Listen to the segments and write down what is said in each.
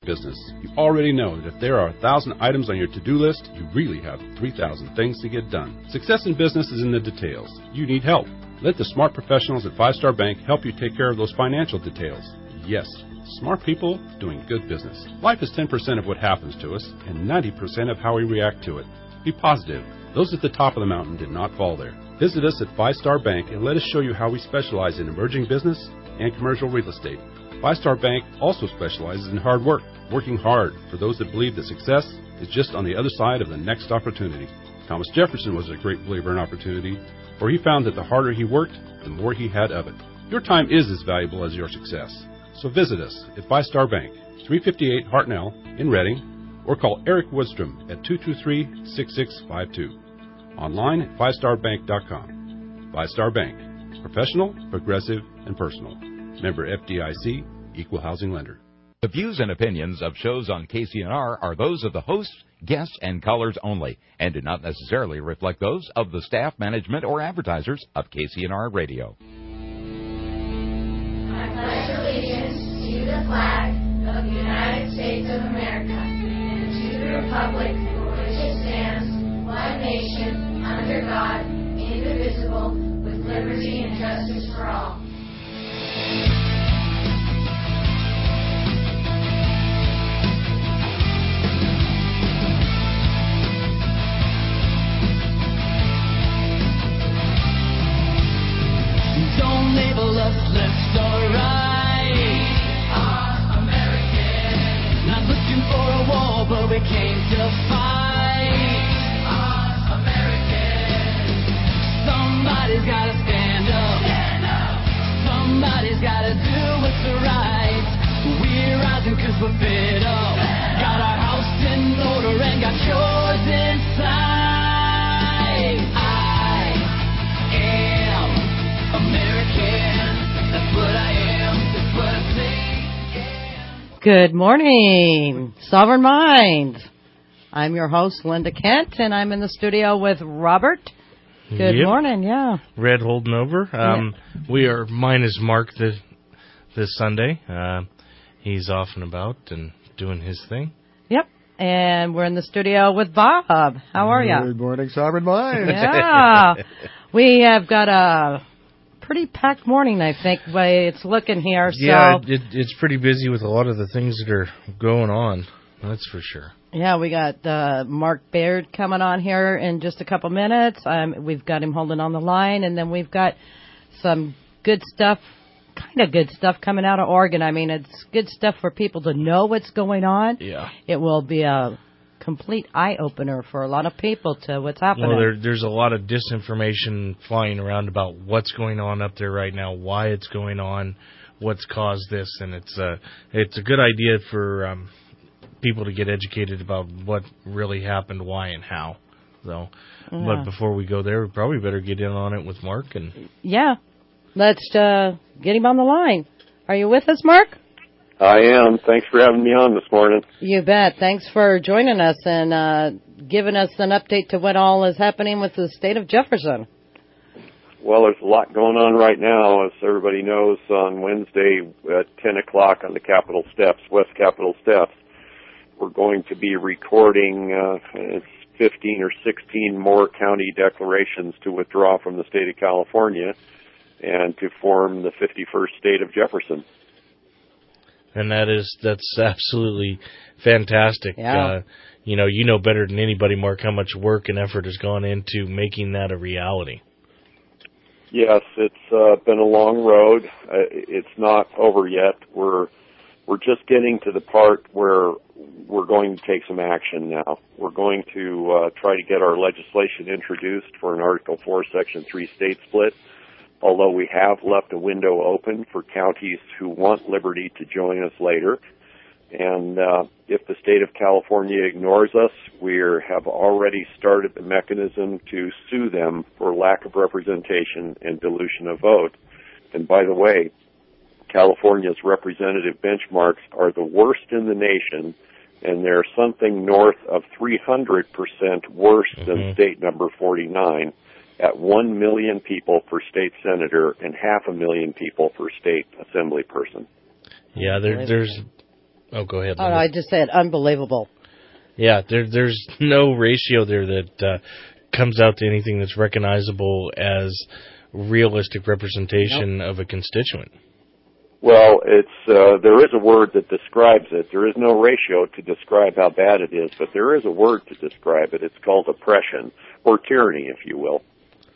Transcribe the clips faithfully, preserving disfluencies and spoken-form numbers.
business. You already know that if there are a thousand items on your to-do list, you really have three thousand things to get done. Success in business is in the details. You need help. Let the smart professionals at Five Star Bank help you take care of those financial details. Yes, smart people doing good business. Life is ten percent of what happens to us and ninety percent of how we react to it. Be positive. Those at the top of the mountain did not fall there. Visit us at Five Star Bank and let us show you how we specialize in emerging business and commercial real estate. Five Star Bank also specializes in hard work, working hard for those that believe that success is just on the other side of the next opportunity. Thomas Jefferson was a great believer in opportunity, for he found that the harder he worked, the more he had of it. Your time is as valuable as your success. So visit us at Five Star Bank, three fifty-eight Hartnell in Reading, or call Eric Woodstrom at two two three, six six five two. Online at five star bank dot com. Five Star Bank. Professional, progressive, and personal. Member F D I C, Equal Housing Lender. The views and opinions of shows on K C N R are those of the hosts, guests, and callers only, and do not necessarily reflect those of the staff, management, or advertisers of K C N R Radio. I pledge allegiance to the flag of the United States of America and to the republic for which it stands, one nation, under God, indivisible, with liberty and justice for all. Don't label us left or right. We are American. Not looking for a war, but we came to fight. We are American. Somebody's gotta stand up. Stand up. Somebody's gotta do what's right. We're rising cause we're fed up. Fed got our house in order and got yours inside. I am American, that's what I am, that's what I say. Yeah. Good morning, Sovereign Mind. I'm your host, Linda Kent, and I'm in the studio with Robert. Good yep. morning, yeah. Red holding over. Um, yeah. We are minus Mark this, this Sunday. Uh, he's off and about and doing his thing. Yep. And we're in the studio with Bob. How are you? Good morning, Sovereign Mind. Yeah. We have got a pretty packed morning, I think, the way it's looking here. So. Yeah, it, it's pretty busy with a lot of the things that are going on. That's for sure. Yeah, we got uh, Mark Baird coming on here in just a couple minutes. Um, we've got him holding on the line, and then we've got some good stuff, kind of good stuff coming out of Oregon. I mean, it's good stuff for people to know what's going on. Yeah. It will be a complete eye-opener for a lot of people to what's happening. Well, there, there's a lot of disinformation flying around about what's going on up there right now, why it's going on, what's caused this, and it's a, it's a good idea for um, people to get educated about what really happened, why, and how. So, yeah. But before we go there, we probably better get in on it with Mark. And yeah, let's uh, get him on the line. Are you with us, Mark? I am. Thanks for having me on this morning. You bet. Thanks for joining us and uh, giving us an update to what all is happening with the state of Jefferson. Well, there's a lot going on right now. As everybody knows, on Wednesday at ten o'clock on the Capitol steps, West Capitol steps, we're going to be recording uh, it's fifteen or sixteen more county declarations to withdraw from the state of California and to form the fifty-first state of Jefferson. And that is, that's absolutely fantastic. Yeah. Uh, you know, you know better than anybody, Mark, how much work and effort has gone into making that a reality. Yes, it's uh, been a long road. Uh, it's not over yet. We're we're just getting to the part where we're going to take some action now. We're going to uh, try to get our legislation introduced for an Article four, Section three state split, although we have left a window open for counties who want liberty to join us later. And uh, if the state of California ignores us, we have already started the mechanism to sue them for lack of representation and dilution of vote. And by the way, California's representative benchmarks are the worst in the nation, and they're something north of three hundred percent worse mm-hmm. than state number forty-nine, at one million people per state senator and half a million people per state assembly person. Yeah, there, there's Oh, go ahead. Oh, no, Linda. I just said unbelievable. Yeah, there, there's no ratio there that uh, comes out to anything that's recognizable as realistic representation nope. of a constituent. Well, it's uh, there is a word that describes it. There is no ratio to describe how bad it is, but there is a word to describe it. It's called oppression, or tyranny, if you will.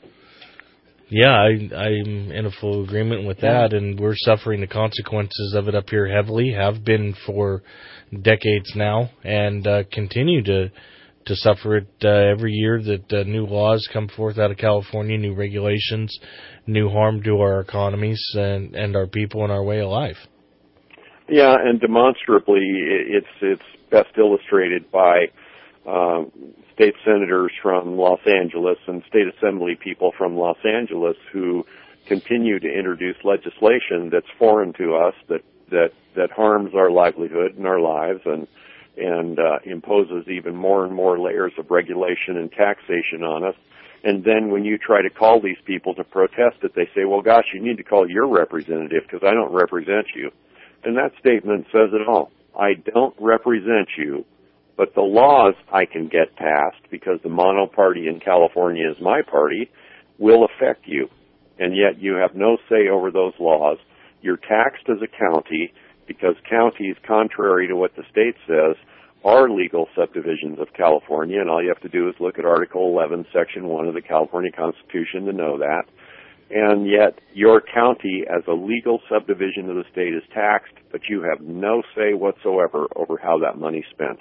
Yeah, I, I'm in a full agreement with that, and we're suffering the consequences of it up here heavily, have been for decades now, and uh, continue to to suffer it uh, every year that uh, new laws come forth out of California, new regulations, new harm to our economies and, and our people and our way of life. Yeah, and demonstrably, it's it's best illustrated by uh, state senators from Los Angeles and state assembly people from Los Angeles who continue to introduce legislation that's foreign to us, that that that harms our livelihood and our lives, and and uh, imposes even more and more layers of regulation and taxation on us. And then when you try to call these people to protest it, they say, well, gosh, you need to call your representative because I don't represent you. And that statement says it all. I don't represent you, but the laws I can get passed, because the mono party in California is my party, will affect you. And yet you have no say over those laws. You're taxed as a county because counties, contrary to what the state says, are legal subdivisions of California, and all you have to do is look at Article eleven, Section one of the California Constitution to know that. And yet your county, as a legal subdivision of the state, is taxed, but you have no say whatsoever over how that money's spent.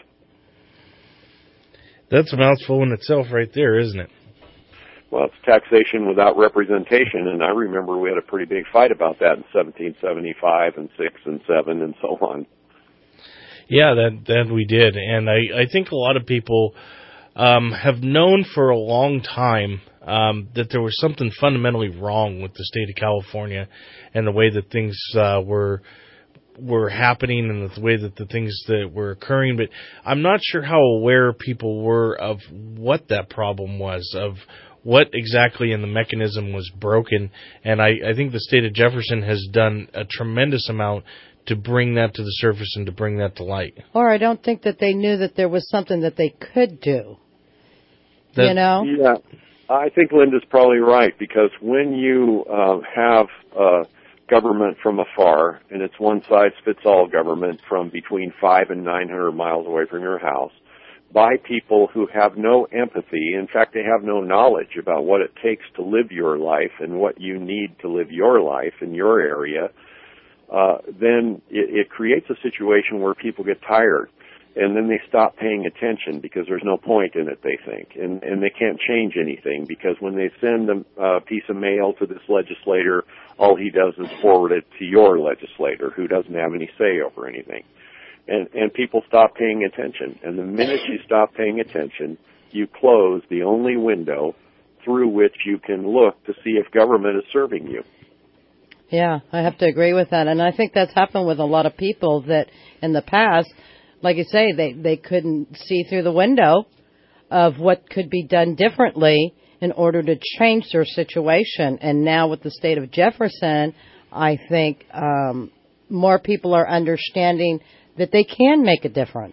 That's a mouthful in itself right there, isn't it? Well, it's taxation without representation, and I remember we had a pretty big fight about that in seventeen seventy-five and six and seven and so on. Yeah, that that we did, and I, I think a lot of people um, have known for a long time um, that there was something fundamentally wrong with the state of California and the way that things uh, were were happening and the way that the things that were occurring. But I'm not sure how aware people were of what that problem was, of what exactly in the mechanism was broken. And I, I think the state of Jefferson has done a tremendous amount to bring that to the surface and to bring that to light. Or I don't think that they knew that there was something that they could do. That, you know? Yeah, I think Linda's probably right, because when you uh, have uh, government from afar, and it's one-size-fits-all government from between five and nine hundred miles away from your house, by people who have no empathy, in fact, they have no knowledge about what it takes to live your life and what you need to live your life in your area, uh, then it, it creates a situation where people get tired, and then they stop paying attention because there's no point in it, they think, and, and they can't change anything, because when they send a uh, piece of mail to this legislator, all he does is forward it to your legislator, who doesn't have any say over anything. And, and people stop paying attention. And the minute you stop paying attention, you close the only window through which you can look to see if government is serving you. Yeah, I have to agree with that. And I think that's happened with a lot of people that in the past, like you say, they, they couldn't see through the window of what could be done differently in order to change their situation. And now with the state of Jefferson, I think um, more people are understanding that they can make a difference.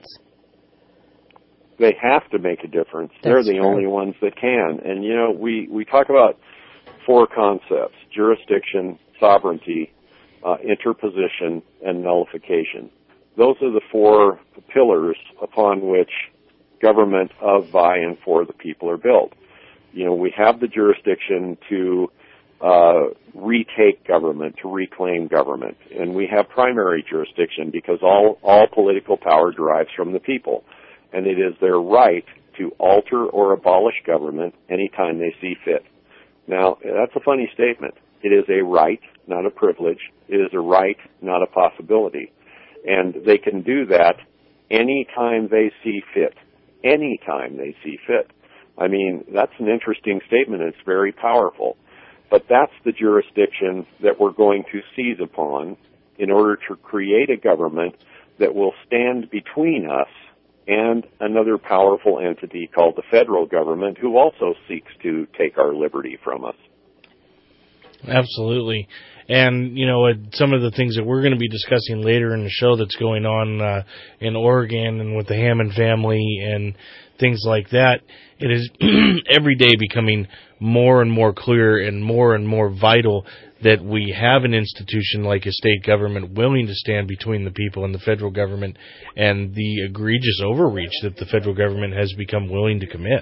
They have to make a difference. That's They're the true. only ones that can. And, you know, we, we talk about four concepts: jurisdiction, sovereignty, uh, interposition, and nullification. Those are the four pillars upon which government of, by, and for the people are built. You know, we have the jurisdiction to uh, retake government, to reclaim government. And we have primary jurisdiction because all, all political power derives from the people. And it is their right to alter or abolish government anytime they see fit. Now, that's a funny statement. It is a right, not a privilege. It is a right, not a possibility. And they can do that anytime they see fit. Anytime they see fit. I mean, that's an interesting statement. It's very powerful. But that's the jurisdiction that we're going to seize upon in order to create a government that will stand between us and another powerful entity called the federal government, who also seeks to take our liberty from us. Absolutely. And, you know, some of the things that we're going to be discussing later in the show that's going on uh, in Oregon and with the Hammond family and things like that, it is every day becoming more and more clear and more and more vital that we have an institution like a state government willing to stand between the people and the federal government and the egregious overreach that the federal government has become willing to commit.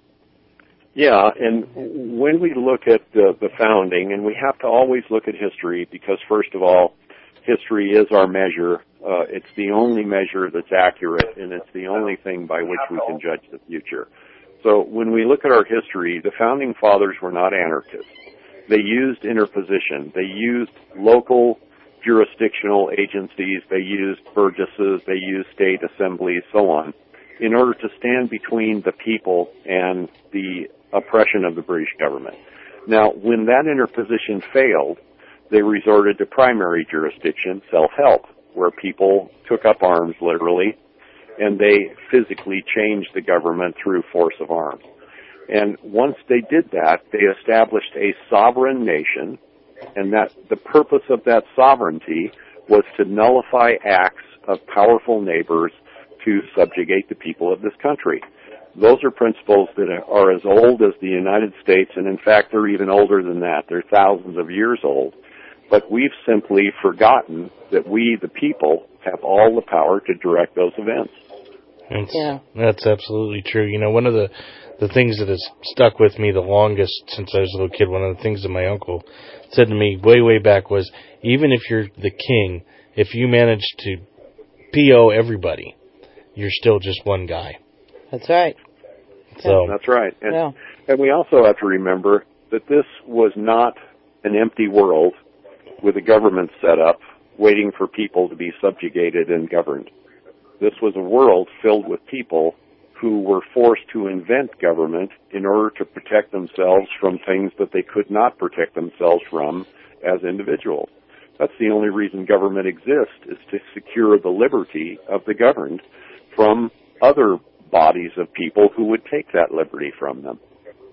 Yeah, and when we look at the, the founding, and we have to always look at history because, first of all, history is our measure. Uh, it's the only measure that's accurate, and it's the only thing by which we can judge the future. So when we look at our history, the founding fathers were not anarchists. They used interposition. They used local jurisdictional agencies. They used burgesses. They used state assemblies, so on, in order to stand between the people and the oppression of the British government. Now, when that interposition failed, they resorted to primary jurisdiction, self-help, where people took up arms, literally, and they physically changed the government through force of arms. And once they did that, they established a sovereign nation, and that the purpose of that sovereignty was to nullify acts of powerful neighbors to subjugate the people of this country. Those are principles that are as old as the United States, and in fact, they're even older than that. They're thousands of years old. But we've simply forgotten that we, the people, have all the power to direct those events. That's, yeah. That's absolutely true. You know, one of the, the things that has stuck with me the longest since I was a little kid, one of the things that my uncle said to me way, way back was, even if you're the king, if you manage to P O everybody, you're still just one guy. That's right. So That's right. And, yeah. and we also have to remember that this was not an empty world with a government set up waiting for people to be subjugated and governed. This was a world filled with people who were forced to invent government in order to protect themselves from things that they could not protect themselves from as individuals. That's the only reason government exists, is to secure the liberty of the governed from other bodies of people who would take that liberty from them.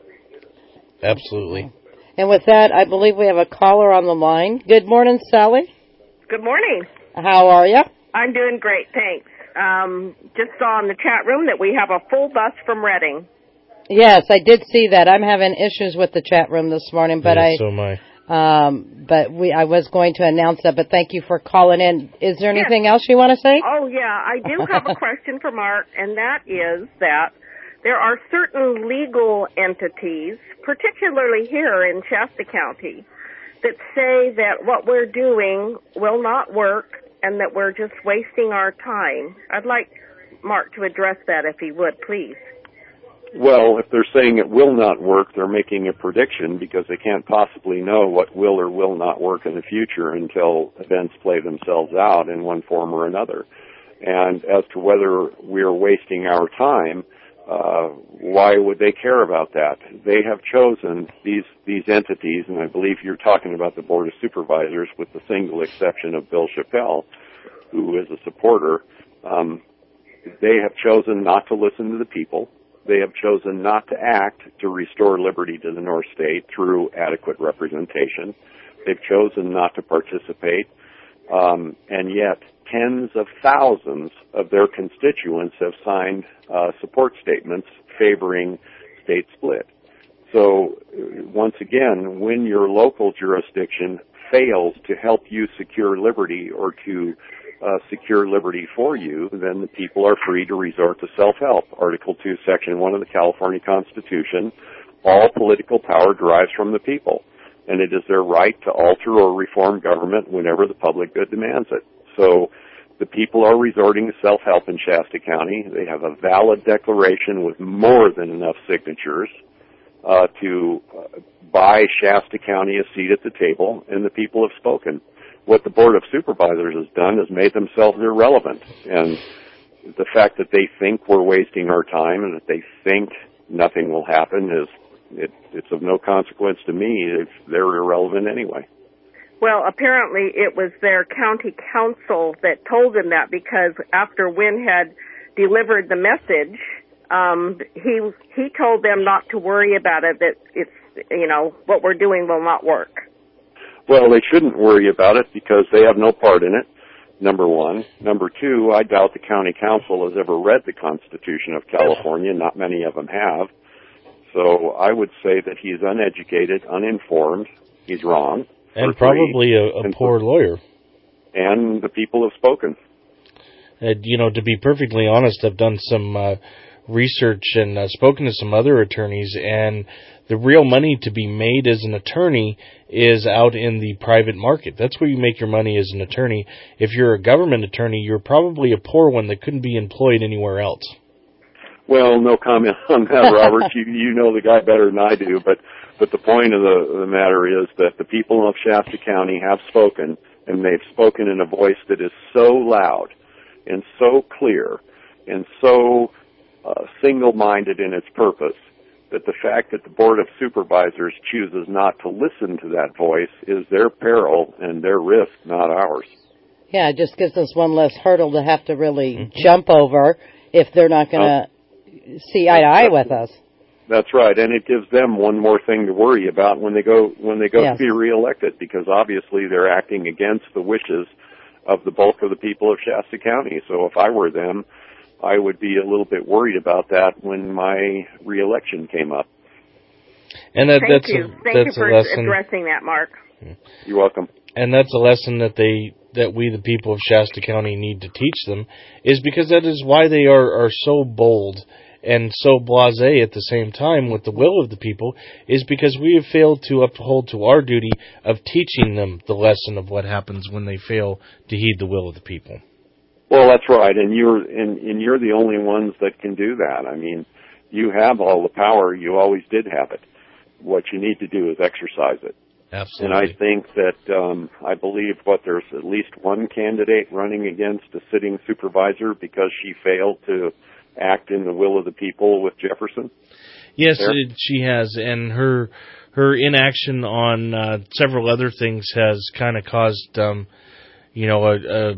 Absolutely. And with that, I believe we have a caller on the line. Good morning, Sally. Good morning. How are you? I'm doing great, thanks. Um, just saw in the chat room that we have a full bus from Reading. Yes, I did see that. I'm having issues with the chat room this morning, but yeah, I so am I. Um, but we, I was going to announce that, but thank you for calling in. Is there anything yes. else you want to say? Oh, yeah, I do have a question for Mark, and that is that there are certain legal entities, particularly here in Shasta County, that say that what we're doing will not work and that we're just wasting our time. I'd like Mark to address that if he would, please. Well, if they're saying it will not work, they're making a prediction because they can't possibly know what will or will not work in the future until events play themselves out in one form or another. And as to whether we're wasting our time, uh, why would they care about that? They have chosen these, these entities, and I believe you're talking about the Board of Supervisors with the single exception of Bill Chappelle, who is a supporter. Um, they have chosen not to listen to the people. They have chosen not to act to restore liberty to the North State through adequate representation. They've chosen not to participate, um, and yet tens of thousands of their constituents have signed uh, support statements favoring state split. So, once again, when your local jurisdiction fails to help you secure liberty or to Uh, secure liberty for you, then the people are free to resort to self-help. Article two, Section one of the California Constitution, all political power derives from the people, and it is their right to alter or reform government whenever the public good demands it. So the people are resorting to self-help in Shasta County. They have a valid declaration with more than enough signatures uh, to uh, buy Shasta County a seat at the table, and the people have spoken. What the Board of Supervisors has done is made themselves irrelevant. And the fact that they think we're wasting our time and that they think nothing will happen is, it, it's of no consequence to me if they're irrelevant anyway. Well, apparently it was their county council that told them that because after Wynn had delivered the message, um, he, he told them not to worry about it, that it's, you know, what we're doing will not work. Well, they shouldn't worry about it because they have no part in it, number one. Number two, I doubt the county council has ever read the Constitution of California. Not many of them have. So I would say that he's uneducated, uninformed. He's wrong. And probably a, a poor lawyer. And the people have spoken. Uh, you know, to be perfectly honest, I've done some uh, research and uh, spoken to some other attorneys, and the real money to be made as an attorney is out in the private market. That's where you make your money as an attorney. If you're a government attorney, you're probably a poor one that couldn't be employed anywhere else. Well, no comment on that, Robert. you you know the guy better than I do, but but the point of the, the matter is that the people of Shasta County have spoken, and they've spoken in a voice that is so loud and so clear and so uh, single-minded in its purpose that the fact that the Board of Supervisors chooses not to listen to that voice is their peril and their risk, not ours. Yeah, it just gives us one less hurdle to have to really mm-hmm. jump over if they're not going to oh. see eye to eye with us. That's right, and it gives them one more thing to worry about when they go when they go yes. to be reelected, because obviously they're acting against the wishes of the bulk of the people of Shasta County. So if I were them, I would be a little bit worried about that when my reelection came up. And that, Thank that's you. a, Thank that's you for a lesson. addressing that, Mark. You're welcome. And that's a lesson that they that we, the people of Shasta County, need to teach them, is because that is why they are, are so bold and so blasé at the same time with the will of the people, is because we have failed to uphold to our duty of teaching them the lesson of what happens when they fail to heed the will of the people. Well, that's right, and you're and, and you're the only ones that can do that. I mean, you have all the power. You always did have it. What you need to do is exercise it. Absolutely. And I think that um, I believe what there's at least one candidate running against a sitting supervisor because she failed to act in the will of the people with Jefferson. Yes, it, she has, and her her inaction on uh, several other things has kind of caused, um, you know, a, a,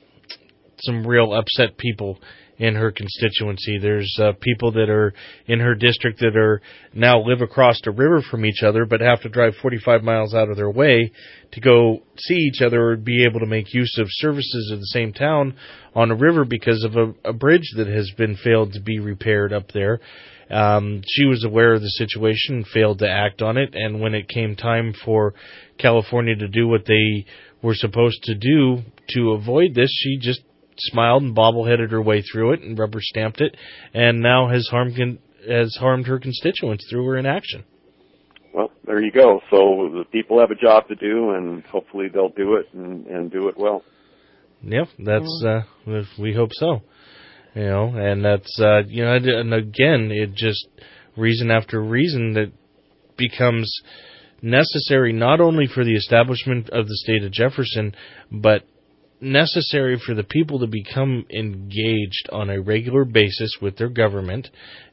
some real upset people in her constituency. There's uh, people that are in her district that are now live across the river from each other, but have to drive forty-five miles out of their way to go see each other or be able to make use of services of the same town on a river because of a, a bridge that has been failed to be repaired up there. Um, she was aware of the situation, failed to act on it, and when it came time for California to do what they were supposed to do to avoid this, she just smiled and bobble-headed her way through it and rubber-stamped it, and now has harmed has harmed her constituents through her inaction. Well, there you go. So the people have a job to do, and hopefully they'll do it and, and do it well. Yep, that's uh, we hope so. You know, and that's uh, you know, and again, it just reason after reason that becomes necessary not only for the establishment of the state of Jefferson, but necessary for the people to become engaged on a regular basis with their government,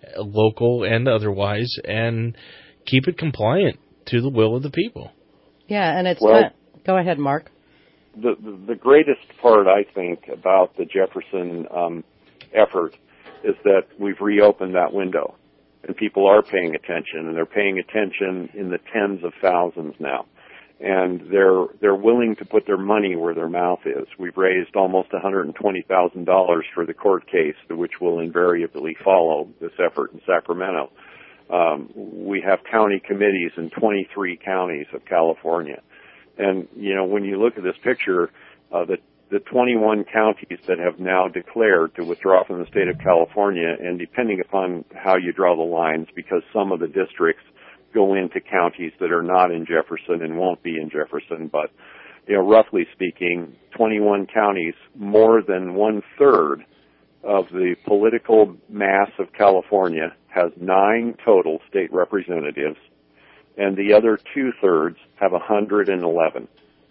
local and otherwise, and keep it compliant to the will of the people. Yeah, and it's well, not, go ahead, Mark. The, the the greatest part, I think, about the Jefferson um, effort is that we've reopened that window, and people are paying attention, and they're paying attention in the tens of thousands now. And they're they're willing to put their money where their mouth is. We've raised almost one hundred twenty thousand dollars for the court case, which will invariably follow this effort in Sacramento. Um, we have county committees in twenty-three counties of California. And, you know, when you look at this picture, uh, the, the twenty-one counties that have now declared to withdraw from the state of California, and depending upon how you draw the lines, because some of the districts go into counties that are not in Jefferson and won't be in Jefferson, but, you know, roughly speaking, twenty-one counties, more than one-third of the political mass of California has nine total state representatives, and the other two-thirds have one hundred eleven.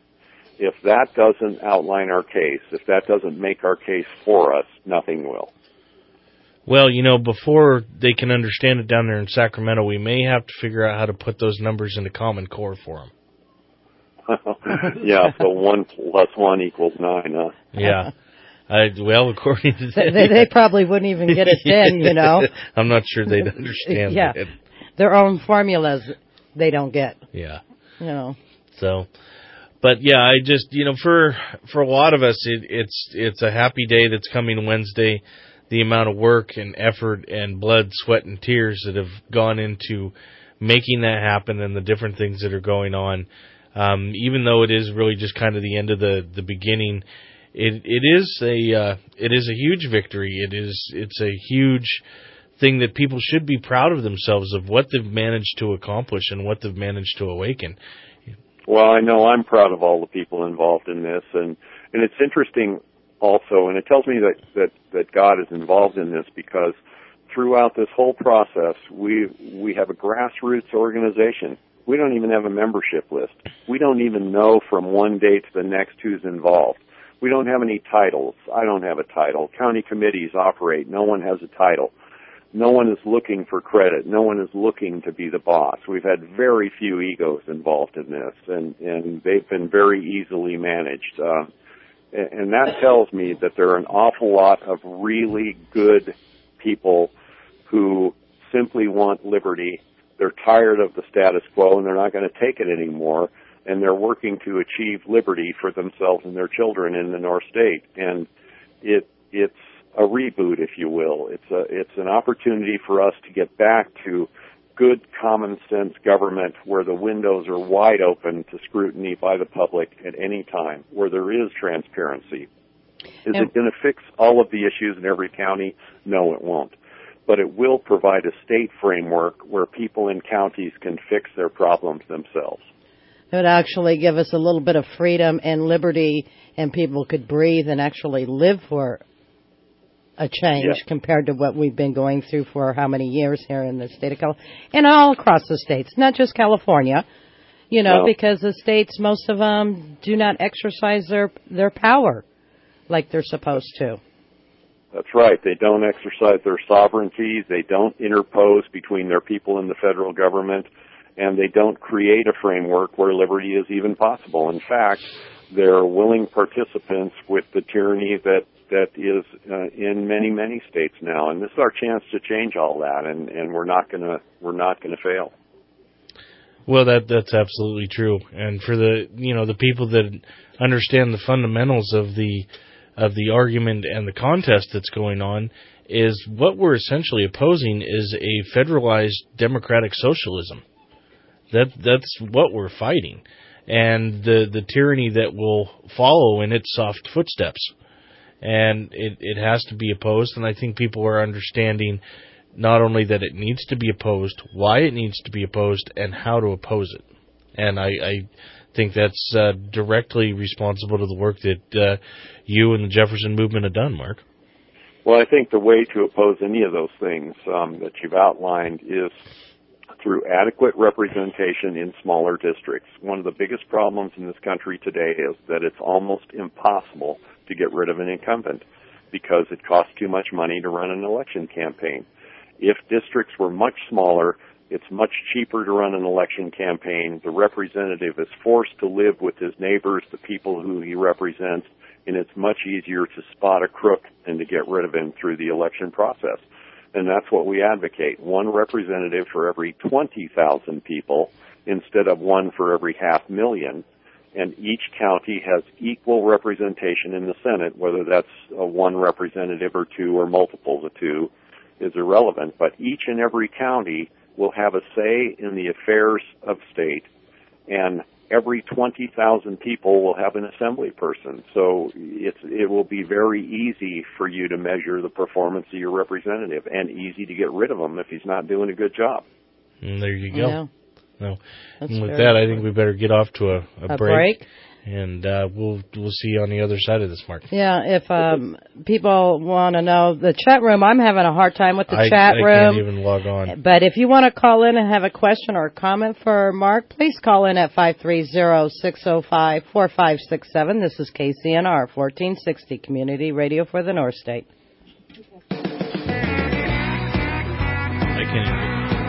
If that doesn't outline our case, if that doesn't make our case for us, nothing will. Well, you know, before they can understand it down there in Sacramento, we may have to figure out how to put those numbers into Common Core for them. Yeah, so one plus one equals nine, huh? Yeah. I, well, according to they, they, they probably wouldn't even get it then, you know. I'm not sure they'd understand yeah. that. Their own formulas they don't get. Yeah. You know. So, but yeah, I just, you know, for for a lot of us, it, it's it's a happy day that's coming Wednesday. The amount of work and effort and blood, sweat, and tears that have gone into making that happen, and the different things that are going on. Um, even though it is really just kind of the end of the, the beginning, it it is a uh, it is a huge victory. It is it's a huge thing that people should be proud of themselves of what they've managed to accomplish and what they've managed to awaken. Well, I know I'm proud of all the people involved in this, and and it's interesting also, and it tells me that that that God is involved in this, because throughout this whole process, we we have a grassroots organization. We don't even have a membership list. We don't even know from one day to the next who's involved. We don't have any titles. I don't have a title. County committees operate. No one has a title. No one is looking for credit. No one is looking to be the boss. We've had very few egos involved in this, and, and they've been very easily managed. Uh, and that tells me that there are an awful lot of really good people who simply want liberty. They're tired of the status quo, and they're not going to take it anymore, and they're working to achieve liberty for themselves and their children in the North State. And it it's a reboot, if you will. It's a it's an opportunity for us to get back to good common sense government, where the windows are wide open to scrutiny by the public at any time, where there is transparency. Is it going to fix all of the issues in every county? No, it won't. But it will provide a state framework where people in counties can fix their problems themselves. It would actually give us a little bit of freedom and liberty, and people could breathe and actually live for a change, yes, compared to what we've been going through for how many years here in the state of California, and all across the states, not just California, you know, no. because the states, most of them do not exercise their their power like they're supposed to. That's right. They don't exercise their sovereignty. They don't interpose between their people and the federal government, and they don't create a framework where liberty is even possible. In fact, they're willing participants with the tyranny that that is uh, in many, many states now. And this is our chance to change all that, and, and we're not gonna we're not gonna fail. Well, that that's absolutely true. And for the you know the people that understand the fundamentals of the of the argument and the contest that's going on, is what we're essentially opposing is a federalized democratic socialism. That that's what we're fighting, and the the tyranny that will follow in its soft footsteps. And it, it has to be opposed, and I think people are understanding not only that it needs to be opposed, why it needs to be opposed, and how to oppose it. And I, I think that's uh, directly responsible to the work that uh, you and the Jefferson Movement have done, Mark. Well, I think the way to oppose any of those things um, that you've outlined is through adequate representation in smaller districts. One of the biggest problems in this country today is that it's almost impossible to get rid of an incumbent because it costs too much money to run an election campaign. If districts were much smaller, it's much cheaper to run an election campaign. The representative is forced to live with his neighbors, the people who he represents, and it's much easier to spot a crook than to get rid of him through the election process. And that's what we advocate. One representative for every twenty thousand people instead of one for every half million. And each county has equal representation in the Senate, whether that's a one representative or two or multiples of two is irrelevant. But each and every county will have a say in the affairs of state, and every twenty thousand people will have an assembly person. So it's, it will be very easy for you to measure the performance of your representative, and easy to get rid of him if he's not doing a good job. And there you go. Yeah. No. And with that, I think we better get off to a, a, a break. break. And uh, we'll we'll see you on the other side of this, Mark. Yeah, if um, people want to know the chat room, I'm having a hard time with the I, chat I room. I can't even log on. But if you want to call in and have a question or a comment for Mark, please call in at five three zero, six zero five, four five six seven. This is K C N R, fourteen sixty, Community Radio for the North State. I can't even.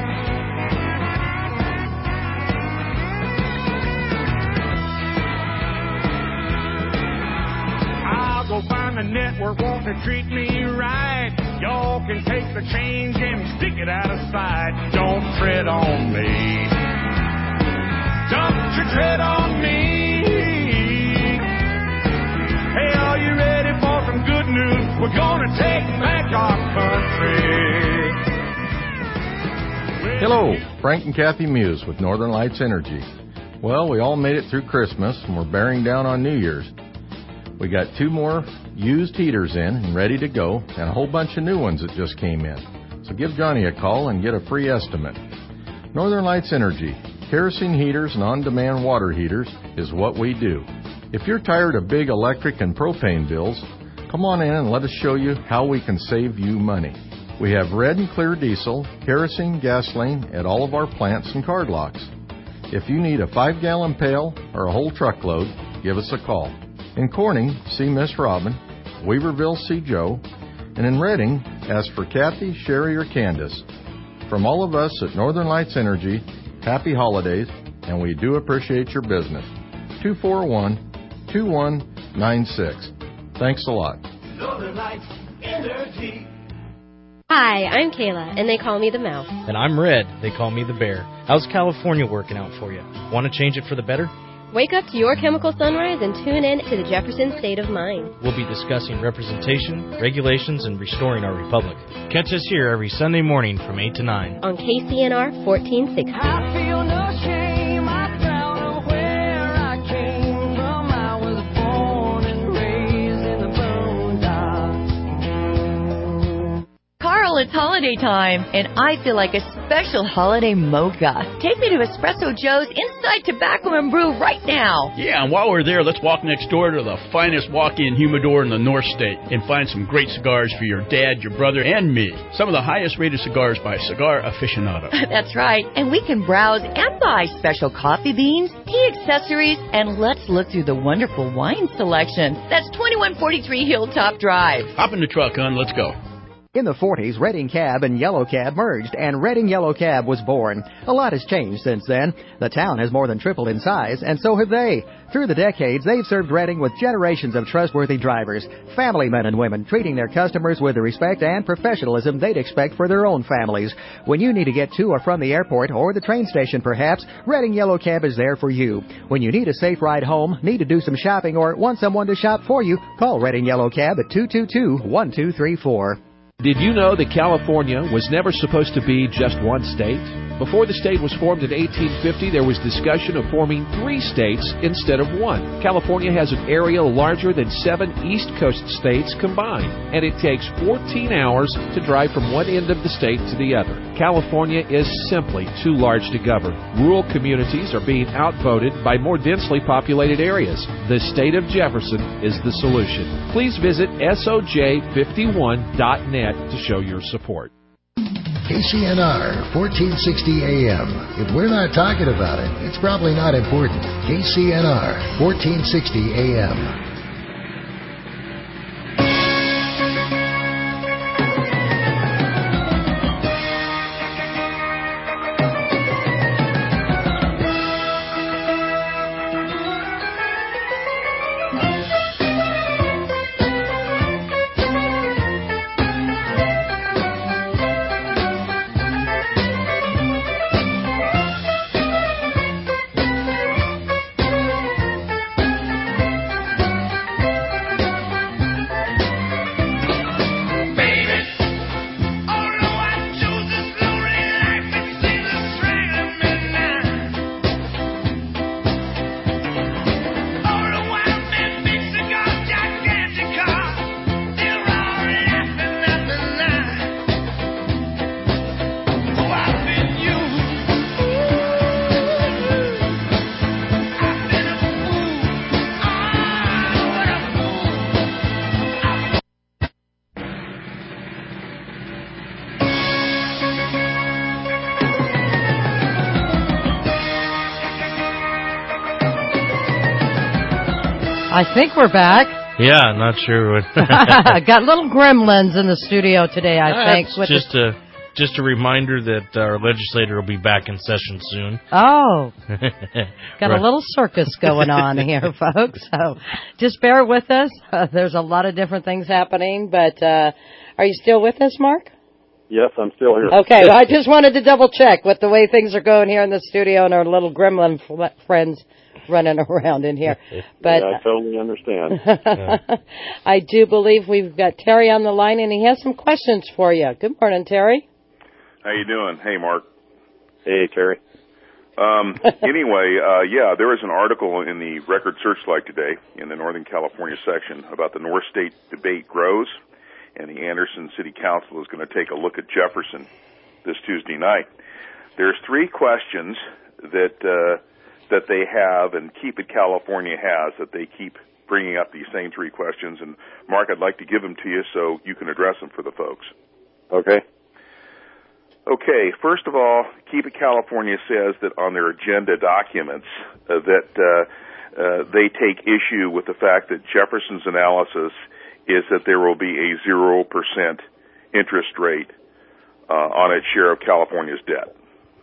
Go find a network want to treat me right. Y'all can take the change and stick it out of sight. Don't tread on me. Don't you tread on me. We're gonna take back our country. Hello, Frank and Kathy Muse with Northern Lights Energy. Well, we all made it through Christmas and we're bearing down on New Year's. We got two more used heaters in and ready to go, and a whole bunch of new ones that just came in. So give Johnny a call and get a free estimate. Northern Lights Energy, kerosene heaters and on-demand water heaters is what we do. If you're tired of big electric and propane bills, come on in and let us show you how we can save you money. We have red and clear diesel, kerosene, gasoline at all of our plants and card locks. If you need a five-gallon pail or a whole truckload, give us a call. In Corning, see Miss Robin. Weaverville, see Joe. And in Redding, ask for Kathy, Sherry, or Candace. From all of us at Northern Lights Energy, happy holidays, and we do appreciate your business. two four one, two one nine six. Thanks a lot. Northern Lights Energy. Hi, I'm Kayla, and they call me the Mouse. And I'm Red. They call me the Bear. How's California working out for you? Want to change it for the better? Wake up to your chemical sunrise and tune in to the Jefferson State of Mind. We'll be discussing representation, regulations, and restoring our republic. Catch us here every Sunday morning from eight to nine. On K C N R fourteen sixty. I feel no shame, I'm proud of where I came from. I was born and raised in the boondocks. Carl, it's holiday time, and I feel like a special holiday mocha. Take me to Espresso Joe's Inside Tobacco and Brew right now. Yeah, and while we're there, let's walk next door to the finest walk-in humidor in the North State and find some great cigars for your dad, your brother, and me. Some of the highest-rated cigars by Cigar Aficionado. That's right, and we can browse and buy special coffee beans, tea accessories, and let's look through the wonderful wine selection. That's twenty-one forty-three Hilltop Drive. Hop in the truck, hon. Let's go. In the forties, Redding Cab and Yellow Cab merged, and Redding Yellow Cab was born. A lot has changed since then. The town has more than tripled in size, and so have they. Through the decades, they've served Redding with generations of trustworthy drivers, family men and women, treating their customers with the respect and professionalism they'd expect for their own families. When you need to get to or from the airport or the train station, perhaps, Redding Yellow Cab is there for you. When you need a safe ride home, need to do some shopping, or want someone to shop for you, call Redding Yellow Cab at two two two, one two three four. Did you know that California was never supposed to be just one state? Before the state was formed in eighteen fifty, there was discussion of forming three states instead of one. California has an area larger than seven East Coast states combined, and it takes fourteen hours to drive from one end of the state to the other. California is simply too large to govern. Rural communities are being outvoted by more densely populated areas. The state of Jefferson is the solution. Please visit S O J fifty-one dot net to show your support. K C N R, fourteen sixty A M. If we're not talking about it, it's probably not important. K C N R, fourteen sixty A M. I think we're back. Yeah, not sure what. Got little gremlins in the studio today, I That's think. With just the... a just a reminder that our legislator will be back in session soon. Oh, got Right. a little circus going on here, folks. So just bear with us. Uh, there's a lot of different things happening, but uh, are you still with us, Mark? Yes, I'm still here. Okay, I just wanted to double check with the way things are going here in the studio and our little gremlin f- friends running around in here. But yeah, I totally understand. I do believe we've got Terry on the line, and he has some questions for you. Good morning, Terry. How you doing? Hey, Mark. Hey, Terry. Um, anyway, uh, yeah, there was an article in the Record Searchlight today in the Northern California section about the North State debate grows, and the Anderson City Council is going to take a look at Jefferson this Tuesday night. There's three questions that uh, that they have, and Keep It California has, that they keep bringing up these same three questions. And Mark, I'd like to give them to you so you can address them for the folks. Okay. Okay, first of all, Keep It California says that on their agenda documents uh, that uh, uh, they take issue with the fact that Jefferson's analysis is that there will be a zero percent interest rate uh, on its share of California's debt.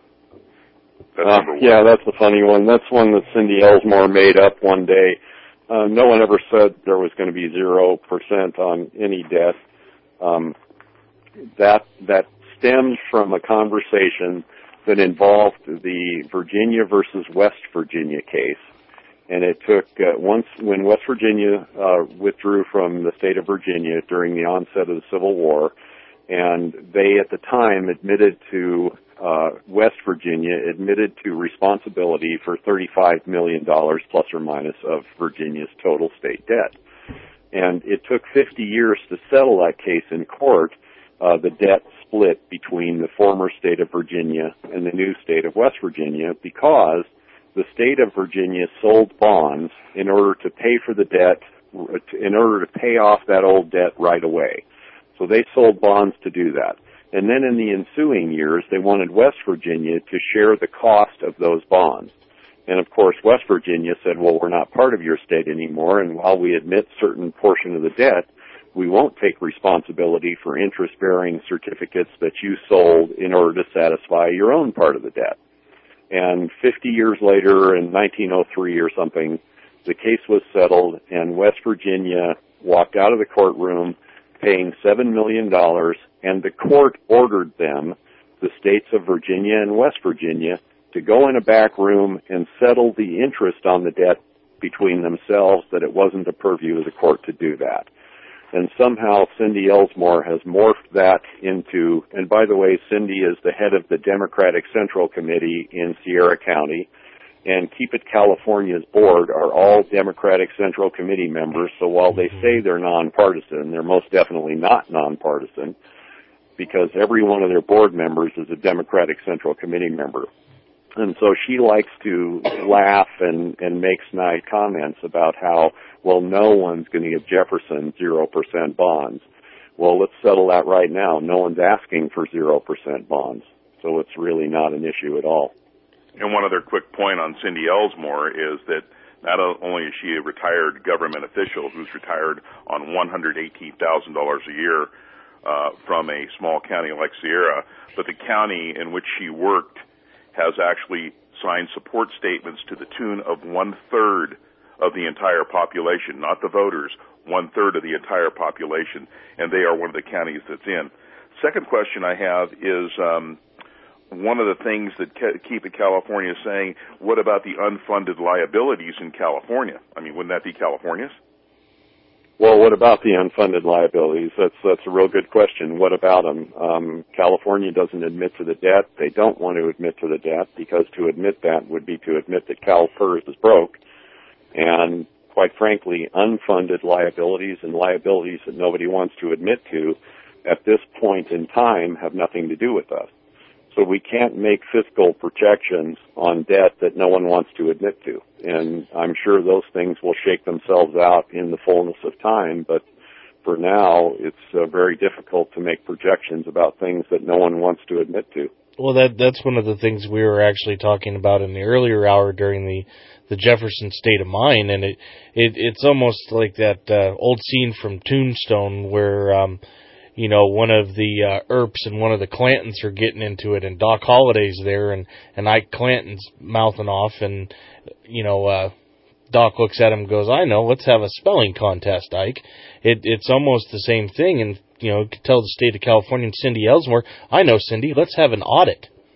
That's uh, number one. Yeah, that's a funny one. That's one that Cindy Ellsmore made up one day. Uh, no one ever said there was going to be zero percent on any debt. Um, that that stems from a conversation that involved the Virginia versus West Virginia case. And it took, uh, once, when West Virginia uh, withdrew from the state of Virginia during the onset of the Civil War, and they at the time admitted to, uh, West Virginia admitted to responsibility for thirty-five million dollars plus or minus of Virginia's total state debt. And it took fifty years to settle that case in court. Uh, the debt split between the former state of Virginia and the new state of West Virginia because the state of Virginia sold bonds in order to pay for the debt, in order to pay off that old debt right away. So they sold bonds to do that. And then in the ensuing years, they wanted West Virginia to share the cost of those bonds. And of course, West Virginia said, well, we're not part of your state anymore, and while we admit certain portion of the debt, we won't take responsibility for interest-bearing certificates that you sold in order to satisfy your own part of the debt. And fifty years later, in nineteen oh three or something, the case was settled, and West Virginia walked out of the courtroom paying seven million dollars, and the court ordered them, the states of Virginia and West Virginia, to go in a back room and settle the interest on the debt between themselves, that it wasn't the purview of the court to do that. And somehow Cindy Ellsmore has morphed that into, and by the way, Cindy is the head of the Democratic Central Committee in Sierra County, and Keep It California's board are all Democratic Central Committee members, so while they say they're nonpartisan, they're most definitely not nonpartisan, because every one of their board members is a Democratic Central Committee member. And so she likes to laugh and, and make snide comments about how, well, no one's going to give Jefferson zero percent bonds. Well, let's settle that right now. No one's asking for zero percent bonds. So it's really not an issue at all. And one other quick point on Cindy Ellsmore is that not only is she a retired government official who's retired on one hundred eighteen thousand dollars a year uh, from a small county like Sierra, but the county in which she worked has actually signed support statements to the tune of one-third of the entire population, not the voters, one-third of the entire population, and they are one of the counties that's in. Second question I have is um, one of the things that Keep It California is saying, what about the unfunded liabilities in California? I mean, wouldn't that be California's? Well, what about the unfunded liabilities? That's that's a real good question. What about them? Um, California doesn't admit to the debt. They don't want to admit to the debt because to admit that would be to admit that CalPERS is broke. And quite frankly, unfunded liabilities and liabilities that nobody wants to admit to at this point in time have nothing to do with us. So we can't make fiscal projections on debt that no one wants to admit to. And I'm sure those things will shake themselves out in the fullness of time, but for now, it's uh, very difficult to make projections about things that no one wants to admit to. Well, that that's one of the things we were actually talking about in the earlier hour during the, the Jefferson State of Mind, and it, it it's almost like that uh, old scene from Tombstone where um, you know, one of the uh, Earps and one of the Clantons are getting into it, and Doc Holliday's there, and, and Ike Clanton's mouthing off, and, you know, uh, Doc looks at him and goes, I know, let's have a spelling contest, Ike. It, it's almost the same thing, and, you know, you could tell the state of California and Cindy Ellsmore, I know, Cindy, let's have an audit.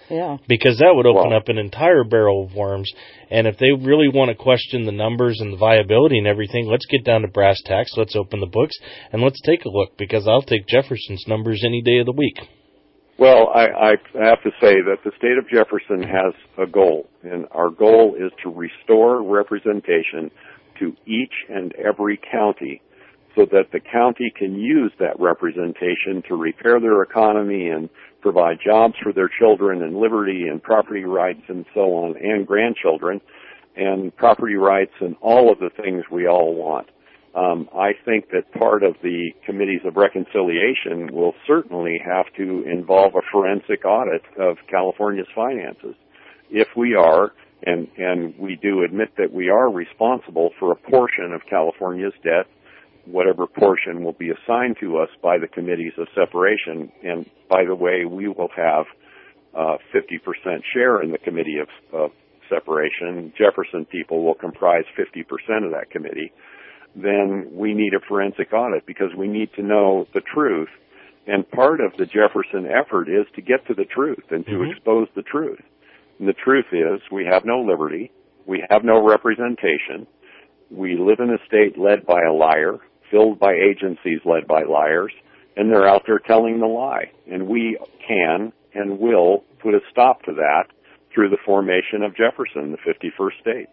Yeah. Because that would open Well, up an entire barrel of worms. And if they really want to question the numbers and the viability and everything, let's get down to brass tacks. Let's open the books and let's take a look, because I'll take Jefferson's numbers any day of the week. Well, I, I have to say that the state of Jefferson has a goal, and our goal is to restore representation to each and every county so that the county can use that representation to repair their economy and provide jobs for their children and liberty and property rights and so on, and grandchildren, and property rights and all of the things we all want. Um, I think that part of the committees of reconciliation will certainly have to involve a forensic audit of California's finances. If we are, and, and we do admit that we are responsible for a portion of California's debt, whatever portion will be assigned to us by the committees of separation. And by the way, we will have uh, fifty percent share in the committee of, of separation. Jefferson people will comprise fifty percent of that committee. Then we need a forensic audit because we need to know the truth. And part of the Jefferson effort is to get to the truth and to mm-hmm. expose the truth. And the truth is we have no liberty. We have no representation. We live in a state led by a liar, filled by agencies led by liars, and they're out there telling the lie. And we can and will put a stop to that through the formation of Jefferson, the fifty-first state.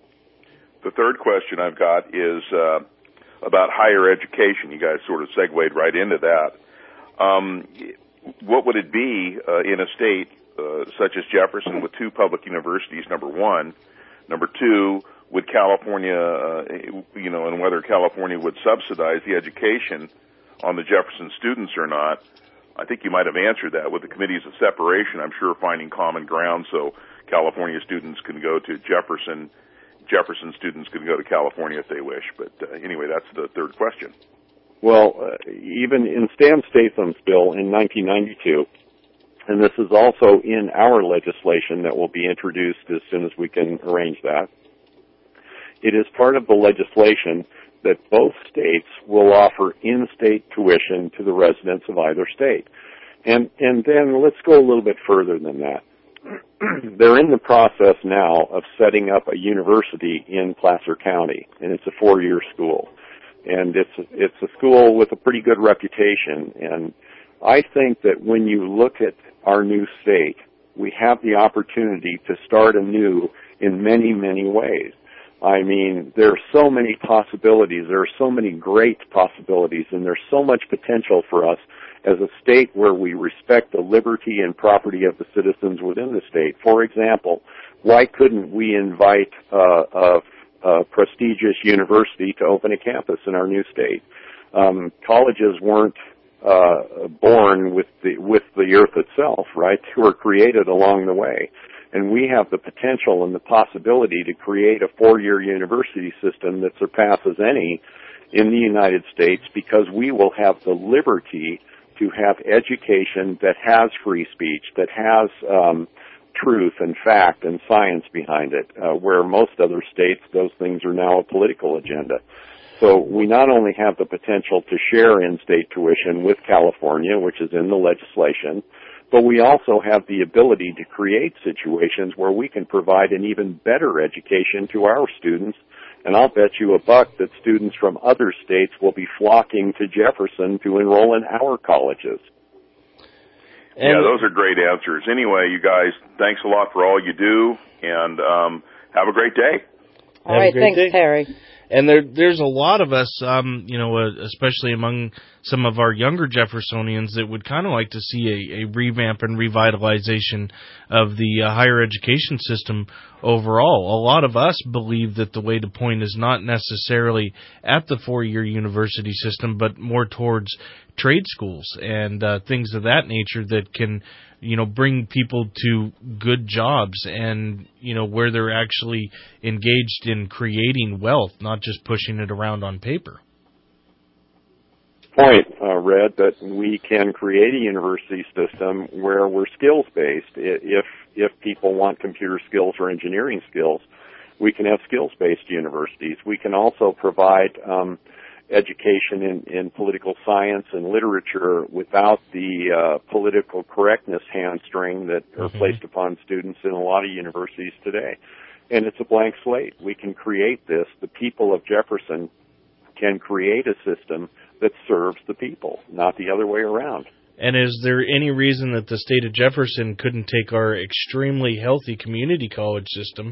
The third question I've got is uh, about higher education. You guys sort of segued right into that. Um, what would it be uh, in a state uh, such as Jefferson with two public universities, number one? Number two, would California, uh, you know, and whether California would subsidize the education on the Jefferson students or not? I think you might have answered that. With the committees of separation, I'm sure finding common ground so California students can go to Jefferson, Jefferson students can go to California if they wish. But uh, anyway, that's the third question. Well, uh, even in Stan Statham's bill in nineteen ninety-two, and this is also in our legislation that will be introduced as soon as we can arrange that, it is part of the legislation that both states will offer in-state tuition to the residents of either state. And, and then let's go a little bit further than that. They're in the process now of setting up a university in Placer County, and it's a four-year school. And it's a, it's a school with a pretty good reputation. And I think that when you look at our new state, we have the opportunity to start anew in many, many ways. I mean, there are so many possibilities. There are so many great possibilities, and there's so much potential for us as a state where we respect the liberty and property of the citizens within the state. For example, why couldn't we invite uh, a, a prestigious university to open a campus in our new state? Um, colleges weren't uh, born with the with the earth itself, right? They were created along the way. And we have the potential and the possibility to create a four-year university system that surpasses any in the United States because we will have the liberty to have education that has free speech, that has um, truth and fact and science behind it, uh, where most other states, those things are now a political agenda. So we not only have the potential to share in-state tuition with California, which is in the legislation, but we also have the ability to create situations where we can provide an even better education to our students. And I'll bet you a buck that students from other states will be flocking to Jefferson to enroll in our colleges. And yeah, those are great answers. Anyway, you guys, thanks a lot for all you do, and um, have a great day. All right, thanks, day. Terry. And there, there's a lot of us, um, you know, uh, especially among some of our younger Jeffersonians, that would kind of like to see a, a revamp and revitalization of the uh, higher education system overall. A lot of us believe that the way to point is not necessarily at the four-year university system, but more towards trade schools and uh, things of that nature that can, you know, bring people to good jobs and, you know, where they're actually engaged in creating wealth, not just pushing it around on paper. Point, uh, Red, that we can create a university system where we're skills-based. If, if people want computer skills or engineering skills, we can have skills-based universities. We can also provide um, education in, in political science and literature without the uh, political correctness hamstring that are Mm-hmm. placed upon students in a lot of universities today. And it's a blank slate. We can create this. The people of Jefferson can create a system that serves the people, not the other way around. And is there any reason that the state of Jefferson couldn't take our extremely healthy community college system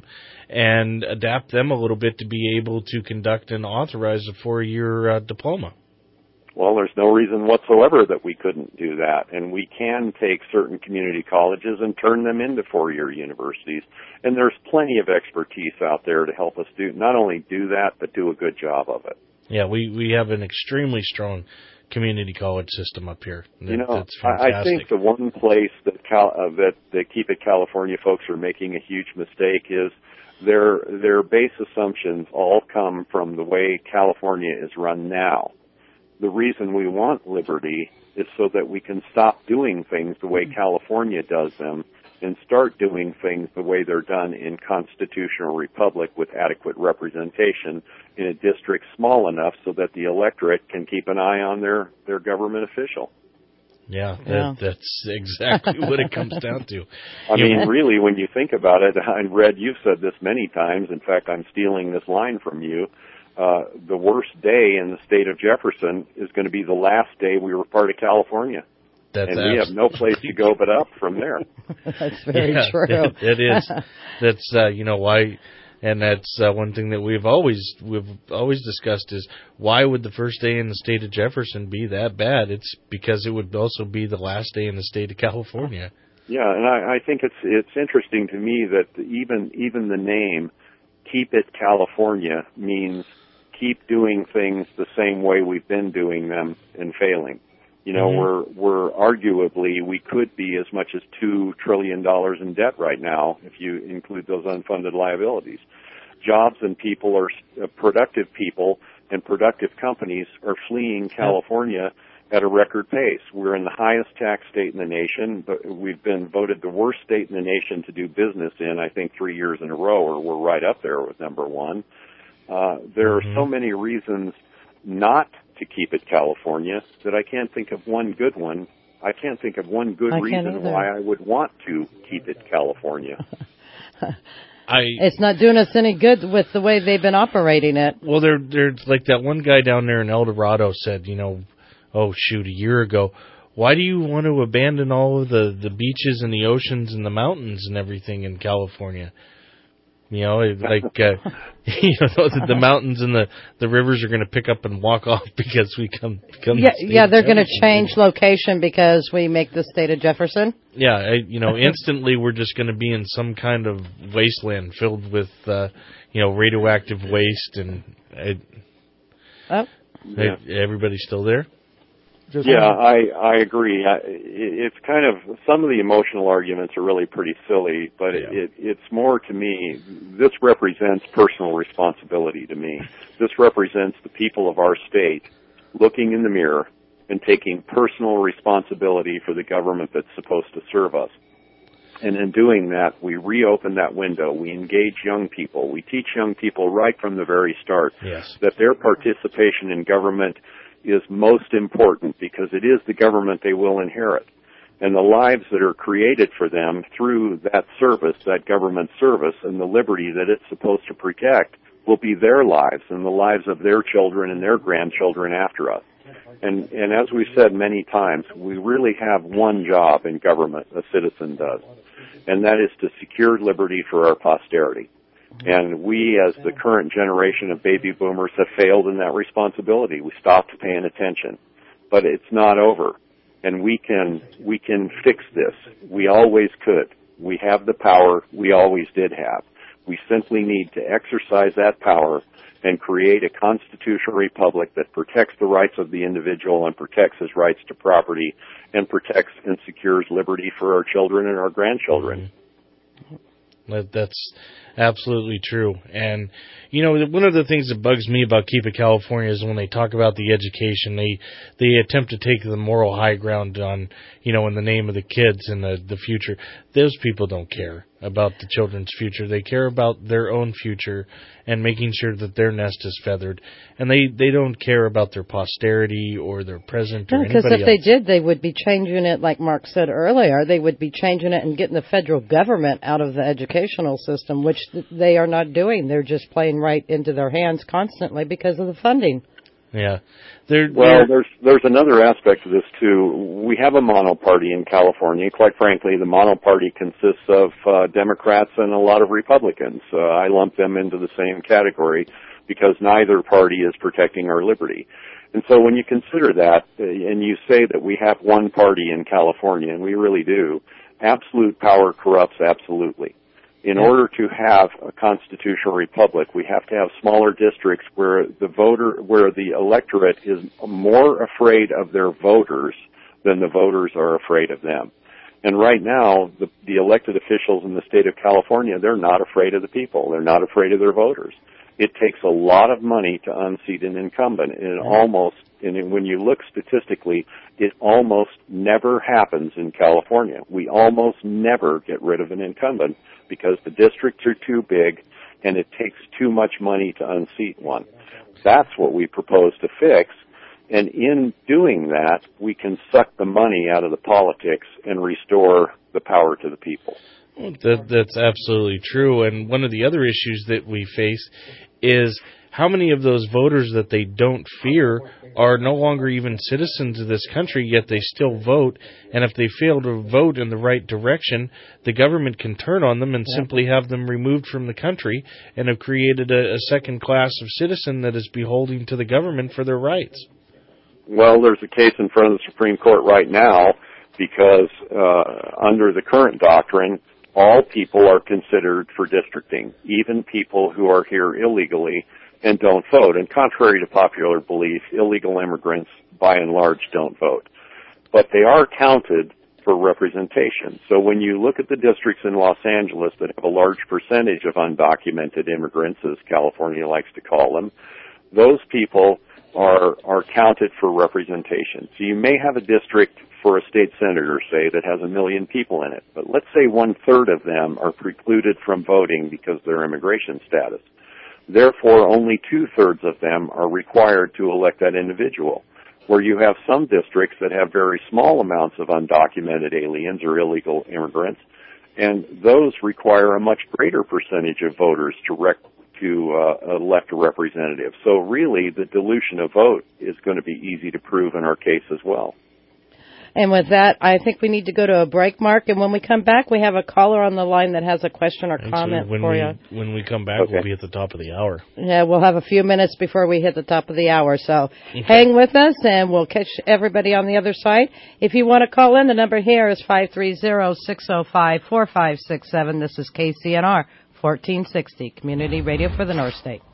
and adapt them a little bit to be able to conduct and authorize a four-year uh, diploma? Well, there's no reason whatsoever that we couldn't do that. And we can take certain community colleges and turn them into four-year universities. And there's plenty of expertise out there to help us do not only do that, but do a good job of it. Yeah, we, we have an extremely strong community college system up here. You know, That's I, I fantastic. think the one place that Cal, uh, that the Keep It California folks are making a huge mistake is their their base assumptions all come from the way California is run now. The reason we want liberty is so that we can stop doing things the way California does them and start doing things the way they're done in constitutional republic with adequate representation in a district small enough so that the electorate can keep an eye on their, their government official. Yeah, Yeah. That, that's exactly what it comes down to. I You mean, know, really, when you think about it, and Red, you've said this many times. In fact, I'm stealing this line from you. Uh, the worst day in the state of Jefferson is going to be the last day we were part of California. That's and we have no place to go but up from there. That's very yeah, true. It, it is. That's uh, you know why, and that's uh, one thing that we've always we've always discussed is why would the first day in the state of Jefferson be that bad? It's because it would also be the last day in the state of California. Yeah, and I, I think it's it's interesting to me that even even the name "Keep It California" means keep doing things the same way we've been doing them and failing. You know, mm-hmm. we're, we're arguably, we could be as much as two trillion dollars in debt right now if you include those unfunded liabilities. Jobs and people are, uh, productive people and productive companies are fleeing California at a record pace. We're in the highest tax state in the nation, but we've been voted the worst state in the nation to do business in, I think, three years in a row, or we're right up there with number one. Uh, there Mm-hmm. are so many reasons not to keep it California that I can't think of one good one. I can't think of one good I reason why I would want to keep it California. I It's not doing us any good with the way they've been operating it. well, there there's like that one guy down there in El Dorado said, you know, oh shoot, a year ago, why do you want to abandon all of the the beaches and the oceans and the mountains and everything in California? You know, it- like uh, you know, the, the mountains and the, the rivers are going to pick up and walk off because we come. come Yeah, yeah, they're going to change location because we make the state of Jefferson. Yeah, I, you know, instantly we're just going to be in some kind of wasteland filled with, uh, you know, radioactive waste and. Uh, Oh, Yeah. Everybody still there? just Yeah, I, I agree. I, it's kind of, some of the emotional arguments are really pretty silly, but Yeah. it, it's more to me, this represents personal responsibility to me. This represents the people of our state looking in the mirror and taking personal responsibility for the government that's supposed to serve us. And in doing that, we reopen that window. We engage young people. We teach young people right from the very start Yes. that their participation in government is most important because it is the government they will inherit. And the lives that are created for them through that service, that government service, and the liberty that it's supposed to protect will be their lives and the lives of their children and their grandchildren after us. And, and as we've said many times, we really have one job in government, a citizen does, and that is to secure liberty for our posterity. And we, as the current generation of baby boomers, have failed in that responsibility. We stopped paying attention. But it's not over. And we can, we can fix this. We always could. We have the power we always did have. We simply need to exercise that power and create a constitutional republic that protects the rights of the individual and protects his rights to property and protects and secures liberty for our children and our grandchildren. That, that's absolutely true. And, you know, one of the things that bugs me about Keep It California is when they talk about the education, they they attempt to take the moral high ground on, you know, in the name of the kids and the, the future. Those people don't care. about the children's future. They care about their own future and making sure that their nest is feathered. And they, they don't care about their posterity or their present or no, anybody else. Because if they did, they would be changing it, like Mark said earlier. They would be changing it and getting the federal government out of the educational system, which they are not doing. They're just playing right into their hands constantly because of the funding. Yeah. They're, well, they're, there's there's another aspect of this too. We have a monoparty in California. Quite frankly, the monoparty consists of uh, Democrats and a lot of Republicans. Uh, I lump them into the same category because neither party is protecting our liberty. And so when you consider that, uh, and you say that we have one party in California, and we really do, absolute power corrupts absolutely. In yeah. order to have a constitutional republic, we have to have smaller districts where the voter, where the electorate is more afraid of their voters than the voters are afraid of them. And right now, the, the elected officials in the state of California, they're not afraid of the people. They're not afraid of their voters. It takes a lot of money to unseat an incumbent, and it almost, and when you look statistically, it almost never happens in California. We almost never get rid of an incumbent because the districts are too big and it takes too much money to unseat one. That's what we propose to fix, and in doing that, we can suck the money out of the politics and restore the power to the people. That, that's absolutely true. And one of the other issues that we face is how many of those voters that they don't fear are no longer even citizens of this country, yet they still vote. And if they fail to vote in the right direction, the government can turn on them and yeah. simply have them removed from the country and have created a, a second class of citizen that is beholden to the government for their rights. Well, there's a case in front of the Supreme Court right now because uh, under the current doctrine, all people are considered for districting, even people who are here illegally and don't vote. And contrary to popular belief, illegal immigrants, by and large, don't vote. But they are counted for representation. So when you look at the districts in Los Angeles that have a large percentage of undocumented immigrants, as California likes to call them, those people are are counted for representation. So you may have a district for a state senator, say, that has a million people in it. But let's say one-third of them are precluded from voting because of their immigration status. Therefore, only two-thirds of them are required to elect that individual. Where you have some districts that have very small amounts of undocumented aliens or illegal immigrants, and those require a much greater percentage of voters to rec- to uh, elect a representative. So really, the dilution of vote is going to be easy to prove in our case as well. And with that, I think we need to go to a break, Mark. And when we come back, we have a caller on the line that has a question or comment when for we, you. When we come back, okay. we'll be at the top of the hour. Yeah, we'll have a few minutes before we hit the top of the hour. So okay. hang with us, and we'll catch everybody on the other side. If you want to call in, the number here is five three zero, six zero five, four five six seven. This is K C N R, fourteen sixty, Community Radio for the North State.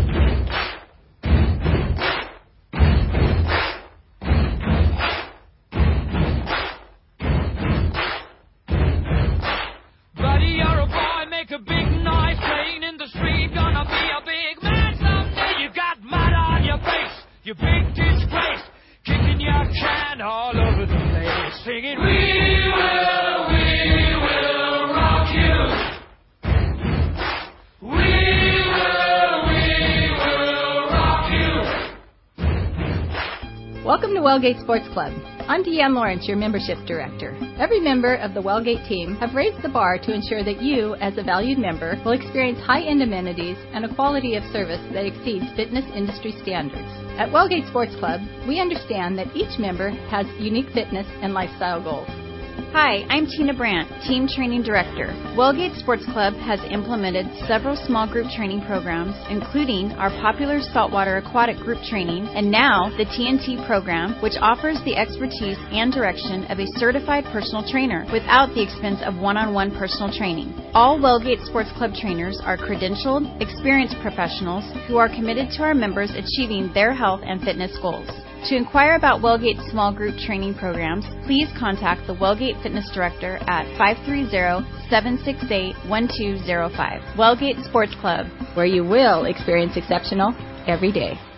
You big disgrace, kicking your can all over the place, singing, we will, we will rock you. We will, we will rock you. Welcome to Wellgate Sports Club. I'm Deanne Lawrence, your membership director. Every member of the Wellgate team have raised the bar to ensure that you, as a valued member, will experience high-end amenities and a quality of service that exceeds fitness industry standards. At Wellgate Sports Club, we understand that each member has unique fitness and lifestyle goals. Hi, I'm Tina Brandt, Team Training Director. Wellgate Sports Club has implemented several small group training programs, including our popular saltwater aquatic group training, and now the T N T program, which offers the expertise and direction of a certified personal trainer without the expense of one-on-one personal training. All Wellgate Sports Club trainers are credentialed, experienced professionals who are committed to our members achieving their health and fitness goals. To inquire about Wellgate's small group training programs, please contact the Wellgate Fitness Director at five three zero, seven six eight, one two zero five. Wellgate Sports Club, where you will experience exceptional every day. The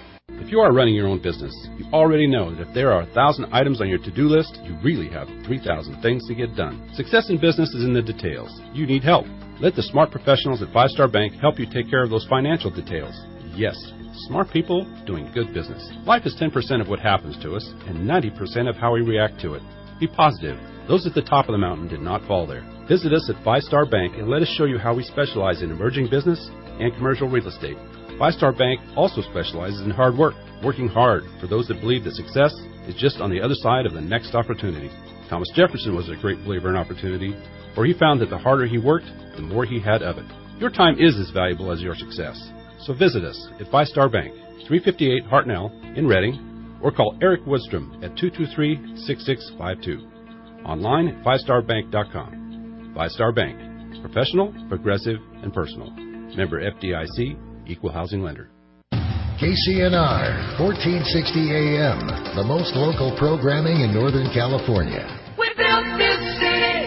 If you are running your own business, you already know that if there are a thousand items on your to-do list, you really have three thousand things to get done. Success in business is in the details. You need help. Let the smart professionals at Five Star Bank help you take care of those financial details. Yes, smart people doing good business. Life is ten percent of what happens to us and ninety percent of how we react to it. Be positive. Those at the top of the mountain did not fall there. Visit us at Five Star Bank and let us show you how we specialize in emerging business and commercial real estate. Five Star Bank also specializes in hard work, working hard for those that believe that success is just on the other side of the next opportunity. Thomas Jefferson was a great believer in opportunity, for he found that the harder he worked, the more he had of it. Your time is as valuable as your success. So visit us at Five Star Bank, three fifty-eight Hartnell in Reading, or call Eric Woodstrom at two two three, six six five two. Online at five star bank dot com. Five Star Bank. Professional, progressive, and personal. Member F D I C, Equal Housing Lender. K C N R, fourteen sixty A M, the most local programming in Northern California. We built this city.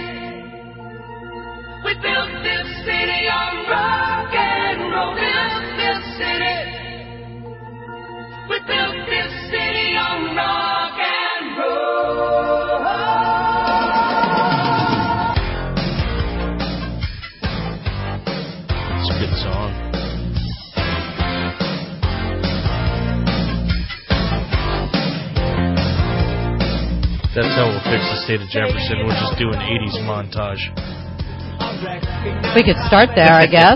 We built this city on rock and roll. Built this city. We built this city on rock and roll. It's a good song. That's how we'll fix the state of Jefferson. We'll just do an eighties montage. We could start there, I guess.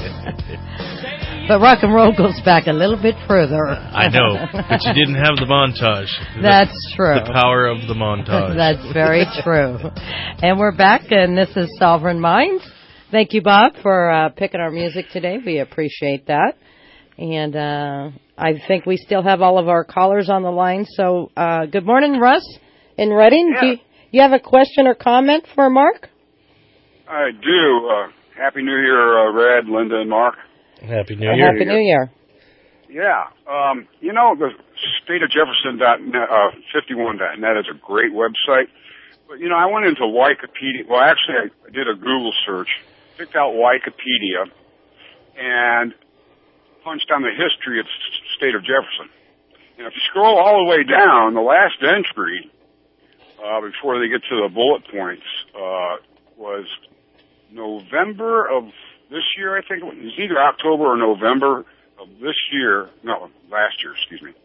But rock and roll goes back a little bit further. I know, but you didn't have the montage. That's the, true. The power of the montage. That's very true. And we're back, and this is Sovereign Minds. Thank you, Bob, for uh, picking our music today. We appreciate that. And uh, I think we still have all of our callers on the line. So uh, good morning, Russ. In Reading, yeah. do you, you have a question or comment for Mark? I do. Uh, Happy New Year, uh, Red, Linda, and Mark. Happy New uh, Year. Happy New Year. Yeah. Um, you know, the state of Jefferson dot net, uh, fifty-one dot net is a great website. But, you know, I went into Wikipedia. Well, actually, I did a Google search, picked out Wikipedia, and punched on the history of the state of Jefferson. And if you scroll all the way down, the last entry, Uh, before they get to the bullet points, uh, was November of this year, I think. It was either October or November of this year, no, last year, excuse me,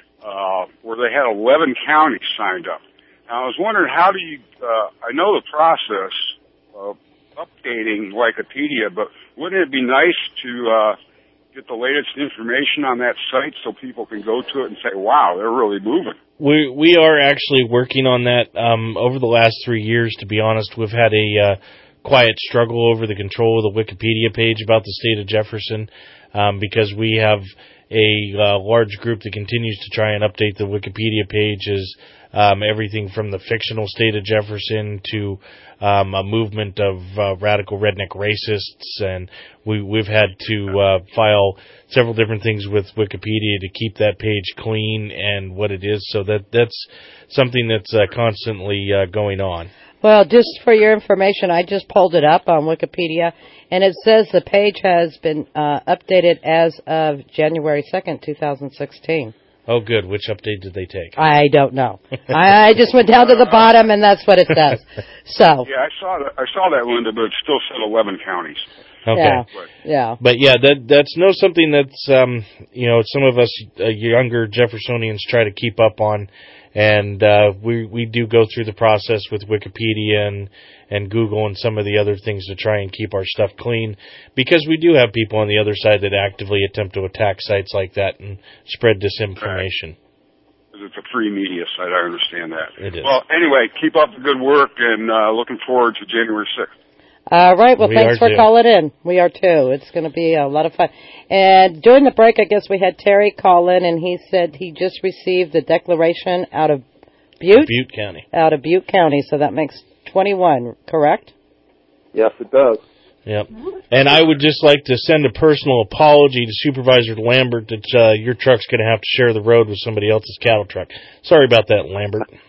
uh, where they had eleven counties signed up. Now, I was wondering, how do you, uh, I know the process of updating Wikipedia, but wouldn't it be nice to, uh, get the latest information on that site so people can go to it and say, wow, they're really moving? We we are actually working on that. Um, over the last three years, to be honest, we've had a uh, quiet struggle over the control of the Wikipedia page about the state of Jefferson, um, because we have a uh, large group that continues to try and update the Wikipedia pages, um, everything from the fictional state of Jefferson to um, a movement of uh, radical redneck racists, and we, we've had to uh, file several different things with Wikipedia to keep that page clean and what it is. So that that's something that's uh, constantly uh, going on. Well, just for your information, I just pulled it up on Wikipedia, and it says the page has been uh, updated as of January second, twenty sixteen. Oh, good. Which update did they take? I don't know. I, I just went down to the bottom, and that's what it says. So. Yeah, I saw that. I saw that, Linda, but it still said eleven counties. Okay. Yeah. yeah. But yeah, that that's no something that's um you know some of us uh, younger Jeffersonians try to keep up on, and uh, we we do go through the process with Wikipedia and and Google and some of the other things to try and keep our stuff clean, because we do have people on the other side that actively attempt to attack sites like that and spread disinformation. Right. It's a free media site. I understand that. It is. Well, anyway, keep up the good work, and uh, looking forward to January sixth. All right. Well, we thanks for too. calling in. We are too. It's going to be a lot of fun. And during the break, I guess we had Terry call in, and he said he just received the declaration out of Butte, Butte County. Out of Butte County. So that makes twenty-one, correct? Yes, it does. Yep. And I would just like to send a personal apology to Supervisor Lambert that uh, your truck's going to have to share the road with somebody else's cattle truck. Sorry about that, Lambert.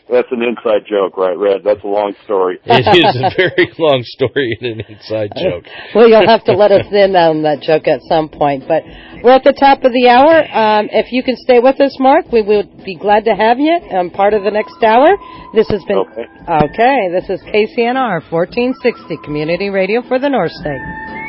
That's an inside joke, right, Red? That's a long story. It is a very long story and an inside joke. Well, you'll have to let us in on that joke at some point. But we're at the top of the hour. Um, if you can stay with us, Mark, we would be glad to have you um, part of the next hour. This has been okay. okay. This is K C N R fourteen sixty Community Radio for the North State.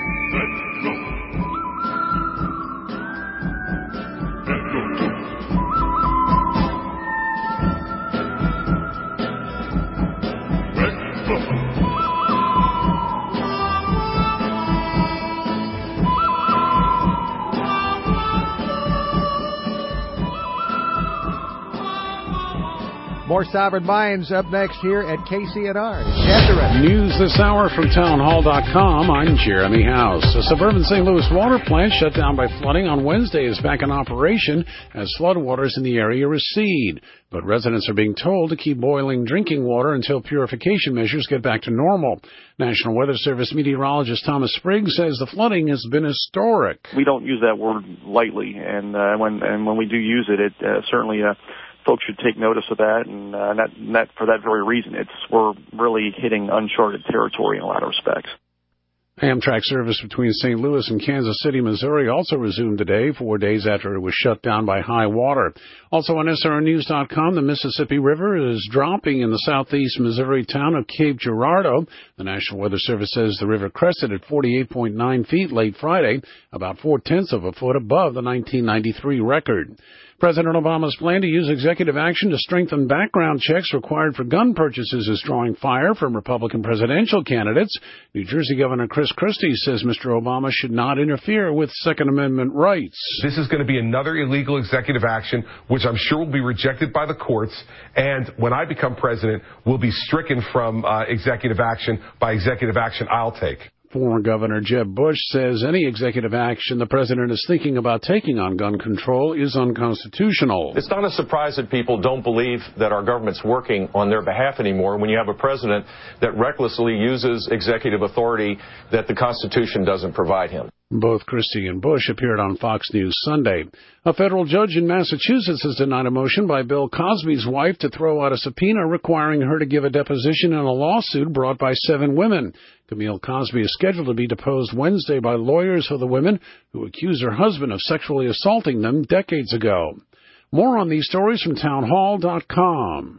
More Sovereign Minds up next here at K C N R. Chapter News this hour from town hall dot com. I'm Jeremy House. A suburban Saint Louis water plant shut down by flooding on Wednesday is back in operation as floodwaters in the area recede. But residents are being told to keep boiling drinking water until purification measures get back to normal. National Weather Service meteorologist Thomas Spriggs says the flooding has been historic. We don't use that word lightly, and uh, when and when we do use it, it uh, certainly uh, folks should take notice of that, and uh, that, that for that very reason, it's we're really hitting uncharted territory in a lot of respects. Amtrak service between Saint Louis and Kansas City, Missouri also resumed today, four days after it was shut down by high water. Also on S R N news dot com, the Mississippi River is dropping in the southeast Missouri town of Cape Girardeau. The National Weather Service says the river crested at forty-eight point nine feet late Friday, about four-tenths of a foot above the nineteen ninety-three record. President Obama's plan to use executive action to strengthen background checks required for gun purchases is drawing fire from Republican presidential candidates. New Jersey Governor Chris Christie says Mister Obama should not interfere with Second Amendment rights. This is going to be another illegal executive action, which I'm sure will be rejected by the courts, and when I become president, will be stricken from uh, executive action by executive action I'll take. Former Governor Jeb Bush says any executive action the president is thinking about taking on gun control is unconstitutional. It's not a surprise that people don't believe that our government's working on their behalf anymore when you have a president that recklessly uses executive authority that the Constitution doesn't provide him. Both Christie and Bush appeared on Fox News Sunday. A federal judge in Massachusetts has denied a motion by Bill Cosby's wife to throw out a subpoena requiring her to give a deposition in a lawsuit brought by seven women. Camille Cosby is scheduled to be deposed Wednesday by lawyers for the women who accuse her husband of sexually assaulting them decades ago. More on these stories from town hall dot com.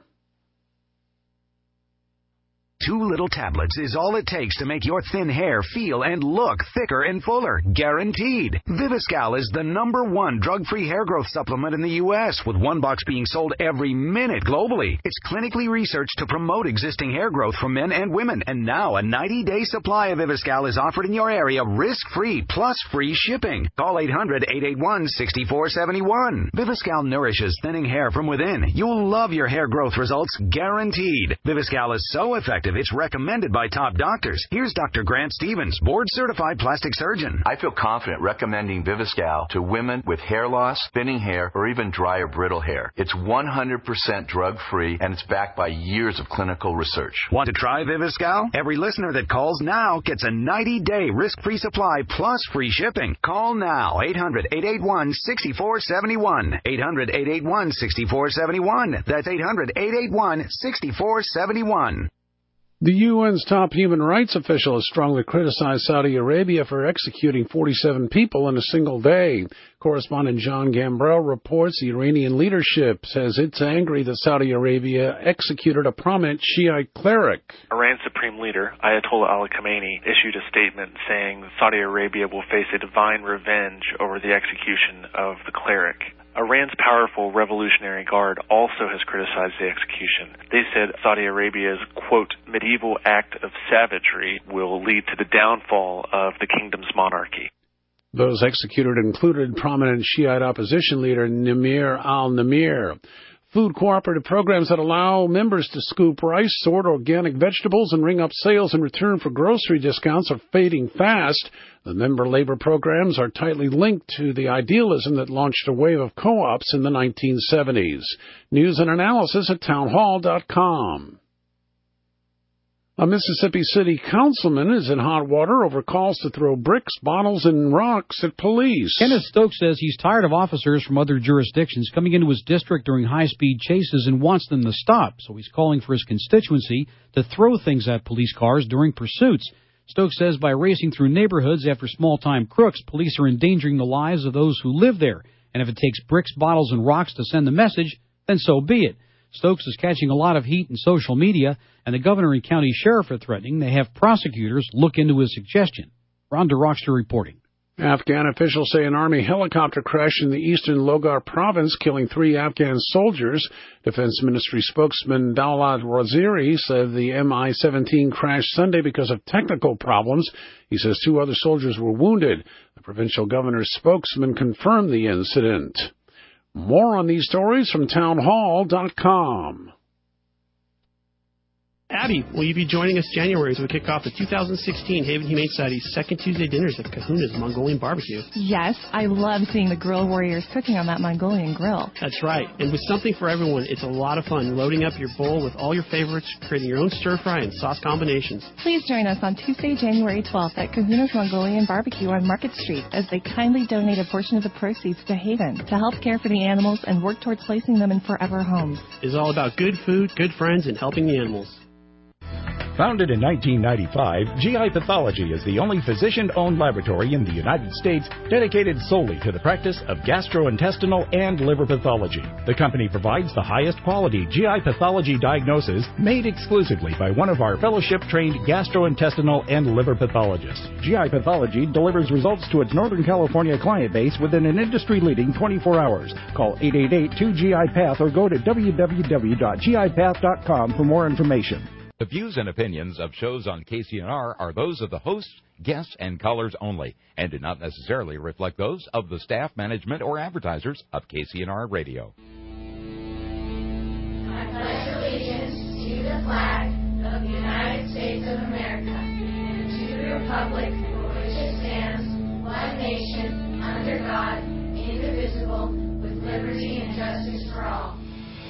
Two little tablets is all it takes to make your thin hair feel and look thicker and fuller. Guaranteed. Viviscal is the number one drug-free hair growth supplement in the U S, with one box being sold every minute globally. It's clinically researched to promote existing hair growth for men and women. And now a ninety-day supply of Viviscal is offered in your area risk-free plus free shipping. Call eight hundred, eight eight one, six four seven one. Viviscal nourishes thinning hair from within. You'll love your hair growth results, guaranteed. Viviscal is so effective it's recommended by top doctors. Here's Doctor Grant Stevens, board-certified plastic surgeon. I feel confident recommending Viviscal to women with hair loss, thinning hair, or even dry or brittle hair. It's one hundred percent drug-free, and it's backed by years of clinical research. Want to try Viviscal? Every listener that calls now gets a ninety-day risk-free supply plus free shipping. Call now, eight hundred, eight eight one, six four seven one. eight hundred, eight eight one, six four seven one. That's eight hundred, eight eight one, six four seven one. The U N's top human rights official has strongly criticized Saudi Arabia for executing forty-seven people in a single day. Correspondent John Gambrell reports the Iranian leadership says it's angry that Saudi Arabia executed a prominent Shiite cleric. Iran's supreme leader, Ayatollah Ali Khamenei, issued a statement saying Saudi Arabia will face a divine revenge over the execution of the cleric. Iran's powerful Revolutionary Guard also has criticized the execution. They said Saudi Arabia's, quote, medieval act of savagery will lead to the downfall of the kingdom's monarchy. Those executed included prominent Shiite opposition leader Nimir al-Nimir. Food cooperative programs that allow members to scoop rice, sort organic vegetables, and ring up sales in return for grocery discounts are fading fast. The member labor programs are tightly linked to the idealism that launched a wave of co-ops in the nineteen seventies. News and analysis at town hall dot com. A Mississippi City councilman is in hot water over calls to throw bricks, bottles, and rocks at police. Kenneth Stokes says he's tired of officers from other jurisdictions coming into his district during high-speed chases and wants them to stop, so he's calling for his constituency to throw things at police cars during pursuits. Stokes says by racing through neighborhoods after small-time crooks, police are endangering the lives of those who live there. And if it takes bricks, bottles, and rocks to send the message, then so be it. Stokes is catching a lot of heat in social media, and the governor and county sheriff are threatening they have prosecutors look into his suggestion. Ron DeRockster reporting. Afghan officials say an Army helicopter crashed in the eastern Logar province, killing three Afghan soldiers. Defense Ministry spokesman Dawlat Waziri said the M I seventeen crashed Sunday because of technical problems. He says two other soldiers were wounded. The provincial governor's spokesman confirmed the incident. More on these stories from townhall dot com. Abby, will you be joining us January as we kick off the two thousand sixteen Haven Humane Society's second Tuesday dinners at Kahuna's Mongolian Barbecue? Yes, I love seeing the grill warriors cooking on that Mongolian grill. That's right, and with something for everyone, it's a lot of fun loading up your bowl with all your favorites, creating your own stir-fry and sauce combinations. Please join us on Tuesday, January twelfth at Kahuna's Mongolian Barbecue on Market Street as they kindly donate a portion of the proceeds to Haven to help care for the animals and work towards placing them in forever homes. It's all about good food, good friends, and helping the animals. Founded in nineteen ninety-five, G I Pathology is the only physician-owned laboratory in the United States dedicated solely to the practice of gastrointestinal and liver pathology. The company provides the highest quality G I pathology diagnosis made exclusively by one of our fellowship-trained gastrointestinal and liver pathologists. G I Pathology delivers results to its Northern California client base within an industry-leading twenty-four hours. Call eight eight eight, two G I Path or go to w w w dot g i path dot com for more information. The views and opinions of shows on K C N R are those of the hosts, guests, and callers only, and do not necessarily reflect those of the staff, management, or advertisers of K C N R Radio. I pledge allegiance to the flag of the United States of America and to the republic for which it stands, one nation, under God, indivisible, with liberty and justice for all.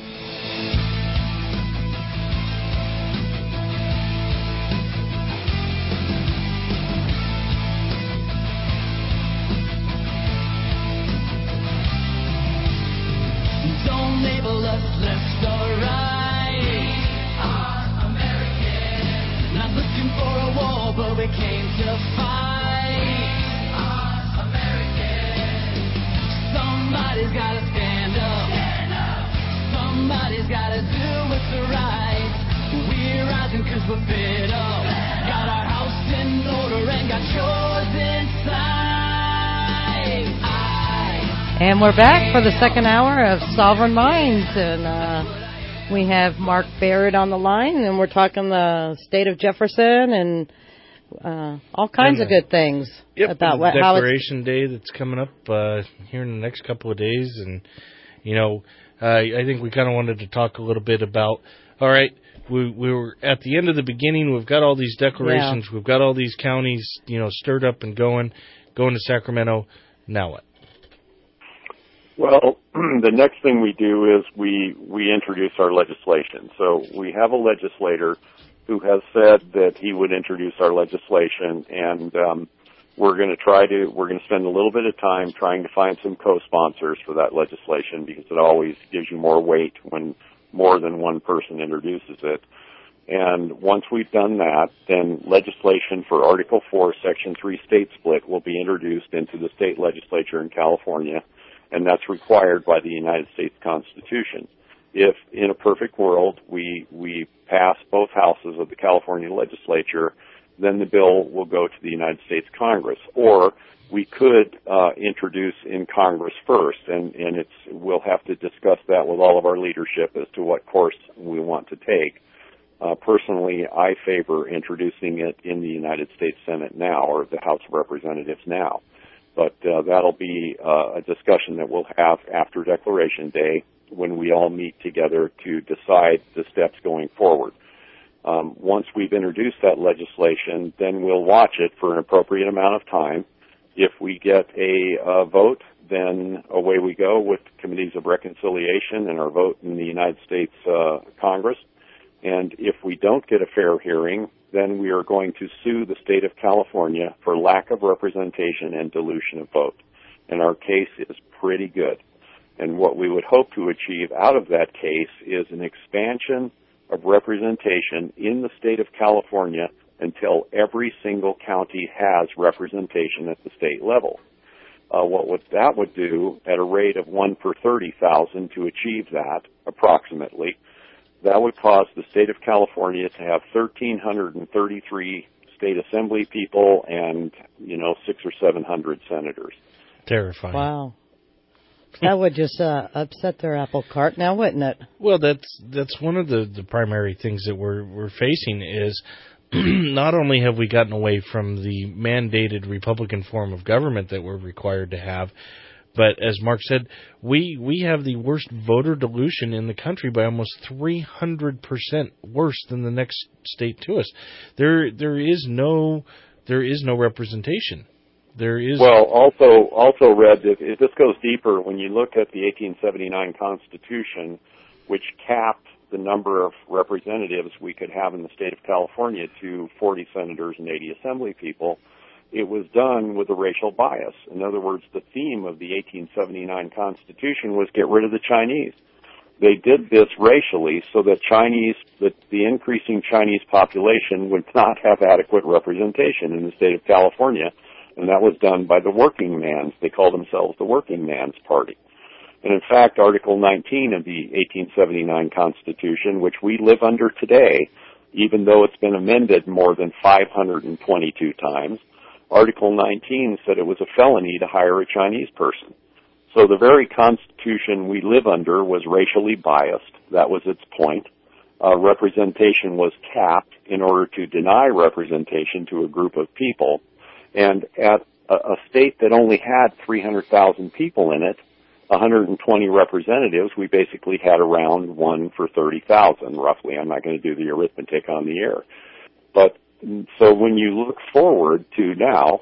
Don't label us left or right. Our American. Not looking for a war, but we came to fight. Our American. Somebody's gotta stand up. Stand up. Somebody's gotta do what's right. We're rising cause we're fed up. Got our house in order and got yours inside. I And we're back for the second hour of Sovereign Minds, and uh, we have Mark Barrett on the line, and we're talking the state of Jefferson and uh, all kinds and, of good things yep, about what, how it's... Declaration Day that's coming up uh, here in the next couple of days, and you know, uh, I think we kind of wanted to talk a little bit about. All right, we we were at the end of the beginning. We've got all these declarations. Yeah. We've got all these counties, you know, stirred up and going, going to Sacramento. Now what? Well, the next thing we do is we, we introduce our legislation. So we have a legislator who has said that he would introduce our legislation, and um, we're going to try to, we're going to spend a little bit of time trying to find some co-sponsors for that legislation because it always gives you more weight when more than one person introduces it. And once we've done that, then legislation for Article four, Section three state split will be introduced into the state legislature in California, and that's required by the United States Constitution. If, in a perfect world, we we pass both houses of the California legislature, then the bill will go to the United States Congress. Or we could uh, introduce in Congress first, and, and it's we'll have to discuss that with all of our leadership as to what course we want to take. Uh, personally, I favor introducing it in the United States Senate now, or the House of Representatives now. But uh, that'll be uh, a discussion that we'll have after Declaration Day when we all meet together to decide the steps going forward. Um, once we've introduced that legislation, then we'll watch it for an appropriate amount of time. If we get a uh, vote, then away we go with committees of reconciliation and our vote in the United States uh, Congress. And if we don't get a fair hearing, then we are going to sue the state of California for lack of representation and dilution of vote. And our case is pretty good. And what we would hope to achieve out of that case is an expansion of representation in the state of California until every single county has representation at the state level. Uh, what would, that would do at a rate of one per thirty thousand to achieve that, approximately, that would cause the state of California to have one thousand three hundred thirty-three state assembly people and, you know, six or seven hundred senators. Terrifying. Wow. That would just uh, upset their apple cart now, wouldn't it? Well, that's that's one of the, the primary things that we're we're facing is not only have we gotten away from the mandated Republican form of government that we're required to have, but as Mark said, we we have the worst voter dilution in the country by almost three hundred percent worse than the next state to us. There there is no there is no representation. There is well, also also Red, if, if this goes deeper, when you look at the eighteen seventy-nine Constitution, which capped the number of representatives we could have in the state of California to forty senators and eighty assembly people, it was done with a racial bias. In other words, the theme of the eighteen seventy-nine Constitution was get rid of the Chinese. They did this racially so that Chinese, that the increasing Chinese population would not have adequate representation in the state of California, and that was done by the working man's. They call themselves the Working Man's Party. And in fact, Article nineteen of the eighteen seventy-nine Constitution, which we live under today, even though it's been amended more than five hundred twenty-two times, Article nineteen said it was a felony to hire a Chinese person. So the very Constitution we live under was racially biased. That was its point. Uh, representation was capped in order to deny representation to a group of people. And at a, a state that only had three hundred thousand people in it, one hundred twenty representatives, we basically had around one for thirty thousand, roughly. I'm not going to do the arithmetic on the air. But so when you look forward to now,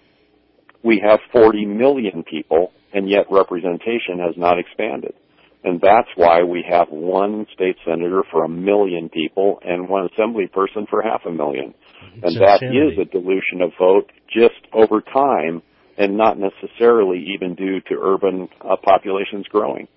we have forty million people, and yet representation has not expanded. And that's why we have one state senator for a million people and one assembly person for half a million. And that is a dilution of vote just over time, and not necessarily even due to urban uh, populations growing.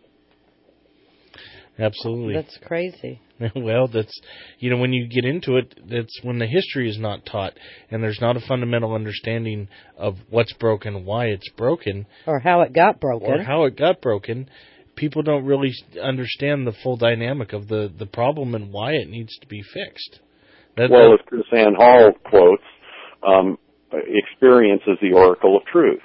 Absolutely. That's crazy. Well, that's, you know, when you get into it, that's when the history is not taught and there's not a fundamental understanding of what's broken, why it's broken. Or how it got broken. Or how it got broken. People don't really understand the full dynamic of the, the problem and why it needs to be fixed. That, well, as Chris Ann Hall quotes, um, experience is the oracle of truth.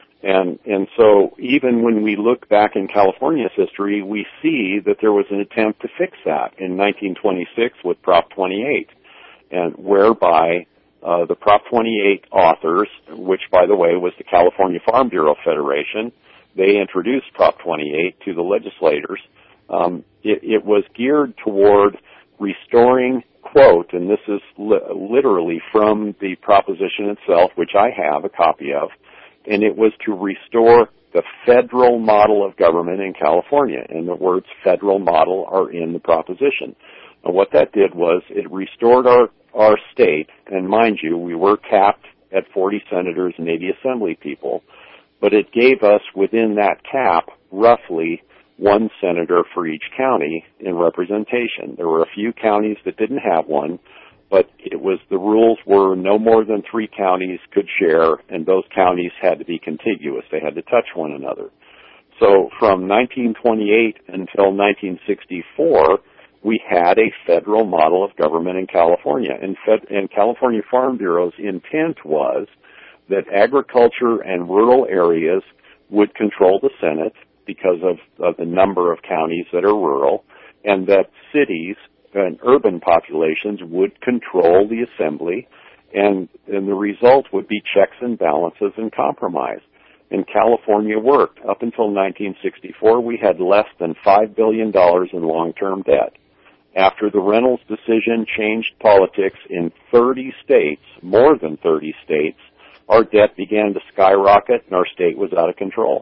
And and so even when we look back in California's history, we see that there was an attempt to fix that in nineteen twenty-six with Prop twenty-eight, and whereby uh, the Prop twenty-eight authors, which, by the way, was the California Farm Bureau Federation, they introduced Prop twenty-eight to the legislators. Um, it, it was geared toward restoring, quote, and this is li- literally from the proposition itself, which I have a copy of, and it was to restore the federal model of government in California. And the words federal model are in the proposition. And what that did was it restored our, our state, and mind you, we were capped at forty senators and eighty assembly people, but it gave us within that cap roughly one senator for each county in representation. There were a few counties that didn't have one, but it was, the rules were no more than three counties could share, and those counties had to be contiguous. They had to touch one another. So from nineteen twenty-eight until nineteen sixty-four, we had a federal model of government in California. And, Fed, and California Farm Bureau's intent was that agriculture and rural areas would control the Senate because of, of the number of counties that are rural, and that cities and urban populations would control the assembly, and, and the result would be checks and balances and compromise. And California worked. Up until nineteen sixty-four, we had less than five billion dollars in long-term debt. After the Reynolds decision changed politics in thirty states, more than thirty states, our debt began to skyrocket and our state was out of control.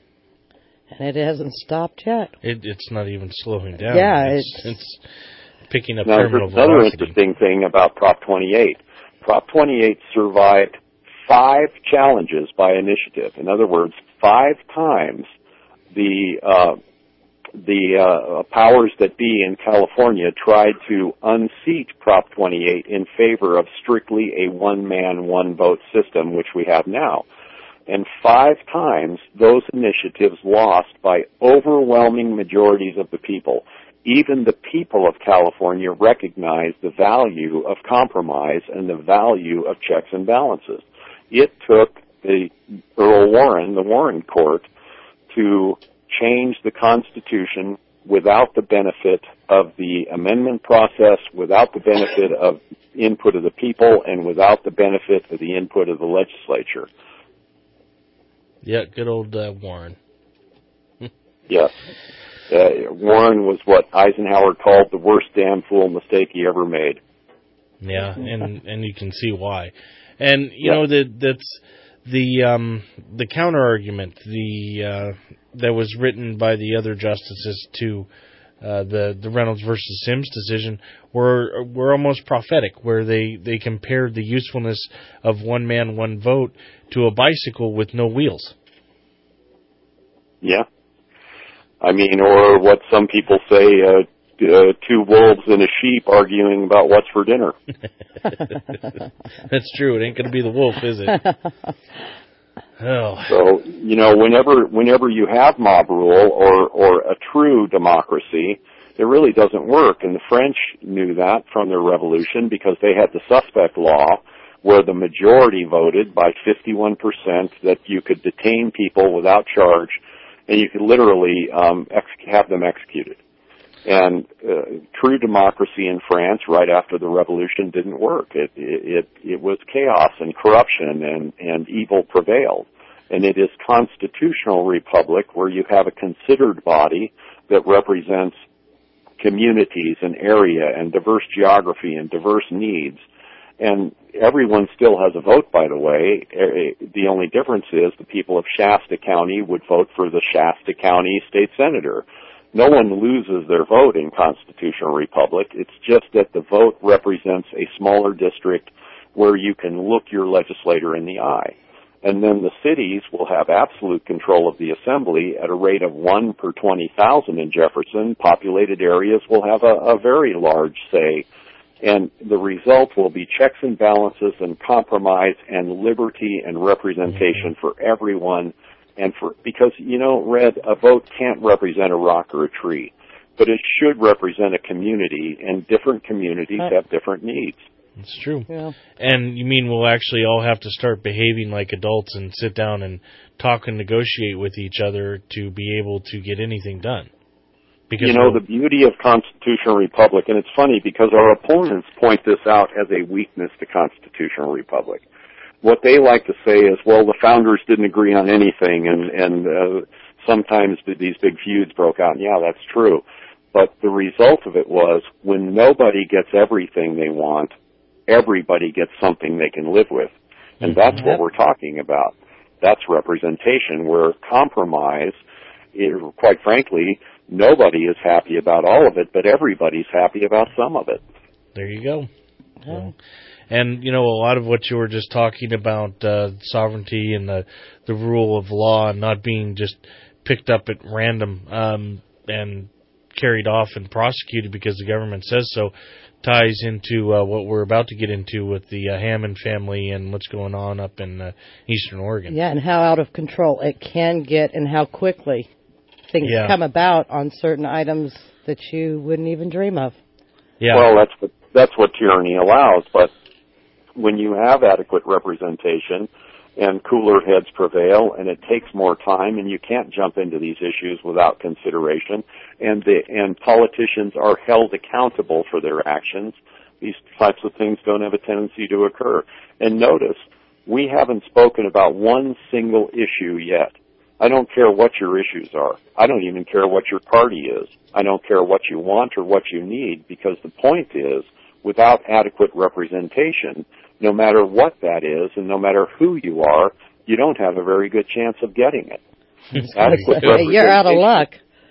And it hasn't stopped yet. It, it's not even slowing down. Yeah, it's, it's, it's picking up now, terminal there's another velocity. interesting thing about Prop twenty-eight. Prop twenty-eight survived five challenges by initiative. In other words, five times the uh, the uh, powers that be in California tried to unseat Prop twenty-eight in favor of strictly a one-man, one-vote system, which we have now. And five times those initiatives lost by overwhelming majorities of the people. Even the people of California recognize the value of compromise and the value of checks and balances. It took the Earl Warren, the Warren Court, to change the Constitution without the benefit of the amendment process, without the benefit of input of the people, and without the benefit of the input of the legislature. Yeah, good old uh, Warren. Yes. Uh, Warren was what Eisenhower called the worst damn fool mistake he ever made. Yeah, and and you can see why. And you yeah. know that that's the um, the counter argument the uh, that was written by the other justices to uh, the the Reynolds versus Sims decision were were almost prophetic, where they, they compared the usefulness of one man one vote to a bicycle with no wheels. Yeah. I mean, or what some people say, uh, uh, two wolves and a sheep arguing about what's for dinner. That's true. It ain't going to be the wolf, is it? Oh. So, you know, whenever whenever you have mob rule or, or a true democracy, it really doesn't work. And the French knew that from their revolution because they had the suspect law where the majority voted by fifty-one percent that you could detain people without charge and you could literally um, ex- have them executed. And uh, true democracy in France right after the revolution didn't work. It it it was chaos and corruption and, and evil prevailed. And it is constitutional republic where you have a considered body that represents communities and area and diverse geography and diverse needs. And everyone still has a vote, by the way. The only difference is the people of Shasta County would vote for the Shasta County state senator. No one loses their vote in constitutional republic. It's just that the vote represents a smaller district where you can look your legislator in the eye. And then the cities will have absolute control of the assembly at a rate of one per twenty thousand in Jefferson. Populated areas will have a, a very large say. And the result will be checks and balances and compromise and liberty and representation for everyone. And for, because, you know, Red, a vote can't represent a rock or a tree, but it should represent a community, and different communities have different needs. It's true. Yeah. And you mean we'll actually all have to start behaving like adults and sit down and talk and negotiate with each other to be able to get anything done? Because you know, we'll, the beauty of constitutional republic, and it's funny because our opponents point this out as a weakness to constitutional republic. What they like to say is, well, the founders didn't agree on anything, and, and uh, sometimes these big feuds broke out. And yeah, that's true. But the result of it was when nobody gets everything they want, everybody gets something they can live with. And that's what we're talking about. That's representation, where compromise, it, quite frankly, nobody is happy about all of it, but everybody's happy about some of it. There you go. Yeah. And, you know, a lot of what you were just talking about, uh, sovereignty and the, the rule of law and not being just picked up at random um, and carried off and prosecuted because the government says so, ties into uh, what we're about to get into with the uh, Hammond family and what's going on up in uh, Eastern Oregon. Yeah, and how out of control it can get and how quickly things yeah. come about on certain items that you wouldn't even dream of. Yeah. Well, that's what, that's what tyranny allows, but when you have adequate representation and cooler heads prevail and it takes more time and you can't jump into these issues without consideration and the, and politicians are held accountable for their actions, these types of things don't have a tendency to occur. And notice, we haven't spoken about one single issue yet. I don't care what your issues are. I don't even care what your party is. I don't care what you want or what you need, because the point is, without adequate representation, no matter what that is and no matter who you are, you don't have a very good chance of getting it. Adequate You're out of luck.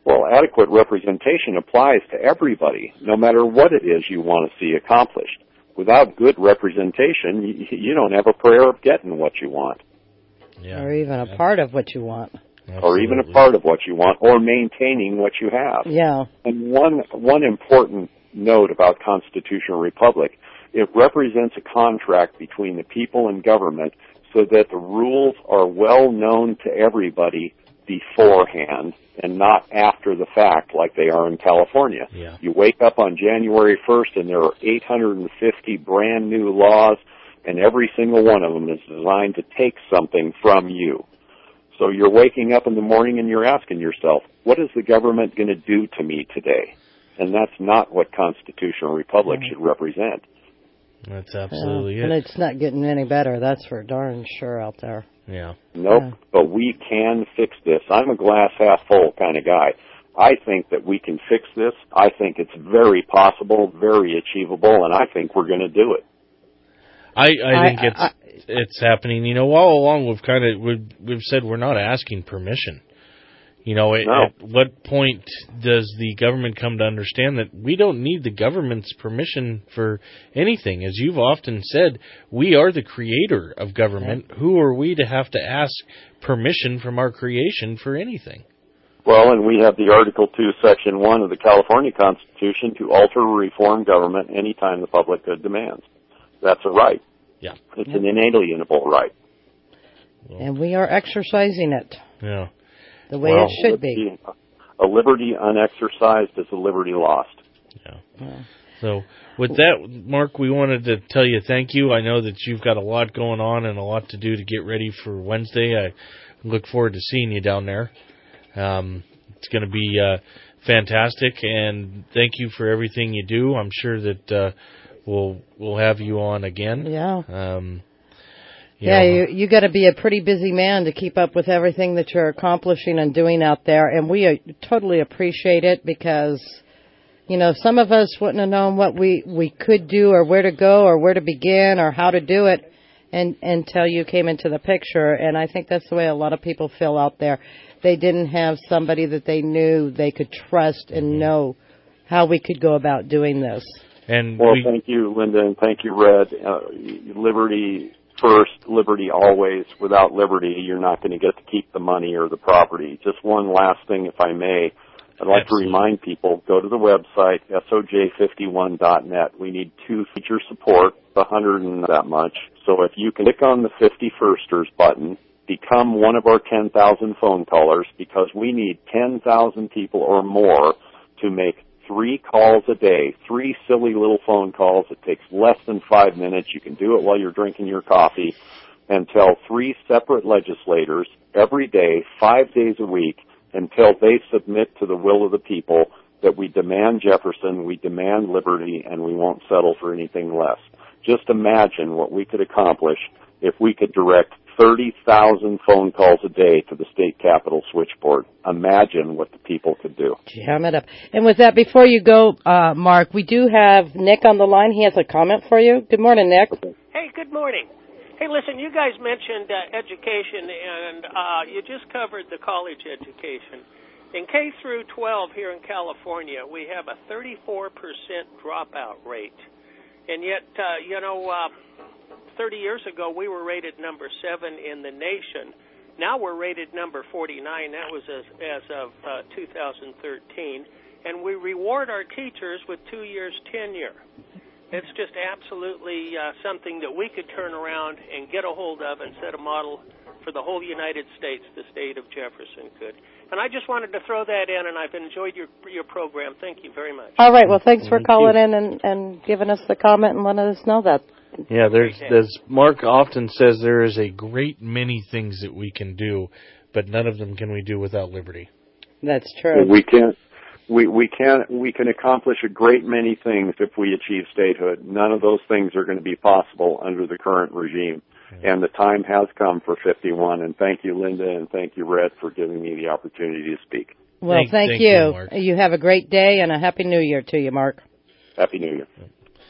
Well, adequate representation applies to everybody, no matter what it is you want to see accomplished. Without good representation, you, you don't have a prayer of getting what you want. Yeah. Or even a part of what you want. Absolutely. Or even a part of what you want, or maintaining what you have. Yeah. And one one important note about constitutional republic, it represents a contract between the people and government so that the rules are well known to everybody beforehand and not after the fact like they are in California. Yeah. You wake up on January first and there are eight hundred fifty brand new laws, and every single one of them is designed to take something from you. So you're waking up in the morning and you're asking yourself, what is the government going to do to me today? And that's not what constitutional republic should represent. That's absolutely yeah. it. And it's not getting any better, that's for darn sure out there. Yeah. Nope, Yeah. but we can fix this. I'm a glass half full kind of guy. I think that we can fix this. I think it's very possible, very achievable, and I think we're going to do it. I, I think I- it's I- it's happening. You know, all along we've kind of we've, we've said we're not asking permission. You know, at, No. at what point does the government come to understand that we don't need the government's permission for anything? As you've often said, we are the creator of government. Yeah. Who are we to have to ask permission from our creation for anything? Well, and we have the Article two, Section one of the California Constitution to alter or reform government anytime the public good demands. That's a right. Yeah. It's an inalienable right. And we are exercising it. Yeah. The way well, it should be. A liberty unexercised is a liberty lost. Yeah. yeah. So with that, Mark, we wanted to tell you thank you. I know that you've got a lot going on and a lot to do to get ready for Wednesday. I look forward to seeing you down there. Um, it's going to be uh, fantastic, and thank you for everything you do. I'm sure that uh, we'll we'll have you on again. Yeah. Um, You yeah, know, you you got to be a pretty busy man to keep up with everything that you're accomplishing and doing out there, and we uh, totally appreciate it because, you know, some of us wouldn't have known what we, we could do or where to go or where to begin or how to do it and, until you came into the picture, and I think that's the way a lot of people feel out there. They didn't have somebody that they knew they could trust and mm-hmm. know how we could go about doing this. And well, we, thank you, Linda, and thank you, Red. Uh, liberty first, liberty always. Without liberty, you're not going to get to keep the money or the property. Just one last thing, if I may. I'd like Absolutely. to remind people, go to the website, S O J fifty-one dot net. We need two feature support, a hundred and that much. So if you can click on the fifty-firsters button, become one of our ten thousand phone callers, because we need ten thousand people or more to make three calls a day, three silly little phone calls. It takes less than five minutes. You can do it while you're drinking your coffee, and tell three separate legislators every day, five days a week, until they submit to the will of the people that we demand Jefferson, we demand liberty, and we won't settle for anything less. Just imagine what we could accomplish if we could direct thirty thousand phone calls a day to the state capitol switchboard. Imagine what the people could do. Jam it up. And with that, before you go, uh, Mark, we do have Nick on the line. He has a comment for you. Good morning, Nick. Hey, good morning. Hey, listen, you guys mentioned uh, education, and uh, you just covered the college education. In K through twelve here in California, we have a thirty-four percent dropout rate. And yet, uh, you know, uh, thirty years ago, we were rated number seven in the nation. Now we're rated number forty-nine. That was as, as of uh, two thousand thirteen. And we reward our teachers with two years tenure. It's just absolutely uh, something that we could turn around and get a hold of and set a model for the whole United States, the state of Jefferson could. And I just wanted to throw that in, and I've enjoyed your your program. Thank you very much. All right. Well, thanks for Thank calling you. in and, and giving us the comment and letting us know that. Yeah, there's, there's, Mark often says there is a great many things that we can do, but none of them can we do without liberty. That's true. We can't. We we can we can accomplish a great many things if we achieve statehood. None of those things are going to be possible under the current regime. And the time has come for fifty-one. And thank you, Linda, and thank you, Red, for giving me the opportunity to speak. Well, thank, thank, thank you. you, Mark. You have a great day and a happy New Year to you, Mark. Happy New Year.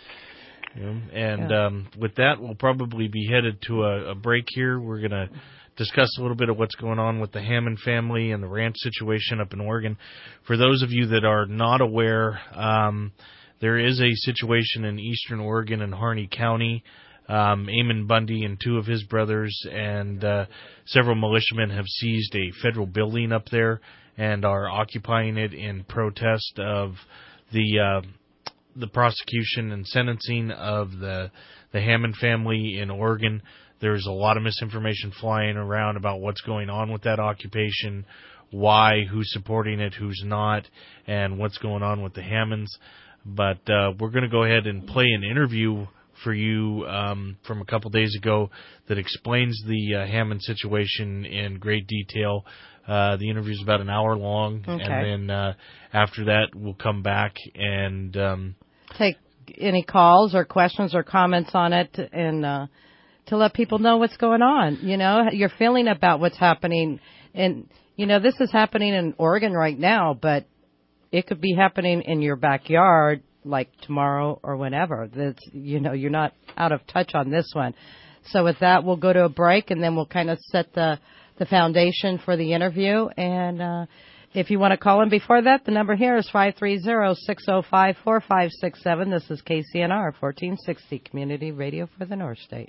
Yeah, and yeah. Um, with that, we'll probably be headed to a, a break here. We're going to discuss a little bit of what's going on with the Hammond family and the ranch situation up in Oregon. For those of you that are not aware, um, there is a situation in eastern Oregon in Harney County. Um, Eamon Bundy and two of his brothers and uh, several militiamen have seized a federal building up there and are occupying it in protest of the uh, the prosecution and sentencing of the the Hammond family in Oregon. There's a lot of misinformation flying around about what's going on with that occupation, why, who's supporting it, who's not, and what's going on with the Hammonds. But uh, we're going to go ahead and play an interview for you um, from a couple days ago that explains the uh, Hammond situation in great detail. Uh, the interview is about an hour long, Okay. and then uh, after that we'll come back and um, take any calls or questions or comments on it, and uh, to let people know what's going on. You know, your feeling about what's happening, and you know, this is happening in Oregon right now, but it could be happening in your backyard, like tomorrow or whenever. That's, you know, you're not out of touch on this one. So with that, we'll go to a break, and then we'll kind of set the the foundation for the interview. And uh, if you want to call in before that, the number here is five three zero, six zero five, four five six seven. This is K C N R, fourteen sixty, Community Radio for the North State.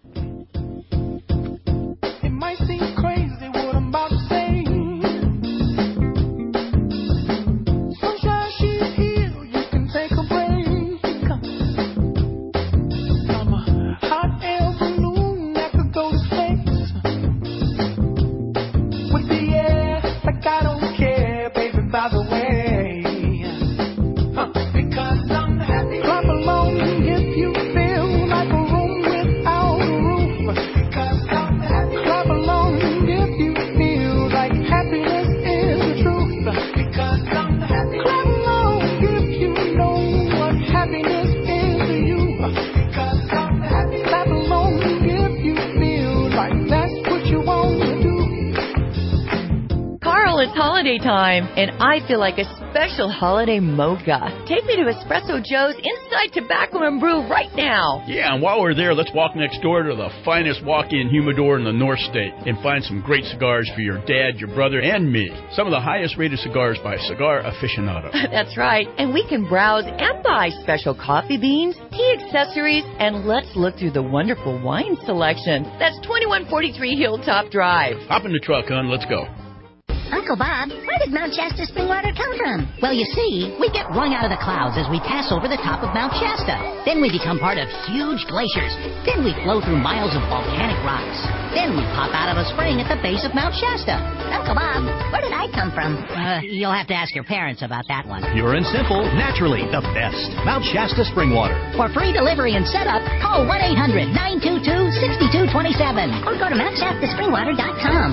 It might seem crazy what I'm about to say. Sunshine, she's here, you can take a break. I'm a hot air balloon that could go to space. With the air, like I don't care, baby, by the way. Huh. Because I'm happy. Clap along if you feel like a room without a roof. Because I'm happy. Clap along if you feel like happiness is the truth. Because I'm happy. Clap along if you know what happiness is to you. Because I'm happy. Clap along if you feel like that's what you want to do. Carl, it's holiday time, and I feel like a special holiday mocha. Take me to Espresso Joe's Inside Tobacco and Brew right now. Yeah, and while we're there, let's walk next door to the finest walk-in humidor in the North State and find some great cigars for your dad, your brother, and me. Some of the highest-rated cigars by Cigar Aficionado. That's right, and we can browse and buy special coffee beans, tea accessories, and let's look through the wonderful wine selection. That's twenty-one forty-three Hilltop Drive. Hop in the truck, hon. Let's go. Uncle Bob, where did Mount Shasta spring water come from? Well, you see, we get wrung out of the clouds as we pass over the top of Mount Shasta. Then we become part of huge glaciers. Then we flow through miles of volcanic rocks. Then we pop out of a spring at the base of Mount Shasta. Uncle Bob, where did I come from? Uh, you'll have to ask your parents about that one. Pure and simple, naturally the best. Mount Shasta spring water. For free delivery and setup, call one eight hundred, nine two two, six two two seven or go to mount shasta spring water dot com.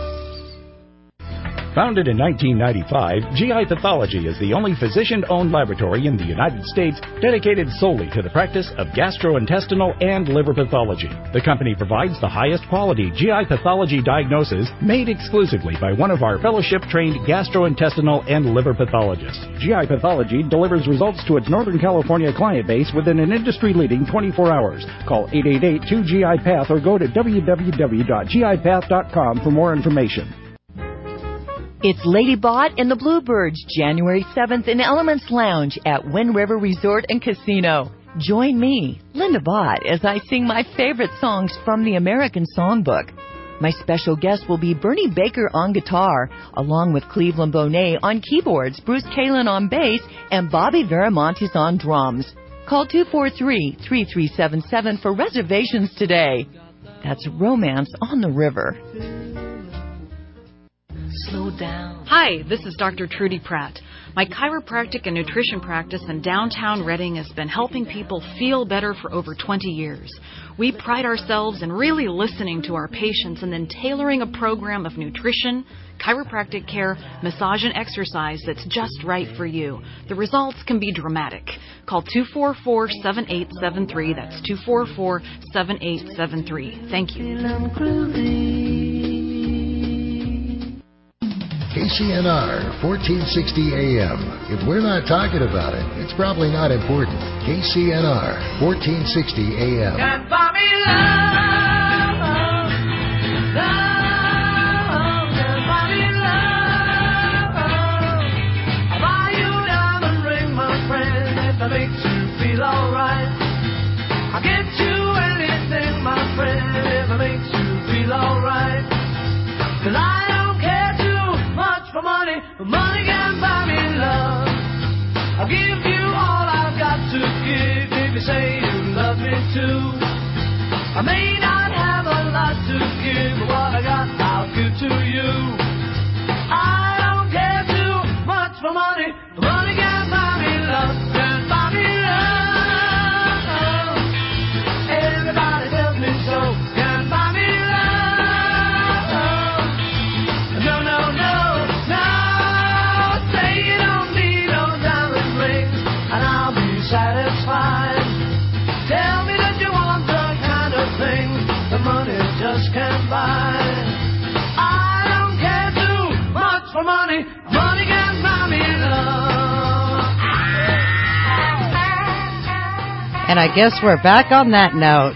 Founded in nineteen ninety-five, G I Pathology is the only physician-owned laboratory in the United States dedicated solely to the practice of gastrointestinal and liver pathology. The company provides the highest quality G I pathology diagnosis made exclusively by one of our fellowship-trained gastrointestinal and liver pathologists. G I Pathology delivers results to its Northern California client base within an industry-leading twenty-four hours. Call eight eight eight, two G I Path or go to w w w dot g i path dot com for more information. It's Lady Bot and the Bluebirds, January seventh in Elements Lounge at Wind River Resort and Casino. Join me, Linda Bott, as I sing my favorite songs from the American Songbook. My special guest will be Bernie Baker on guitar, along with Cleveland Bonet on keyboards, Bruce Kalin on bass, and Bobby Veramontes on drums. Call two four three, three three seven seven for reservations today. That's Romance on the River. Slow down. Hi, this is Doctor Trudy Pratt. My chiropractic and nutrition practice in downtown Redding has been helping people feel better for over twenty years. We pride ourselves in really listening to our patients and then tailoring a program of nutrition, chiropractic care, massage, and exercise that's just right for you. The results can be dramatic. Call two four four, seven eight seven three. That's two four four, seven eight seven three. Thank you. K C N R, fourteen sixty A M. If we're not talking about it, it's probably not important. K C N R, fourteen sixty A M. Got Bobby love, love. I may not have a lot to give, but what I got, I'll give to you. I don't care too much for money. Money can buy me love, can buy me love. Everybody tells me so, can buy me love. No, no, no, no. Say you don't need no diamond rings, and I'll be satisfied. Tell me that you want the kind of thing the money just can't buy. I don't care too much for money. Money can buy me love. And I guess we're back on that note.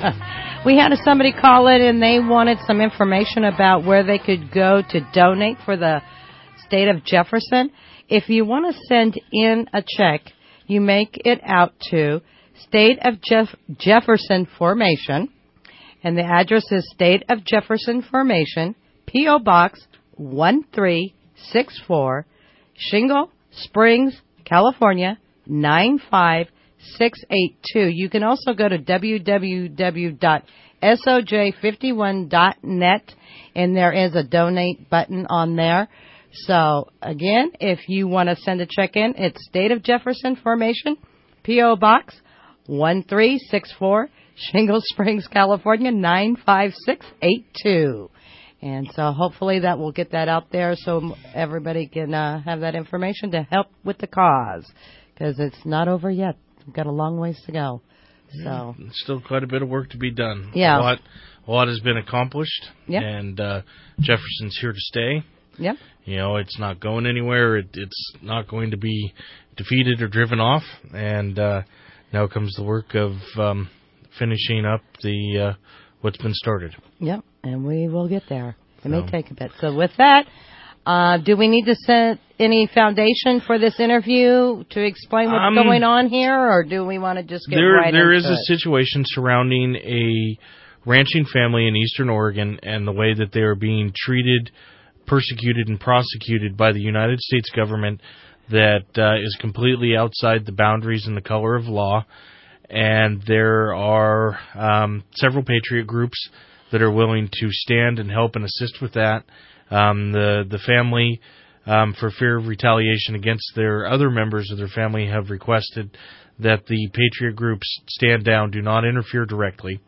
We had somebody call in and they wanted some information about where they could go to donate for the state of Jefferson. If you want to send in a check, you make it out to State of Jeff- Jefferson Formation, and the address is State of Jefferson Formation, P O. Box one three six four, Shingle Springs, California nine five six eight two. You can also go to w w w dot s o j fifty-one dot net, and there is a donate button on there. So, again, if you want to send a check in, it's State of Jefferson Formation, P O. Box one three six four, Shingle Springs, California nine five six eight two. And so hopefully that will get that out there so everybody can uh, have that information to help with the cause, because it's not over yet. We've got a long ways to go. So yeah, still quite a bit of work to be done. Yeah. A lot, a lot has been accomplished. Yep. And uh, Jefferson's here to stay. Yep. You know, it's not going anywhere. It, it's not going to be defeated or driven off. And uh, now comes the work of um, finishing up the uh, what's been started. Yep, and we will get there. It So. may take a bit. So with that, uh, do we need to set any foundation for this interview to explain what's Um, going on here, or do we want to just get There, right there is into a it? situation surrounding a ranching family in eastern Oregon and the way that they are being treated, persecuted, and prosecuted by the United States government that uh, is completely outside the boundaries and the color of law. And there are um, several patriot groups that are willing to stand and help and assist with that. Um, the the family, um, for fear of retaliation against their other members of their family, have requested that the patriot groups stand down, do not interfere directly.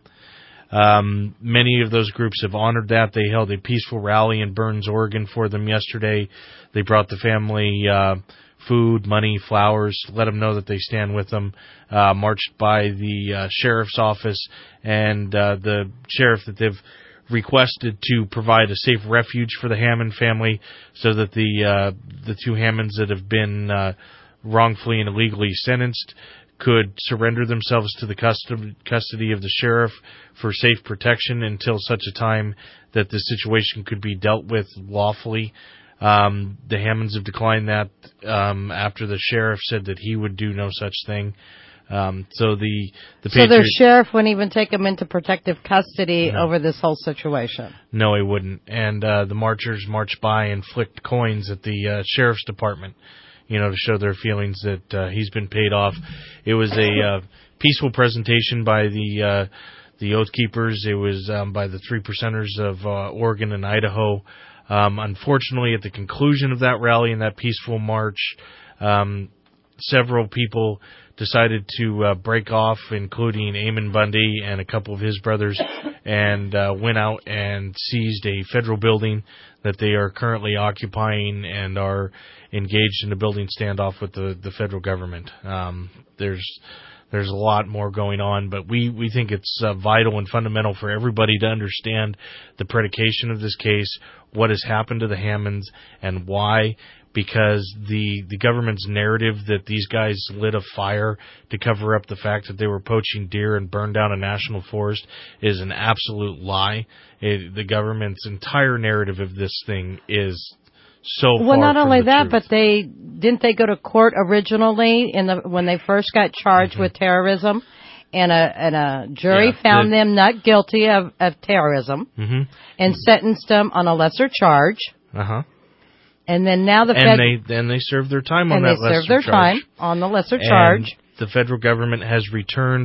Um, many of those groups have honored that. They held a peaceful rally in Burns, Oregon for them yesterday. They brought the family uh, food, money, flowers, let them know that they stand with them, uh, marched by the uh, sheriff's office and uh, the sheriff that they've requested to provide a safe refuge for the Hammond family so that the uh, the two Hammonds that have been uh, wrongfully and illegally sentenced could surrender themselves to the custody, custody of the sheriff for safe protection until such a time that the situation could be dealt with lawfully. Um, the Hammonds have declined that um, after the sheriff said that he would do no such thing. Um, so the the So their Patriot, sheriff wouldn't even take them into protective custody No. over this whole situation. no, he wouldn't. And uh, the marchers marched by and flicked coins at the uh, sheriff's department, you know, to show their feelings that uh, he's been paid off. It was a uh, peaceful presentation by the uh, the Oath Keepers. It was um, by the three percenters of uh, Oregon and Idaho. Um, unfortunately, at the conclusion of that rally and that peaceful march, um, several people decided to uh, break off, including Eamon Bundy and a couple of his brothers, and uh, went out and seized a federal building that they are currently occupying and are engaged in a building standoff with the, the federal government. Um, there's there's a lot more going on, but we, we think it's uh, vital and fundamental for everybody to understand the predication of this case, what has happened to the Hammonds, and why. Because the, the government's narrative that these guys lit a fire to cover up the fact that they were poaching deer and burned down a national forest is an absolute lie. It, the government's entire narrative of this thing is so far Well, not from only the that, truth. but they didn't they go to court originally in the when they first got charged Mm-hmm. with terrorism, and a and a jury Yeah, found the- them not guilty of, of terrorism Mhm. and sentenced them on a lesser charge. Uh-huh. And then now the and Fed they then they served their time on and that they lesser served their charge. time on the lesser And charge. the federal government has returned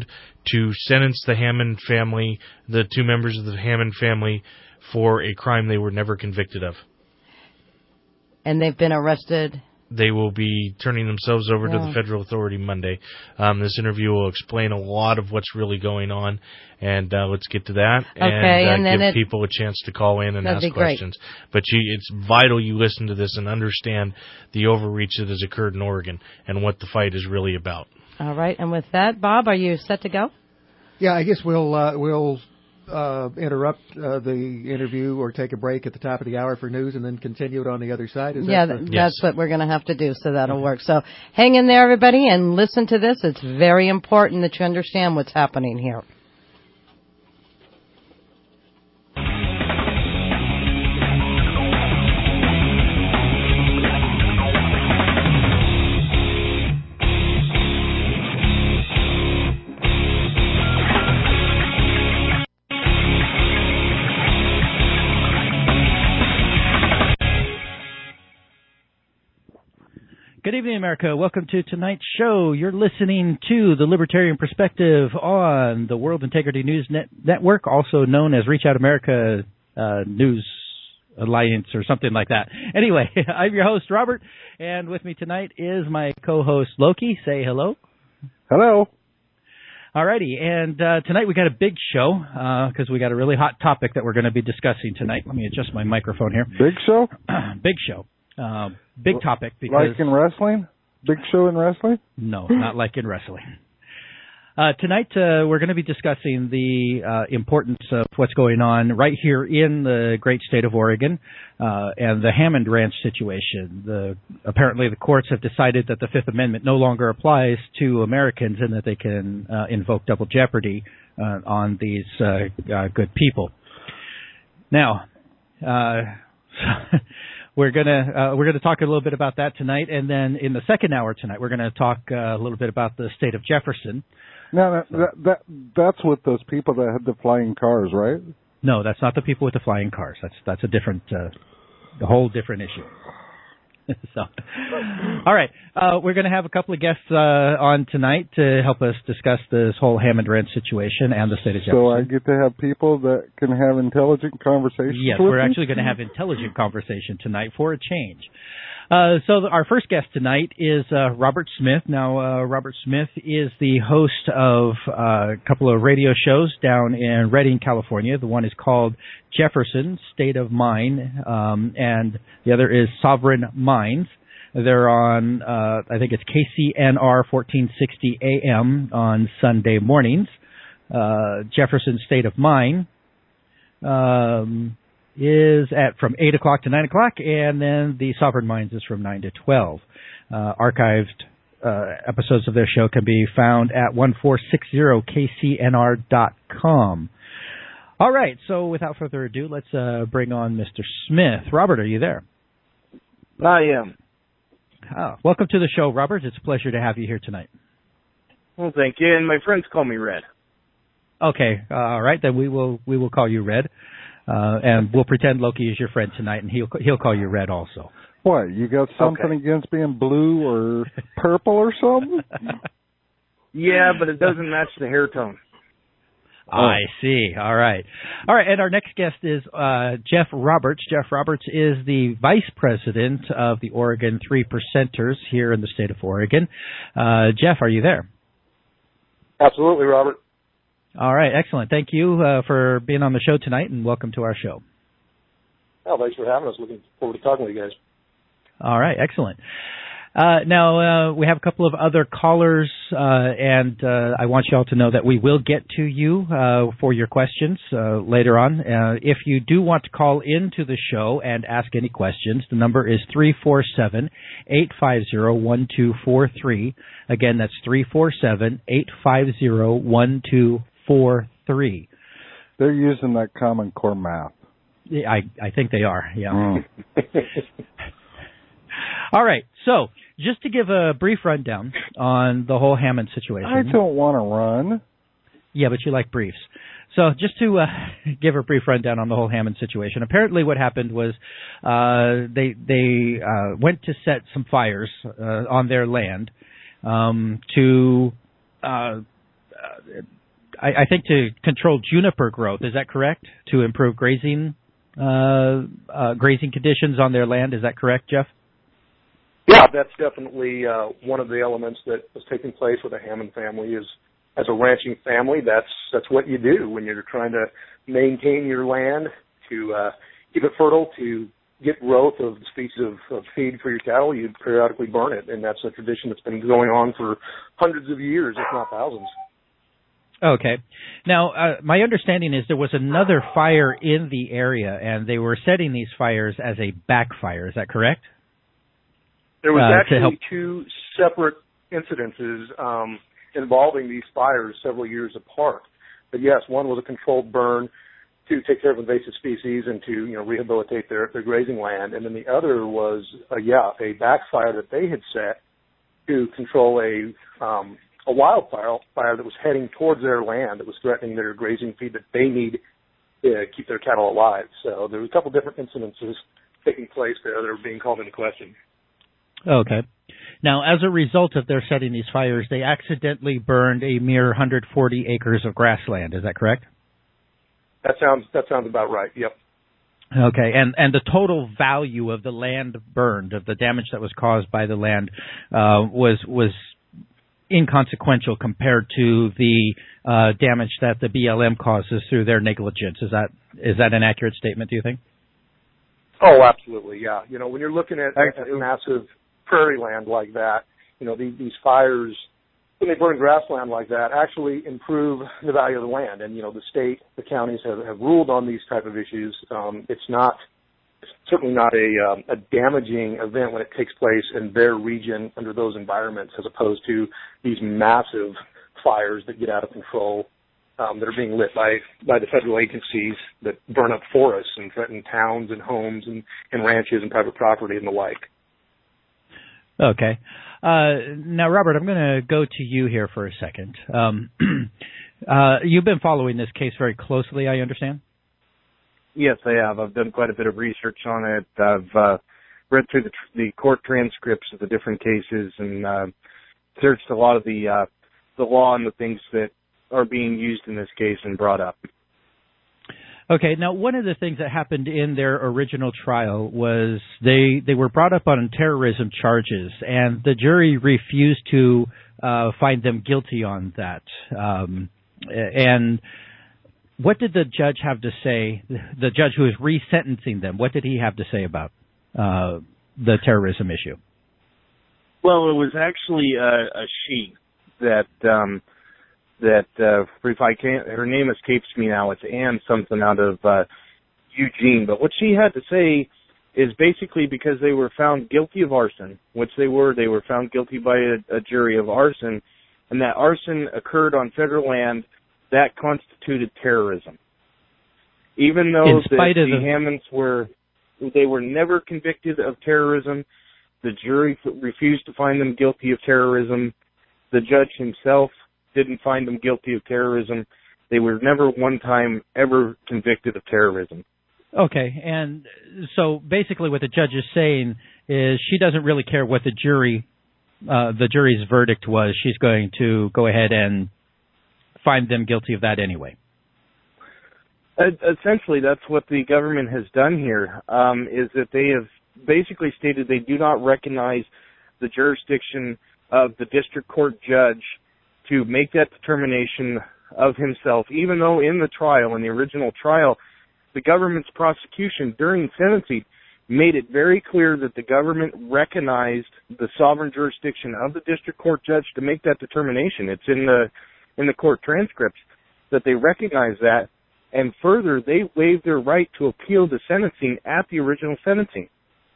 to sentence the Hammond family, the two members of the Hammond family, for a crime they were never convicted of. And they've been arrested. They will be turning themselves over yeah. to the federal authority Monday. Um, this interview will explain a lot of what's really going on, and uh, let's get to that okay, and, uh, and then give it, people a chance to call in and ask questions. Great. But you, it's vital you listen to this and understand the overreach that has occurred in Oregon and what the fight is really about. All right, and with that, Bob, are you set to go? Yeah, I guess we'll uh, we'll. Uh, interrupt uh, the interview or take a break at the top of the hour for news and then continue it on the other side? Is yeah, that the... that's yes. what we're going to have to do, so that'll work. So hang in there, everybody, and listen to this. It's very important that you understand what's happening here. Good evening, America. Welcome to tonight's show. You're listening to the Libertarian Perspective on the World Integrity News Net- Network, also known as Reach Out America uh, News Alliance or something like that. Anyway, I'm your host, Robert, and with me tonight is my co-host, Loki. Say hello. Hello. Alrighty, and uh, tonight we got a big show because uh, we got a really hot topic that we're going to be discussing tonight. Let me adjust my microphone here. Big show? Big show. Uh, big topic. Because like in wrestling? Big show in wrestling? No, not like in wrestling. Uh, tonight uh, we're going to be discussing the uh, importance of what's going on right here in the great state of Oregon uh, and the Hammond Ranch situation. The, apparently the courts have decided that the Fifth Amendment no longer applies to Americans and that they can uh, invoke double jeopardy uh, on these uh, uh, good people. Now, uh, We're gonna uh, we're gonna talk a little bit about that tonight, and then in the second hour tonight, we're gonna talk uh, a little bit about the state of Jefferson. No, no that, that that's with those people that had the flying cars, right? No, that's not the people with the flying cars. That's that's a different, uh, a whole different issue. So, all right, uh, we're going to have a couple of guests uh, on tonight to help us discuss this whole Hammond Ranch situation and the state of Jefferson. So I get to have people that can have intelligent conversations. Yes, with we're me? actually going to have intelligent conversation tonight for a change. Uh, so the, our first guest tonight is uh, Robert Smith. Now, uh, Robert Smith is the host of uh, a couple of radio shows down in Redding, California. The one is called Jefferson, State of Mind, um, and the other is Sovereign Minds. They're on, uh, I think it's K C N R fourteen sixty A M on Sunday mornings. Uh, Jefferson, State of Mind. Um... is at from eight o'clock to nine o'clock, and then the Sovereign Minds is from nine to twelve. Uh, archived uh, episodes of their show can be found at fourteen sixty K C N R dot com. All right, so without further ado, let's uh, bring on Mister Smith. Robert, are you there? I am. Oh, welcome to the show, Robert. It's a pleasure to have you here tonight. Well, thank you, and my friends call me Red. Okay, uh, all right, then we will we will call you Red. Uh, and we'll pretend Loki is your friend tonight, and he'll he'll call you Red also. What, you got something okay. against being blue or purple or something? Yeah, but it doesn't match the hair tone. Oh. I see. All right. All right, and our next guest is uh, Jeff Roberts. Jeff Roberts is the vice president of the Oregon Three Percenters here in the state of Oregon. Uh, Jeff, are you there? Absolutely, Robert. All right, excellent. Thank you uh, for being on the show tonight, and welcome to our show. Oh, thanks for having us. Looking forward to talking with you guys. All right, excellent. Uh, now, uh, we have a couple of other callers, uh, and uh, I want you all to know that we will get to you uh, for your questions uh, later on. Uh, if you do want to call into the show and ask any questions, the number is three four seven, eight five zero, one two four three. Again, that's three four seven, eight five zero, one two four three. They're using that Common Core math. Yeah, I, I think they are, yeah. Mm. All right, so just to give a brief rundown on the whole Hammond situation. I don't want to run. Yeah, but you like briefs. So just to uh, give a brief rundown on the whole Hammond situation. Apparently what happened was uh, they they uh, went to set some fires uh, on their land um, to uh, I, I think, to control juniper growth. Is that correct? To improve grazing uh, uh, grazing conditions on their land. Is that correct, Jeff? Yeah, that's definitely uh, one of the elements that was taking place with the Hammond family. Is as a ranching family, that's that's what you do when you're trying to maintain your land to uh, keep it fertile, to get growth of the species of, of feed for your cattle. You periodically burn it, and that's a tradition that's been going on for hundreds of years, if not thousands. Okay. Now, uh, my understanding is there was another fire in the area, and they were setting these fires as a backfire. Is that correct? There was uh, actually two separate incidences um, involving these fires several years apart. But yes, one was a controlled burn to take care of invasive species and to, you know, rehabilitate their, their grazing land. And then the other was, uh, yeah, a backfire that they had set to control a um, a wildfire fire that was heading towards their land, that was threatening their grazing feed that they need to keep their cattle alive. So there were a couple different incidences taking place there that are being called into question. Okay. Now, as a result of their setting these fires, they accidentally burned a mere one hundred forty acres of grassland. Is that correct? That sounds that sounds about right. Yep. Okay, and and the total value of the land burned, of the damage that was caused by the land, uh, was was inconsequential compared to the uh, damage that the B L M causes through their negligence. Is that is that an accurate statement, do you think? Oh, absolutely, yeah. You know, when you're looking at, at a massive prairie land like that, you know, these, these fires, when they burn grassland like that, actually improve the value of the land. And, you know, the state, the counties have, have ruled on these type of issues. Um, it's not, it's certainly not a, um, a damaging event when it takes place in their region under those environments, as opposed to these massive fires that get out of control, um, that are being lit by, by the federal agencies that burn up forests and threaten towns and homes and, and ranches and private property and the like. Okay. Uh, now, Robert, I'm going to go to you here for a second. Um, uh, you've been following this case very closely, I understand? Yes, I have. I've done quite a bit of research on it. I've uh, read through the, the court transcripts of the different cases and uh, searched a lot of the uh, the law and the things that are being used in this case and brought up. Okay, now one of the things that happened in their original trial was they they were brought up on terrorism charges, and the jury refused to uh, find them guilty on that. Um, and what did the judge have to say, the judge who is resentencing them, what did he have to say about uh, the terrorism issue? Well, it was actually a, a she that... Um, that, uh, if I can't, her name escapes me now, it's Ann something out of, uh, Eugene, but what she had to say is basically because they were found guilty of arson, which they were, they were found guilty by a, a jury of arson, and that arson occurred on federal land, that constituted terrorism. Even though the, the, the Hammonds were, they were never convicted of terrorism, the jury refused to find them guilty of terrorism, the judge himself didn't find them guilty of terrorism. They were never one time ever convicted of terrorism. Okay, and so basically what the judge is saying is she doesn't really care what the jury, uh, the jury's verdict was. She's going to go ahead and find them guilty of that anyway. Essentially, that's what the government has done here, um, is that they have basically stated they do not recognize the jurisdiction of the district court judge to make that determination of himself, even though in the trial, in the original trial, the government's prosecution during sentencing made it very clear that the government recognized the sovereign jurisdiction of the district court judge to make that determination. It's in the in the court transcripts that they recognize that, and further, they waived their right to appeal the sentencing at the original sentencing.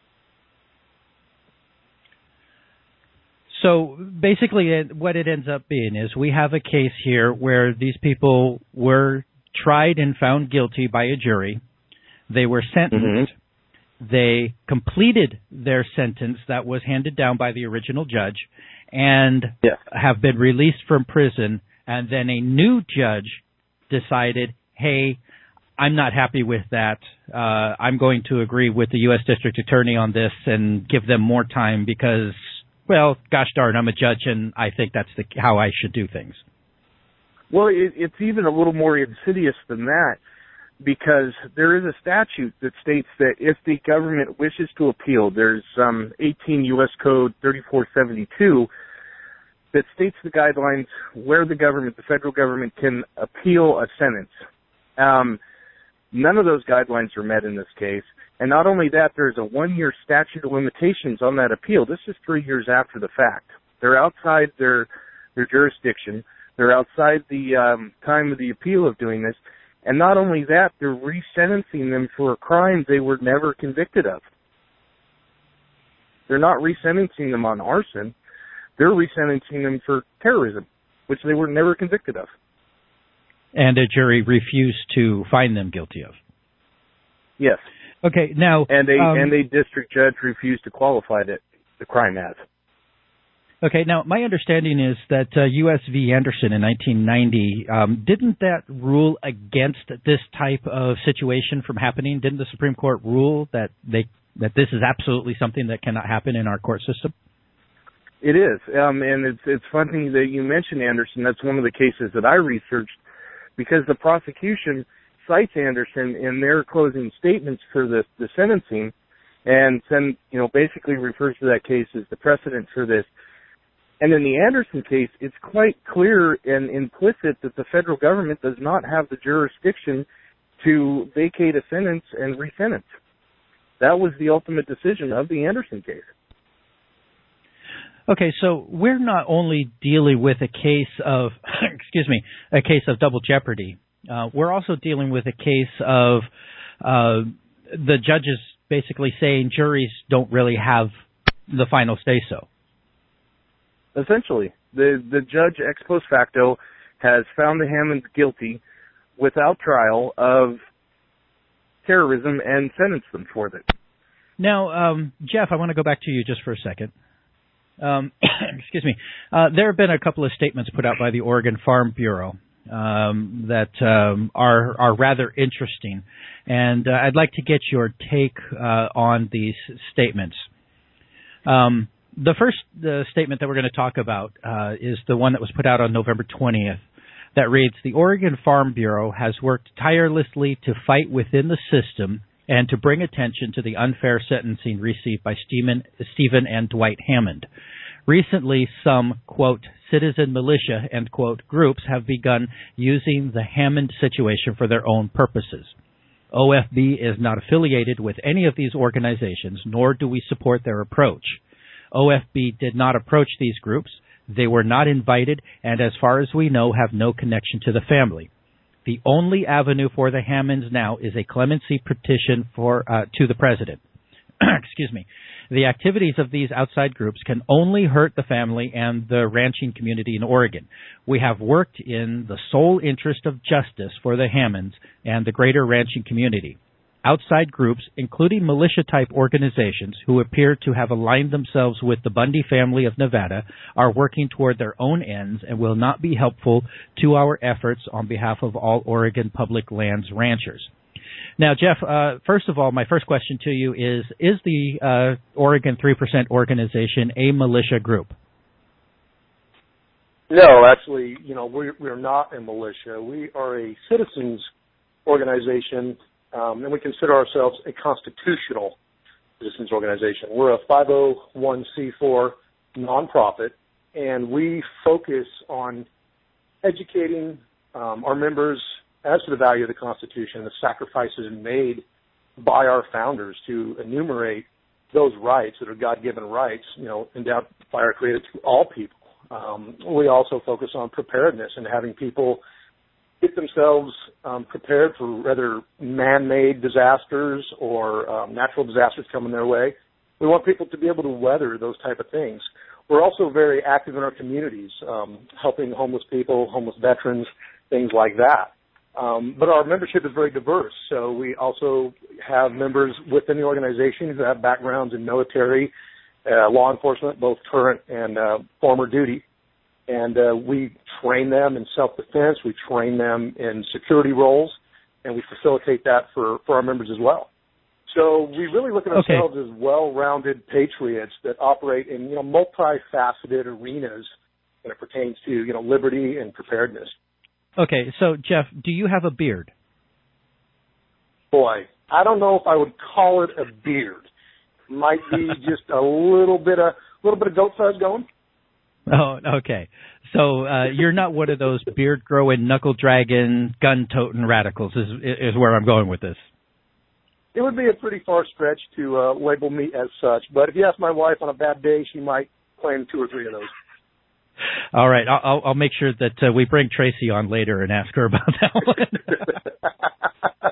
So basically what it ends up being is we have a case here where these people were tried and found guilty by a jury. They were sentenced. Mm-hmm. They completed their sentence that was handed down by the original judge and yeah. have been released from prison. And then a new judge decided, hey, I'm not happy with that. Uh, I'm going to agree with the U S District Attorney on this and give them more time because, well, gosh darn, I'm a judge, and I think that's the, how I should do things. Well, it, it's even a little more insidious than that, because there is a statute that states that if the government wishes to appeal, there's um, eighteen U S Code thirty-four seventy-two that states the guidelines where the government, the federal government, can appeal a sentence. Um, none of those guidelines are met in this case. And not only that, there's a one-year statute of limitations on that appeal. This is three years after the fact. They're outside their their jurisdiction. They're outside the um, time of the appeal of doing this. And not only that, they're resentencing them for a crime they were never convicted of. They're not resentencing them on arson. They're resentencing them for terrorism, which they were never convicted of. And a jury refused to find them guilty of. Yes. Okay, now... And a, um, and a district judge refused to qualify it, the crime as. Okay, now my understanding is that uh, U S v. Anderson in nineteen ninety, um, didn't that rule against this type of situation from happening? Didn't the Supreme Court rule that they that this is absolutely something that cannot happen in our court system? It is, um, and it's it's funny that you mentioned Anderson. That's one of the cases that I researched, because the prosecution cites Anderson in their closing statements for the, the sentencing, and then, you know, basically refers to that case as the precedent for this. And in the Anderson case, it's quite clear and implicit that the federal government does not have the jurisdiction to vacate a sentence and resentence. That was the ultimate decision of the Anderson case. Okay, so we're not only dealing with a case of, excuse me, a case of double jeopardy. Uh, we're also dealing with a case of uh, the judges basically saying juries don't really have the final say-so. Essentially, the the judge ex post facto has found the Hammonds guilty without trial of terrorism and sentenced them for it. Now, um, Jeff, I want to go back to you just for a second. Um, excuse me. Uh, there have been a couple of statements put out by the Oregon Farm Bureau um, that um, are are rather interesting, and uh, I'd like to get your take uh, on these statements. Um, the first uh, statement that we're going to talk about uh, is the one that was put out on November twentieth. That reads, "The Oregon Farm Bureau has worked tirelessly to fight within the system and to bring attention to the unfair sentencing received by Stephen, Stephen and Dwight Hammond. Recently, some, quote, citizen militia, end quote, groups have begun using the Hammond situation for their own purposes. O F B is not affiliated with any of these organizations, nor do we support their approach. O F B did not approach these groups. They were not invited, and as far as we know, have no connection to the family. The only avenue for the Hammonds now is a clemency petition for uh, to the president. Excuse me. The activities of these outside groups can only hurt the family and the ranching community in Oregon. We have worked in the sole interest of justice for the Hammonds and the greater ranching community. Outside groups, including militia-type organizations who appear to have aligned themselves with the Bundy family of Nevada, are working toward their own ends and will not be helpful to our efforts on behalf of all Oregon public lands ranchers." Now, Jeff, uh, first of all, my first question to you is, is the uh, Oregon three percent organization a militia group? No, actually, you know, we're, we're not a militia. We are a citizens organization. Um, and we consider ourselves a constitutional citizens organization. We're a five oh one c four nonprofit, and we focus on educating um, our members as to the value of the Constitution, the sacrifices made by our founders to enumerate those rights that are God-given rights, you know, endowed by our Creator to all people. Um, we also focus on preparedness and having people get themselves um, prepared for whether man-made disasters or um, natural disasters coming their way. We want people to be able to weather those type of things. We're also very active in our communities, um, helping homeless people, homeless veterans, things like that. Um, but our membership is very diverse, so we also have members within the organization who have backgrounds in military, uh, law enforcement, both current and uh, former duty. And uh, we train them in self-defense, we train them in security roles, and we facilitate that for, for our members as well. So we really look at ourselves okay. as well-rounded patriots that operate in, you know, multifaceted arenas when it pertains to, you know, liberty and preparedness. Okay, so Jeff, do you have a beard? Boy, I don't know if I would call it a beard. Might be just a little bit of little bit of goat fuzz going. Oh, okay. So uh, you're not one of those beard growing, knuckle dragging, gun toting radicals. Is is where I'm going with this. It would be a pretty far stretch to uh, label me as such. But if you ask my wife on a bad day, she might claim two or three of those. All right, I'll, I'll make sure that uh, we bring Tracy on later and ask her about that one.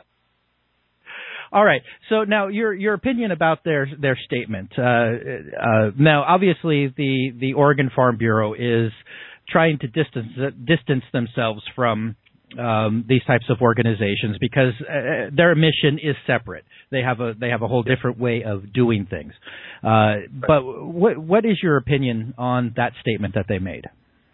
All right. So now your your opinion about their their statement. Uh, uh, now, obviously, the the Oregon Farm Bureau is trying to distance distance themselves from um, these types of organizations because uh, their mission is separate. They have a they have a whole different way of doing things. Uh, but what what is your opinion on that statement that they made?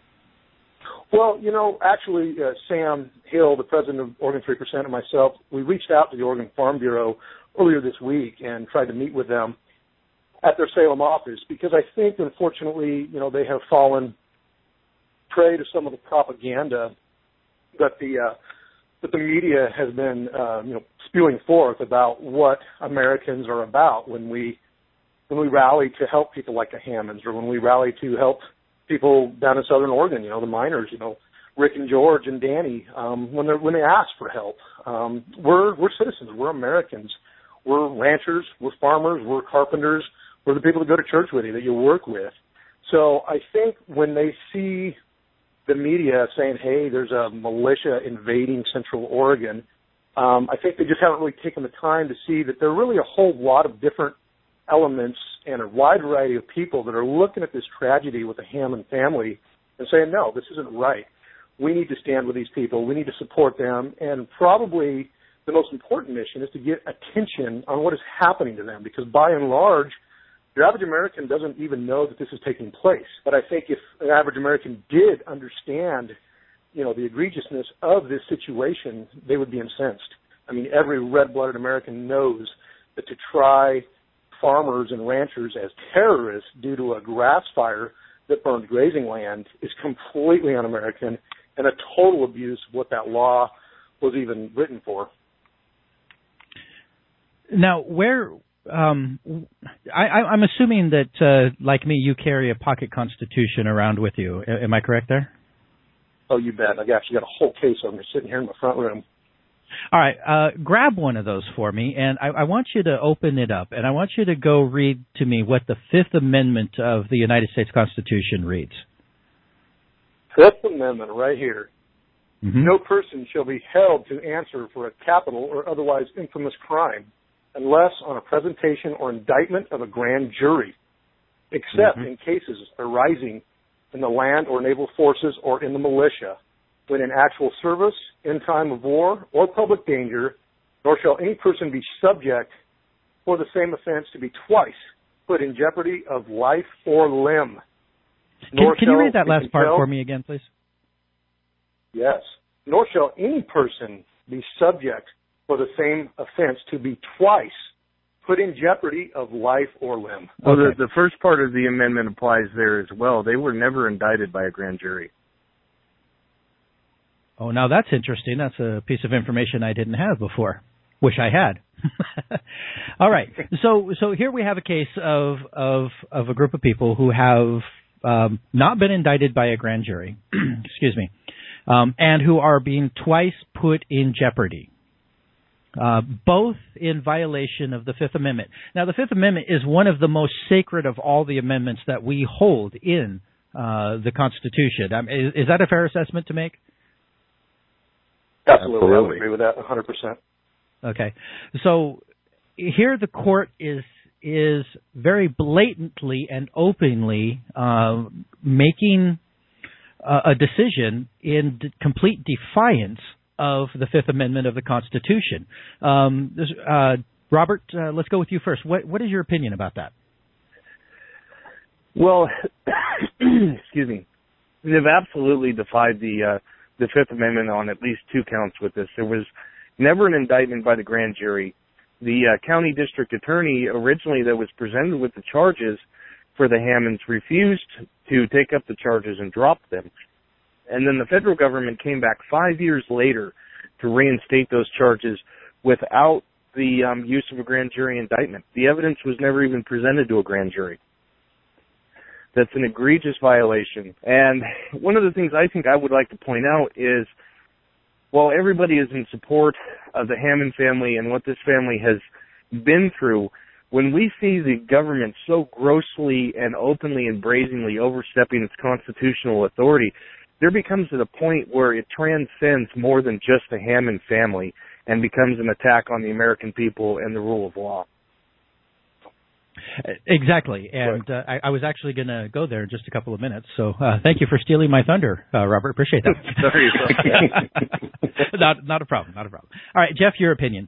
Well, you know, actually, uh, Sam Hill, the president of Oregon three percent, and myself, we reached out to the Oregon Farm Bureau earlier this week and tried to meet with them at their Salem office because I think, unfortunately, you know, they have fallen prey to some of the propaganda that the uh, that the media has been, uh, you know, spewing forth about what Americans are about when we when we rally to help people like the Hammonds or when we rally to help people down in Southern Oregon, you know, the miners, you know, Rick and George and Danny, um, when they when they ask for help. Um, we're we're citizens, we're Americans, we're ranchers, we're farmers, we're carpenters, we're the people that go to church with you, that you work with. So I think when they see the media saying, "Hey, there's a militia invading Central Oregon," um, I think they just haven't really taken the time to see that there are really a whole lot of different elements and a wide variety of people that are looking at this tragedy with the Hammond family and saying, no, this isn't right. We need to stand with these people. We need to support them. And probably the most important mission is to get attention on what is happening to them because by and large, the average American doesn't even know that this is taking place. But I think if an average American did understand, you know, the egregiousness of this situation, they would be incensed. I mean, every red-blooded American knows that to try farmers and ranchers as terrorists due to a grass fire that burned grazing land is completely un-American and a total abuse of what that law was even written for. Now, where um, I, I'm assuming that, uh, like me, you carry a pocket Constitution around with you. Am I correct there? Oh, you bet. I've actually got a whole case of them sitting here in my front room. All right, uh, grab one of those for me, and I, I want you to open it up, and I want you to go read to me what the Fifth Amendment of the United States Constitution reads. Fifth Amendment, right here. Mm-hmm. No person shall be held to answer for a capital or otherwise infamous crime unless on a presentation or indictment of a grand jury, except mm-hmm. in cases arising in the land or naval forces or in the militia, when in actual service, in time of war, or public danger, nor shall any person be subject for the same offense to be twice put in jeopardy of life or limb. Can, can you read that last part for me again, please? Yes. Nor shall any person be subject for the same offense to be twice put in jeopardy of life or limb. Well, okay. the, the first part of the amendment applies there as well. They were never indicted by a grand jury. Oh, now that's interesting. That's a piece of information I didn't have before. Wish I had. All right. So, so here we have a case of of of a group of people who have um, not been indicted by a grand jury. Excuse me, um, and who are being twice put in jeopardy. Uh, both in violation of the Fifth Amendment. Now, the Fifth Amendment is one of the most sacred of all the amendments that we hold in uh, the Constitution. Um, is, is that a fair assessment to make? Absolutely. Absolutely. I would agree with that one hundred percent. Okay. So here the court is is very blatantly and openly uh, making uh, a decision in d- complete defiance of the Fifth Amendment of the Constitution. Um, this, uh, Robert, uh, let's go with you first. What, what is your opinion about that? Well, excuse me. They've absolutely defied the uh, the Fifth Amendment on at least two counts with this. There was never an indictment by the grand jury. The uh, county district attorney originally that was presented with the charges for the Hammonds refused to take up the charges and drop them. And then the federal government came back five years later to reinstate those charges without the um, use of a grand jury indictment. The evidence was never even presented to a grand jury. That's an egregious violation. And one of the things I think I would like to point out is, while everybody is in support of the Hammond family and what this family has been through, when we see the government so grossly and openly and brazenly overstepping its constitutional authority, there becomes to the point where it transcends more than just the Hammond family and becomes an attack on the American people and the rule of law. Exactly, and uh, I, I was actually going to go there in just a couple of minutes, so uh, thank you for stealing my thunder, uh, Robert. Appreciate that. Sorry. not, not a problem, not a problem. All right, Jeff, your opinion.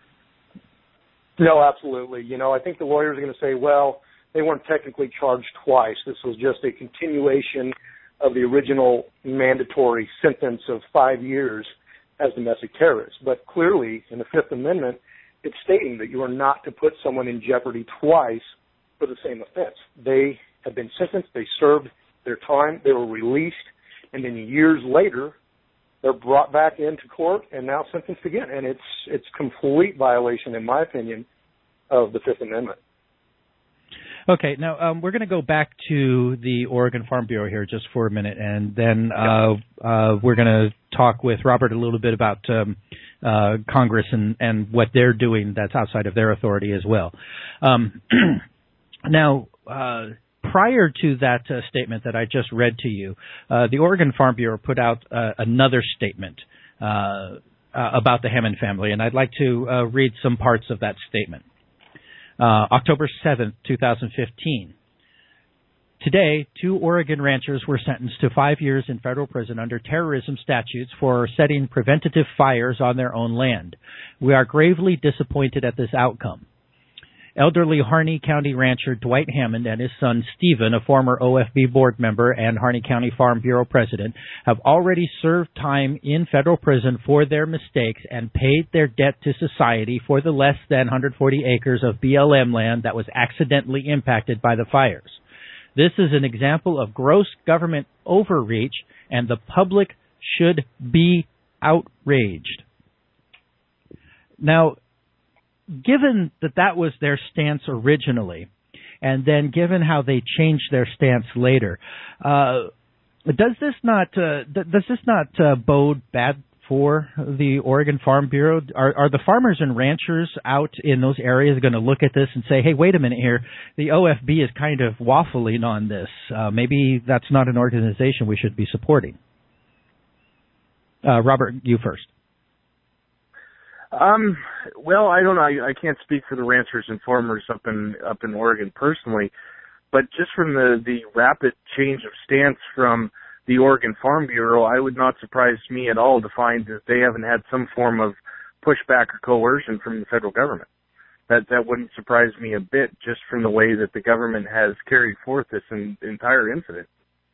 No, absolutely. You know, I think the lawyers are going to say, well, they weren't technically charged twice. This was just a continuation of the original mandatory sentence of five years as domestic terrorists. But clearly, in the Fifth Amendment, it's stating that you are not to put someone in jeopardy twice for the same offense. They have been sentenced, they served their time, they were released, and then years later, they're brought back into court and now sentenced again. And it's it's complete violation, in my opinion, of the Fifth Amendment. Okay, now um, we're going to go back to the Oregon Farm Bureau here just for a minute, and then uh, uh, we're going to talk with Robert a little bit about um, uh, Congress and, and what they're doing that's outside of their authority as well. Um, now, uh, prior to that uh, statement that I just read to you, uh, the Oregon Farm Bureau put out uh, another statement uh, uh, about the Hammond family, and I'd like to uh, read some parts of that statement. Uh, October seventh, twenty fifteen. Today, two Oregon ranchers were sentenced to five years in federal prison under terrorism statutes for setting preventative fires on their own land. We are gravely disappointed at this outcome. Elderly Harney County rancher Dwight Hammond and his son Stephen, a former O F B board member and Harney County Farm Bureau president, have already served time in federal prison for their mistakes and paid their debt to society for the less than one hundred forty acres of B L M land that was accidentally impacted by the fires. This is an example of gross government overreach, and the public should be outraged. Now, given that that was their stance originally, and then given how they changed their stance later, uh, does this not uh, does this not uh, bode bad for the Oregon Farm Bureau? Are, are the farmers and ranchers out in those areas going to look at this and say, "Hey, wait a minute here, the O F B is kind of waffling on this. Uh, maybe that's not an organization we should be supporting"? Uh, Robert, you first. Um, well, I don't know. I, I can't speak for the ranchers and farmers up in up in Oregon personally, but just from the, the rapid change of stance from the Oregon Farm Bureau, I would not surprise me at all to find that they haven't had some form of pushback or coercion from the federal government. That that wouldn't surprise me a bit, just from the way that the government has carried forth this in, entire incident.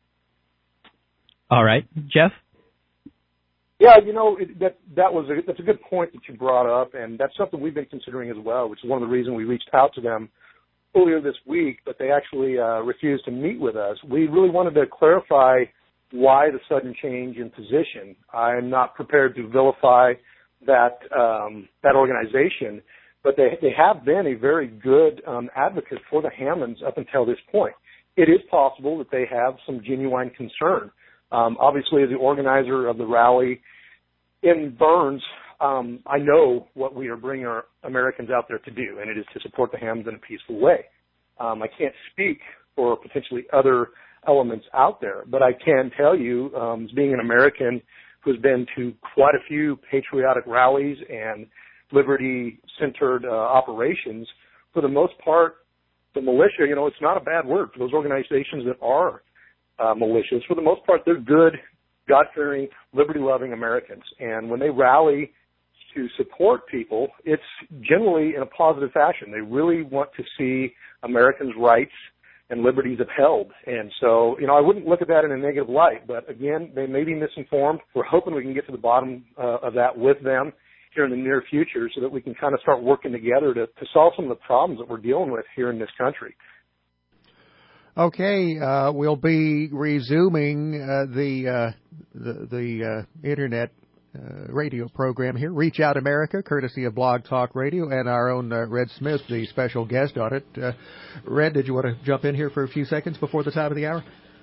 All right, Jeff? Yeah, you know, it, that that was a, that's a good point that you brought up, and that's something we've been considering as well, which is one of the reasons we reached out to them earlier this week, but they actually uh, refused to meet with us. We really wanted to clarify why the sudden change in position. I'm not prepared to vilify that um, that organization, but they they have been a very good um, advocate for the Hammonds up until this point. It is possible that they have some genuine concern. Um, obviously, as the organizer of the rally in Burns, um, I know what we are bringing our Americans out there to do, and it is to support the Hammonds in a peaceful way. Um, I can't speak for potentially other elements out there, but I can tell you, um, as being an American who's been to quite a few patriotic rallies and liberty-centered uh, operations, for the most part, the militia, you know, it's not a bad word for those organizations that are Uh, militias. For the most part, they're good, God-fearing, liberty-loving Americans. And when they rally to support people, it's generally in a positive fashion. They really want to see Americans' rights and liberties upheld. And so, you know, I wouldn't look at that in a negative light. But, again, they may be misinformed. We're hoping we can get to the bottom uh, of that with them here in the near future so that we can kind of start working together to, to solve some of the problems that we're dealing with here in this country. Okay, uh, we'll be resuming uh, the uh, the, the uh, internet uh, radio program here, Reach Out America, courtesy of Blog Talk Radio, and our own uh, Red Smith, the special guest on it. Uh, Red, did you want to jump in here for a few seconds before the top of the hour?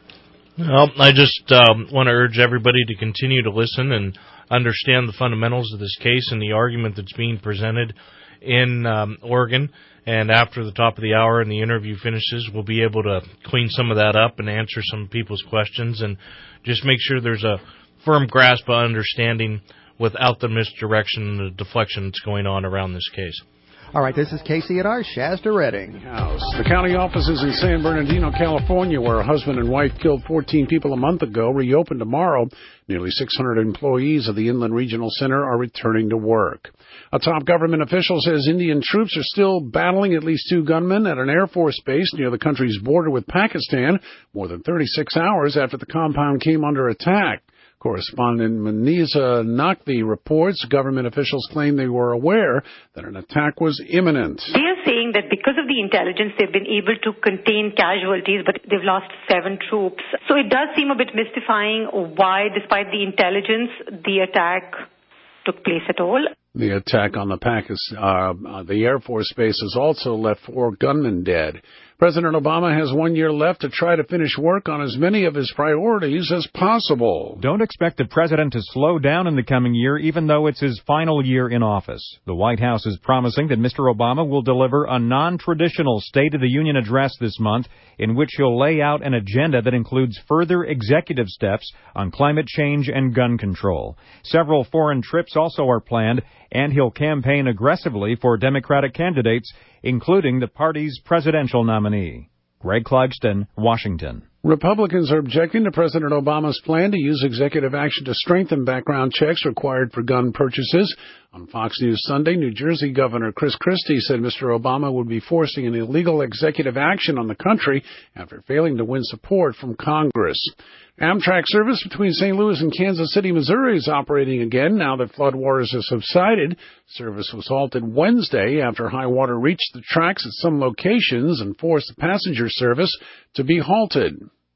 Well, I just um, want to urge everybody to continue to listen and understand the fundamentals of this case and the argument that's being presented in um, Oregon. And after the top of the hour and the interview finishes, we'll be able to clean some of that up and answer some people's questions and just make sure there's a firm grasp of understanding without the misdirection and the deflection that's going on around this case. All right, this is K C N R, Shasta Redding. House. The county offices in San Bernardino, California, where a husband and wife killed fourteen people a month ago, reopen tomorrow. Nearly six hundred employees of the Inland Regional Center are returning to work. A top government official says Indian troops are still battling at least two gunmen at an Air Force base near the country's border with Pakistan, more than thirty-six hours after the compound came under attack. Correspondent Maniza Naqvi reports government officials claim they were aware that an attack was imminent. They are saying that because of the intelligence, they've been able to contain casualties, but they've lost seven troops. So it does seem a bit mystifying why, despite the intelligence, the attack took place at all. The attack on the Pakistan, uh, the Air Force base has also left four gunmen dead. President Obama has one year left to try to finish work on as many of his priorities as possible. Don't expect the president to slow down in the coming year, even though it's his final year in office. The White House is promising that Mister Obama will deliver a non-traditional State of the Union address this month, in which he'll lay out an agenda that includes further executive steps on climate change and gun control. Several foreign trips also are planned, and he'll campaign aggressively for Democratic candidates, including the party's presidential nominee. Greg Clugston, Washington. Republicans are objecting to President Obama's plan to use executive action to strengthen background checks required for gun purchases. On Fox News Sunday, New Jersey Governor Chris Christie said Mister Obama would be forcing an illegal executive action on the country after failing to win support from Congress. Amtrak service between Saint Louis and Kansas City, Missouri is operating again now that floodwaters have subsided. Service was halted Wednesday after high water reached the tracks at some locations and forced the passenger service to be halted.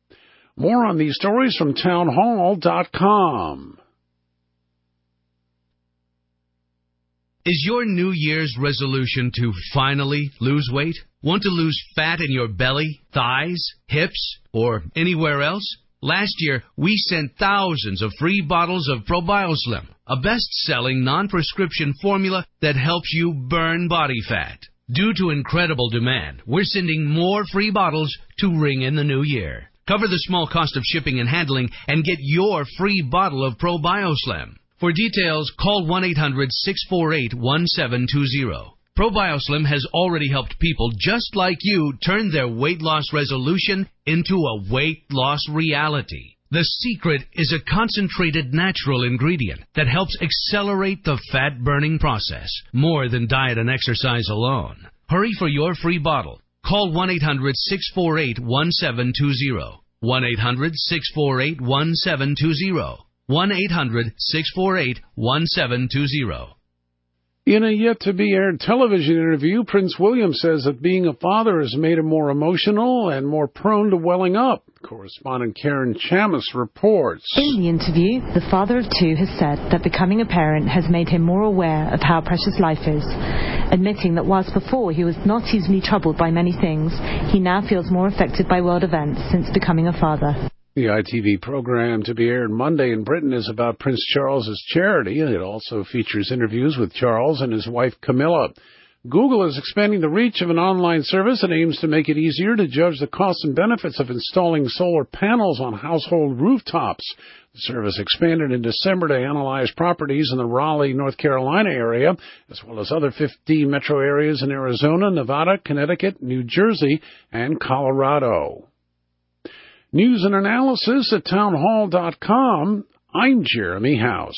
More on these stories from townhall dot com. Is your New Year's resolution to finally lose weight? Want to lose fat in your belly, thighs, hips, or anywhere else? Last year, we sent thousands of free bottles of ProBioSlim, a best-selling non-prescription formula that helps you burn body fat. Due to incredible demand, we're sending more free bottles to ring in the new year. Cover the small cost of shipping and handling and get your free bottle of ProBioSlim. For details, call one eight hundred six four eight one seven two zero. ProBioSlim has already helped people just like you turn their weight loss resolution into a weight loss reality. The secret is a concentrated natural ingredient that helps accelerate the fat-burning process, more than diet and exercise alone. Hurry for your free bottle. Call one eight hundred six four eight one seven two zero. one eight hundred six four eight one seven two zero. one eight hundred six four eight one seven two zero. In a yet-to-be-aired television interview, Prince William says that being a father has made him more emotional and more prone to welling up. Correspondent Karen Chamis reports. In the interview, the father of two has said that becoming a parent has made him more aware of how precious life is, admitting that whilst before he was not easily troubled by many things, he now feels more affected by world events since becoming a father. The I T V program to be aired Monday in Britain is about Prince Charles's charity. It also features interviews with Charles and his wife Camilla. Google is expanding the reach of an online service that aims to make it easier to judge the costs and benefits of installing solar panels on household rooftops. The service expanded in December to analyze properties in the Raleigh, North Carolina area, as well as other fifteen metro areas in Arizona, Nevada, Connecticut, New Jersey, and Colorado. News and analysis at townhall dot com. I'm Jeremy House.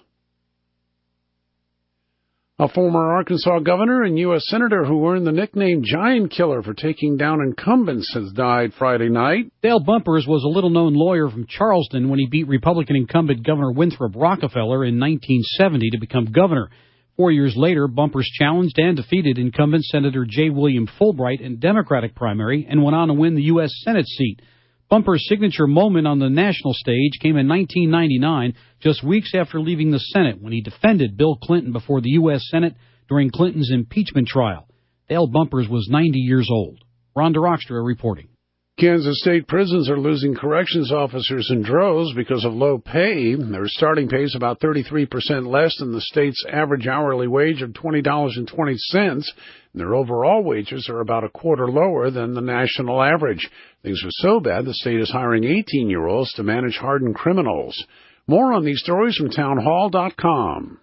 A former Arkansas governor and U S senator who earned the nickname Giant Killer for taking down incumbents has died Friday night. Dale Bumpers was a little-known lawyer from Charleston when he beat Republican incumbent Governor Winthrop Rockefeller in nineteen seventy to become governor. Four years later, Bumpers challenged and defeated incumbent Senator J. William Fulbright in Democratic primary and went on to win the U S Senate seat. Bumpers' signature moment on the national stage came in nineteen ninety-nine, just weeks after leaving the Senate, when he defended Bill Clinton before the U S Senate during Clinton's impeachment trial. Dale Bumpers was ninety years old. Ron DeRockstra reporting. Kansas state prisons are losing corrections officers in droves because of low pay. Their starting pay is about thirty-three percent less than the state's average hourly wage of twenty dollars and twenty cents. Their overall wages are about a quarter lower than the national average. Things are so bad, the state is hiring eighteen-year-olds to manage hardened criminals. More on these stories from townhall dot com.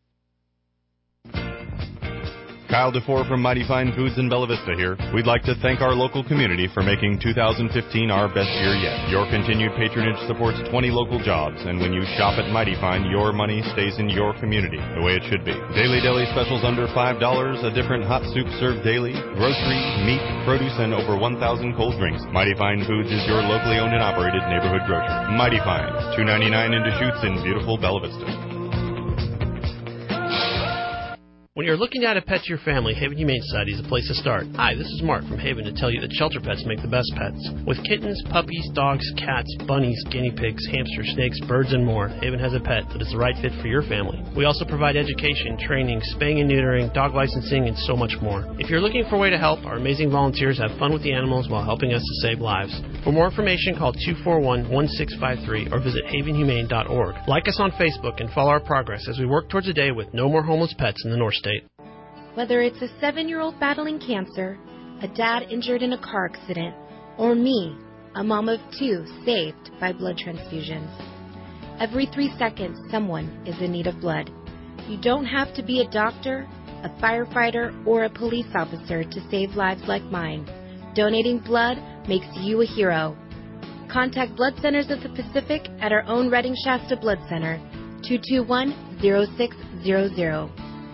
Kyle DeFore from Mighty Fine Foods in Bella Vista here. We'd like to thank our local community for making two thousand fifteen our best year yet. Your continued patronage supports twenty local jobs, and when you shop at Mighty Fine, your money stays in your community, the way it should be. Daily deli specials under five dollars, a different hot soup served daily, grocery, meat, produce, and over one thousand cold drinks. Mighty Fine Foods is your locally owned and operated neighborhood grocer. Mighty Fine, two ninety-nine in Deschutes in beautiful Bella Vista. When you're looking at a pet to your family, Haven Humane Society is a place to start. Hi, this is Mark from Haven to tell you that shelter pets make the best pets. With kittens, puppies, dogs, cats, bunnies, guinea pigs, hamsters, snakes, birds, and more, Haven has a pet that is the right fit for your family. We also provide education, training, spaying and neutering, dog licensing, and so much more. If you're looking for a way to help, our amazing volunteers have fun with the animals while helping us to save lives. For more information, call two four one, one six five three or visit haven humane dot org. Like us on Facebook and follow our progress as we work towards a day with no more homeless pets in the North State. Whether it's a seven-year-old battling cancer, a dad injured in a car accident, or me, a mom of two saved by blood transfusions. Every three seconds, someone is in need of blood. You don't have to be a doctor, a firefighter, or a police officer to save lives like mine. Donating blood makes you a hero. Contact Blood Centers of the Pacific at our own Redding Shasta Blood Center, two two one, zero six zero zero.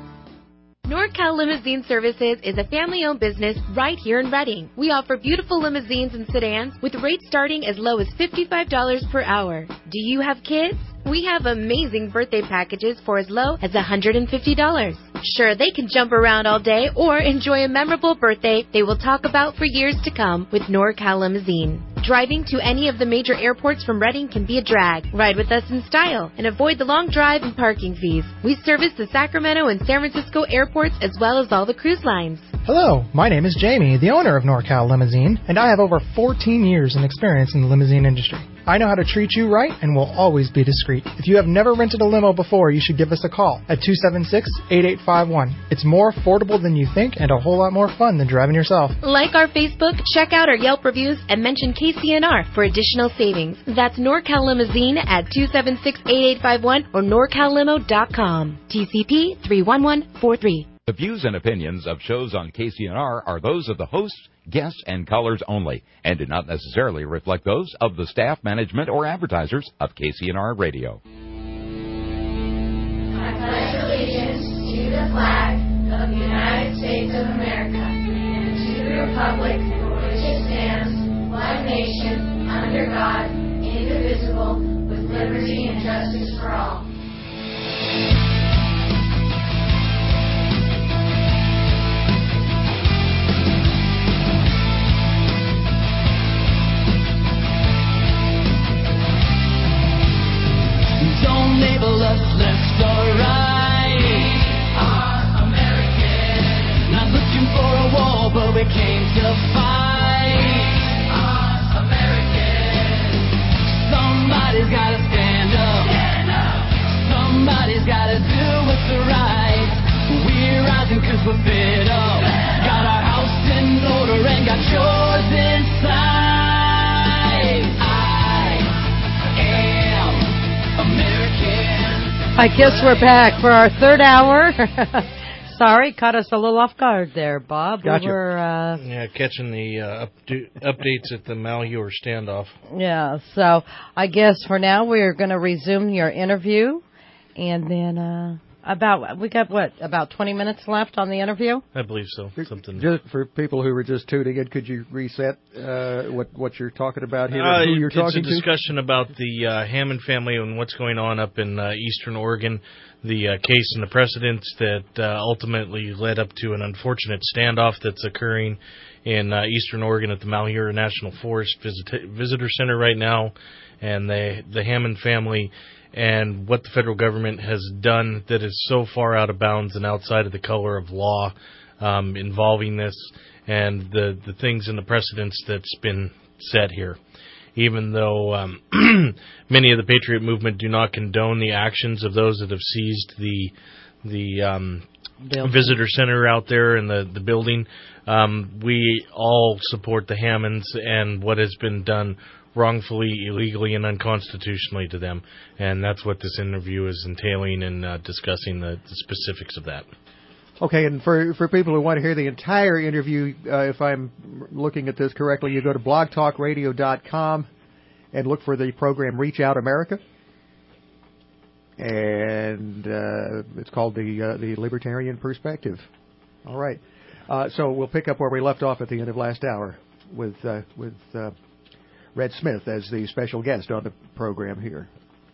NorCal Limousine Services is a family-owned business right here in Redding. We offer beautiful limousines and sedans with rates starting as low as fifty-five dollars per hour. Do you have kids? We have amazing birthday packages for as low as one hundred fifty dollars. Sure, they can jump around all day or enjoy a memorable birthday they will talk about for years to come with NorCal Limousine. Driving to any of the major airports from Redding can be a drag. Ride with us in style and avoid the long drive and parking fees. We service the Sacramento and San Francisco airports as well as all the cruise lines. Hello, my name is Jamie, the owner of NorCal Limousine, and I have over fourteen years in experience in the limousine industry. I know how to treat you right and will always be discreet. If you have never rented a limo before, you should give us a call at two seven six, eight eight five one. It's more affordable than you think and a whole lot more fun than driving yourself. Like our Facebook, check out our Yelp reviews, and mention K C N R for additional savings. That's NorCal Limousine at two seven six, eight eight five one or norcal limo dot com. T C P three one one four three. The views and opinions of shows on K C N R are those of the hosts, guests, and callers only, and do not necessarily reflect those of the staff, management, or advertisers of K C N R Radio. I pledge allegiance to the flag of the United States of America and to the republic for which it stands, one nation, under God, indivisible, with liberty and justice for all. Don't label us left or right. We are American. Not looking for a war, but we came to fight. We are American. Somebody's gotta stand up. Stand up. Somebody's gotta do what's right. We're rising cause we're fed up. Fed got our house in order and got yours inside. I guess we're back for our third hour. Sorry, caught us a little off guard there, Bob. Gotcha. We were, uh, yeah, catching the uh, updo- updates at the Malheur standoff. Yeah, so I guess for now we're going to resume your interview, and then uh, About we got what about twenty minutes left on the interview? I believe so. Something. Just for people who were just tuning in, could you reset uh, what what you're talking about here? Uh, who you're it's talking a discussion to? about the uh, Hammond family and what's going on up in uh, Eastern Oregon, the uh, case and the precedents that uh, ultimately led up to an unfortunate standoff that's occurring in uh, Eastern Oregon at the Malheur National Forest Visit- Visitor Center right now, and the the Hammond family. And what the federal government has done that is so far out of bounds and outside of the color of law um, involving this, and the, the things and the precedents that's been set here. Even though um, many of the Patriot movement do not condone the actions of those that have seized the the um, visitor center out there and the, the building, um, we all support the Hammonds and what has been done wrongfully, illegally, and unconstitutionally to them. And that's what this interview is entailing and uh, discussing the, the specifics of that. Okay, and for for people who want to hear the entire interview, uh, if I'm looking at this correctly, you go to blog talk radio dot com and look for the program Reach Out America. And uh, it's called the uh, the Libertarian Perspective. All right. Uh, so we'll pick up where we left off at the end of last hour with uh, with uh, Red Smith as the special guest on the program here.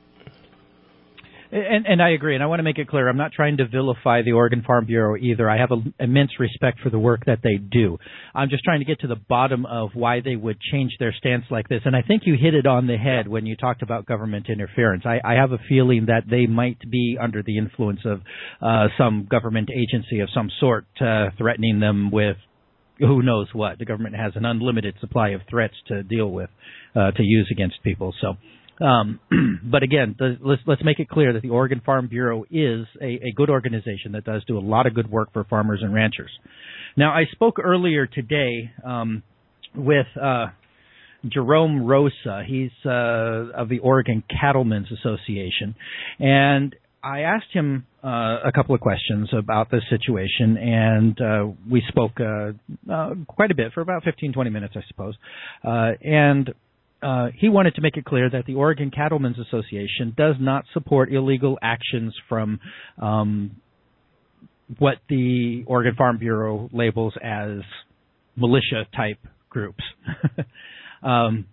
And, and I agree, and I want to make it clear, I'm not trying to vilify the Oregon Farm Bureau either. I have a, immense respect for the work that they do. I'm just trying to get to the bottom of why they would change their stance like this. And I think you hit it on the head when you talked about government interference. I, I have a feeling that they might be under the influence of uh, some government agency of some sort, uh, threatening them with who knows what. The government has an unlimited supply of threats to deal with, uh, to use against people. So. Um, but again, the, let's let's make it clear that the Oregon Farm Bureau is a, a good organization that does do a lot of good work for farmers and ranchers. Now, I spoke earlier today um, with uh, Jerome Rosa. He's uh, of the Oregon Cattlemen's Association, and I asked him uh, a couple of questions about this situation, and uh, we spoke uh, uh, quite a bit for about fifteen, twenty minutes, I suppose, uh, and Uh, he wanted to make it clear that the Oregon Cattlemen's Association does not support illegal actions from um, what the Oregon Farm Bureau labels as militia-type groups. um,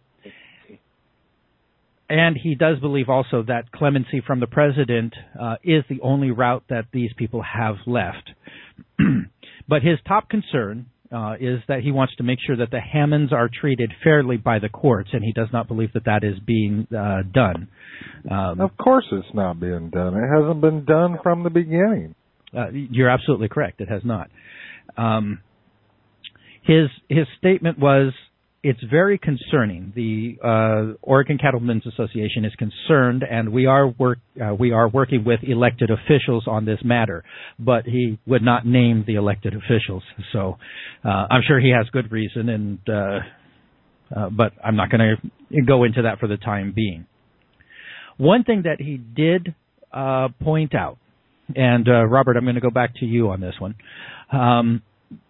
and he does believe also that clemency from the president uh, is the only route that these people have left. But his top concern Uh, is that he wants to make sure that the Hammonds are treated fairly by the courts, and he does not believe that that is being uh, done. Um, of course it's not being done. It hasn't been done from the beginning. Uh, you're absolutely correct. It has not. Um, his his statement was, it's very concerning. The uh, Oregon Cattlemen's Association is concerned, and we are work uh, we are working with elected officials on this matter. But he would not name the elected officials, so uh, I'm sure he has good reason, and uh, uh, but I'm not going to go into that for the time being. One thing that he did uh, point out, and uh, Robert, I'm going to go back to you on this one. Um,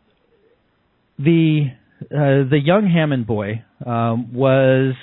the Uh, the young Hammond boy um, was,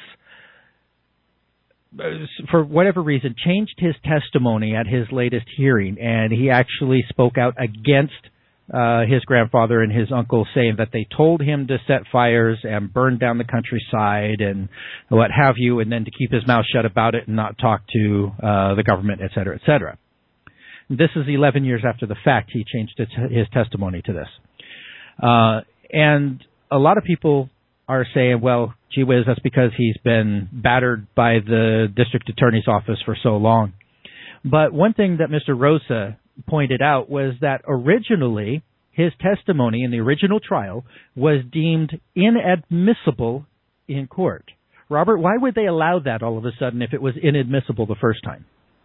for whatever reason, changed his testimony at his latest hearing, and he actually spoke out against uh, his grandfather and his uncle, saying that they told him to set fires and burn down the countryside and what have you, and then to keep his mouth shut about it and not talk to uh, the government, et cetera, et cetera. This is eleven years after the fact he changed his testimony to this. Uh, and a lot of people are saying, well, gee whiz, that's because he's been battered by the district attorney's office for so long. But one thing that Mister Rosa pointed out was that originally his testimony in the original trial was deemed inadmissible in court. Robert, why would they allow that all of a sudden if it was inadmissible the first time?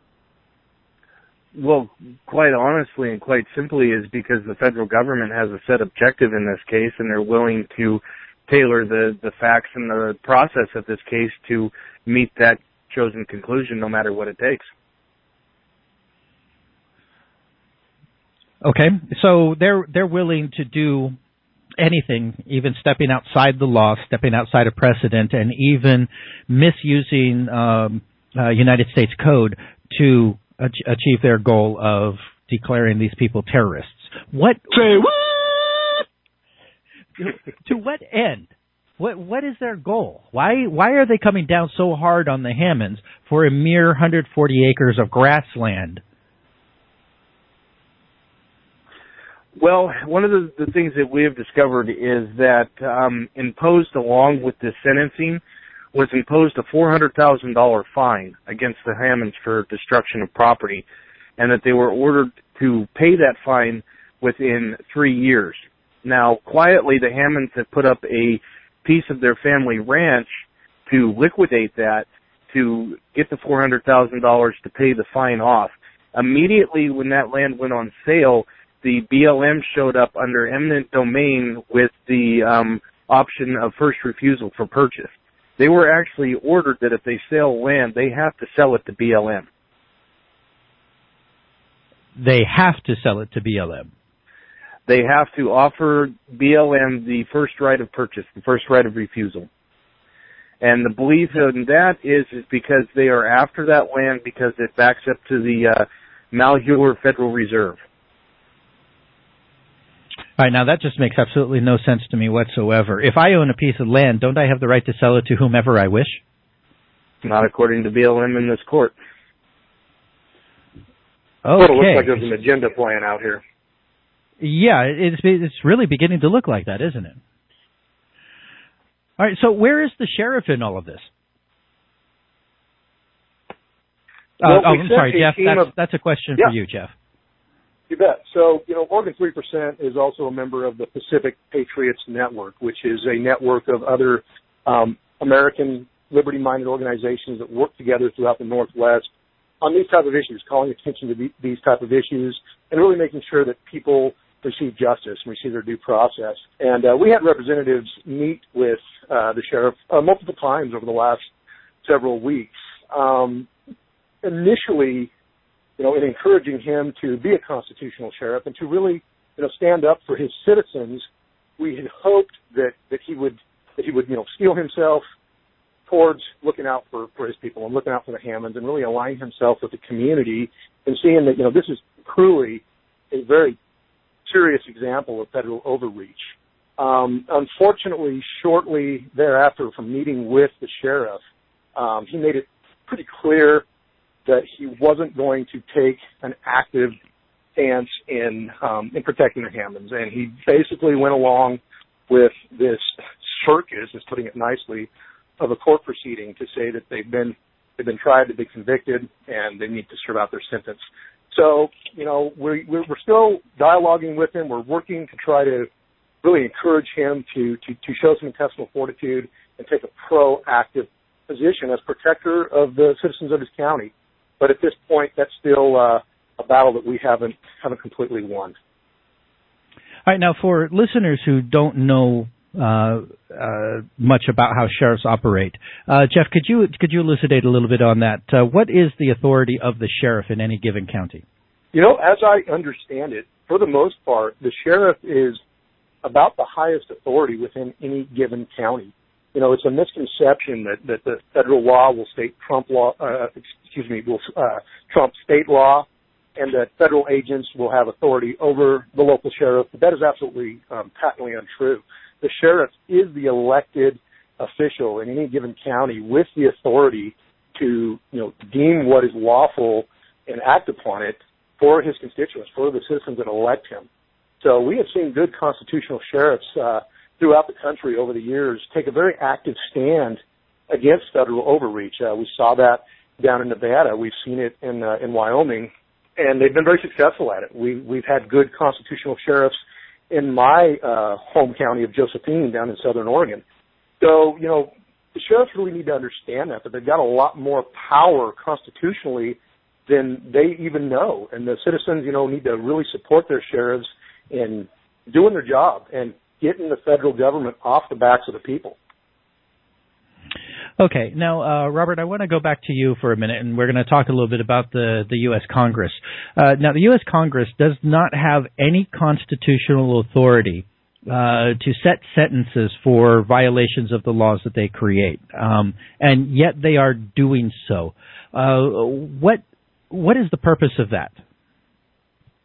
Well, quite honestly and quite simply is because the federal government has a set objective in this case, and they're willing to tailor the, the facts and the process of this case to meet that chosen conclusion no matter what it takes. Okay, so they're they're willing to do anything, even stepping outside the law, stepping outside of precedent, and even misusing um, uh, United States code to achieve their goal of declaring these people terrorists. What? Say what? To what end? What what is their goal? Why why are they coming down so hard on the Hammonds for a mere one hundred forty acres of grassland? Well, one of the, the things that we have discovered is that um, imposed along with this sentencing was imposed a four hundred thousand dollars fine against the Hammonds for destruction of property, and that they were ordered to pay that fine within three years. Now, quietly, the Hammonds have put up a piece of their family ranch to liquidate that, to get the four hundred thousand dollars to pay the fine off. Immediately when that land went on sale, the B L M showed up under eminent domain with the um, option of first refusal for purchase. They were actually ordered that if they sell land, they have to sell it to B L M. They have to sell it to B L M. They have to offer B L M the first right of purchase, the first right of refusal. And the belief in that is, is because they are after that land because it backs up to the uh, Malheur Federal Reserve. All right, now that just makes absolutely no sense to me whatsoever. If I own a piece of land, don't I have the right to sell it to whomever I wish? Not according to B L M in this court. Okay. Well, it looks like there's an agenda playing out here. Yeah, it's it's really beginning to look like that, isn't it? All right, so where is the sheriff in all of this? Well, uh, oh, we I'm sent sorry, a Jeff. team That's, of- that's a question Yeah. for you, Jeff. You bet. So, you know, Oregon three percent is also a member of the Pacific Patriots Network, which is a network of other um, American liberty-minded organizations that work together throughout the Northwest on these type of issues, calling attention to the, these type of issues, and really making sure that people receive justice and receive their due process. And uh, we had representatives meet with uh, the sheriff uh, multiple times over the last several weeks. Um, initially, you know, in encouraging him to be a constitutional sheriff and to really, you know, stand up for his citizens, we had hoped that, that he would that he would, you know, steel himself towards looking out for, for his people and looking out for the Hammonds and really aligning himself with the community and seeing that, you know, this is truly a very serious example of federal overreach. Um, unfortunately, shortly thereafter from meeting with the sheriff, um, he made it pretty clear that he wasn't going to take an active stance in um, in protecting the Hammonds, and he basically went along with this circus, is putting it nicely, of a court proceeding to say that they've been they've been tried, they've been convicted, and they need to serve out their sentence. So, you know, we're we're still dialoguing with him. We're working to try to really encourage him to to, to show some intestinal fortitude and take a proactive position as protector of the citizens of his county. But at this point, that's still uh, a battle that we haven't haven't completely won. All right, now for listeners who don't know uh, uh, much about how sheriffs operate, uh, Jeff, could you could you elucidate a little bit on that? Uh, what is the authority of the sheriff in any given county? You know, as I understand it, for the most part, the sheriff is about the highest authority within any given county. You know, it's a misconception that, that the federal law will state Trump law, uh, excuse me, will uh, trump state law, and that federal agents will have authority over the local sheriff. But that is absolutely um, patently untrue. The sheriff is the elected official in any given county with the authority to, you know, deem what is lawful and act upon it for his constituents, for the citizens that elect him. So we have seen good constitutional sheriffs uh, throughout the country over the years take a very active stand against federal overreach. Uh, we saw that down in Nevada. We've seen it in uh, in Wyoming, and they've been very successful at it. We, we've had good constitutional sheriffs in my uh, home county of Josephine down in southern Oregon. So, you know, the sheriffs really need to understand that, that they've got a lot more power constitutionally than they even know. And the citizens, you know, need to really support their sheriffs in doing their job and getting the federal government off the backs of the people. Okay. Now, uh, Robert, I want to go back to you for a minute, and we're going to talk a little bit about the, the U S Congress. Uh, now, the U S Congress does not have any constitutional authority uh, to set sentences for violations of the laws that they create, um, and yet they are doing so. Uh, what what is the purpose of that?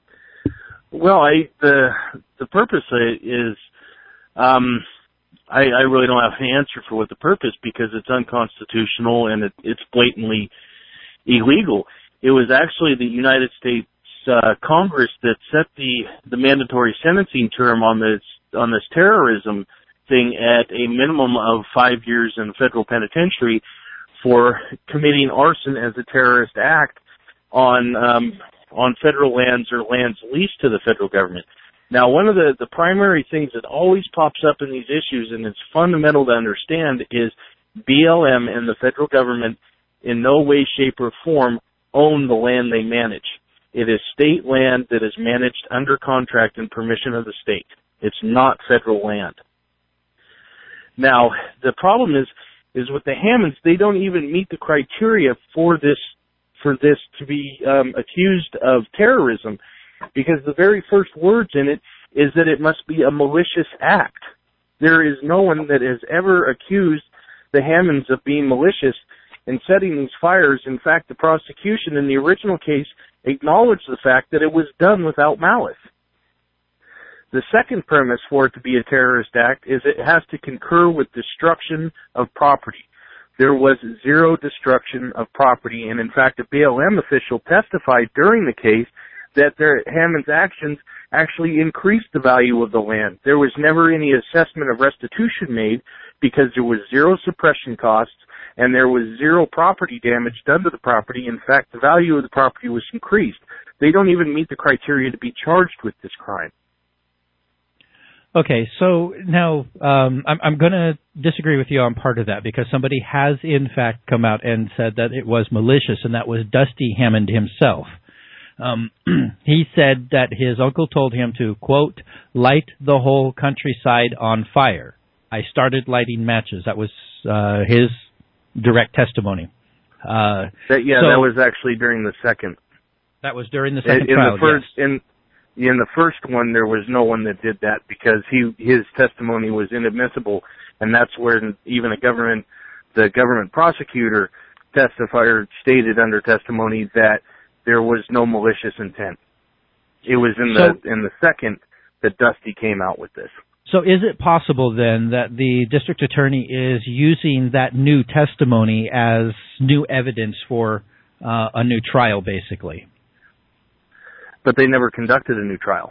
Well, I the the purpose is, um, I, I really don't have an answer for what the purpose, because it's unconstitutional and it, it's blatantly illegal. It was actually the United States uh, Congress that set the the mandatory sentencing term on this on this terrorism thing at a minimum of five years in the federal penitentiary for committing arson as a terrorist act on um, on federal lands or lands leased to the federal government. Now, one of the, the primary things that always pops up in these issues, and it's fundamental to understand, is B L M and the federal government in no way, shape, or form own the land they manage. It is state land that is managed under contract and permission of the state. It's not federal land. Now, the problem is, is with the Hammonds, they don't even meet the criteria for this for this to be um, accused of terrorism, because the very first words in it is that it must be a malicious act. There is no one that has ever accused the Hammonds of being malicious in setting these fires. In fact, the prosecution in the original case acknowledged the fact that it was done without malice. The second premise for it to be a terrorist act is it has to concur with destruction of property. There was zero destruction of property, and in fact, a B L M official testified during the case that their Hammond's actions actually increased the value of the land. There was never any assessment of restitution made because there was zero suppression costs and there was zero property damage done to the property. In fact, the value of the property was increased. They don't even meet the criteria to be charged with this crime. Okay, so now um, I'm, I'm going to disagree with you on part of that, because somebody has in fact come out and said that it was malicious, and that was Dusty Hammond himself. Um, he said that his uncle told him to, quote, light the whole countryside on fire. I started lighting matches. That was uh, his direct testimony. Uh, that, yeah, so, that was actually during the second. That was during the second in, in trial, the first, yes. In, in the first one, there was no one that did that because he his testimony was inadmissible, and that's where even a government, the government prosecutor testified or stated under testimony that there was no malicious intent. It was in the so, in the second that Dusty came out with this. So is it possible then that the district attorney is using that new testimony as new evidence for uh, a new trial, basically? But they never conducted a new trial.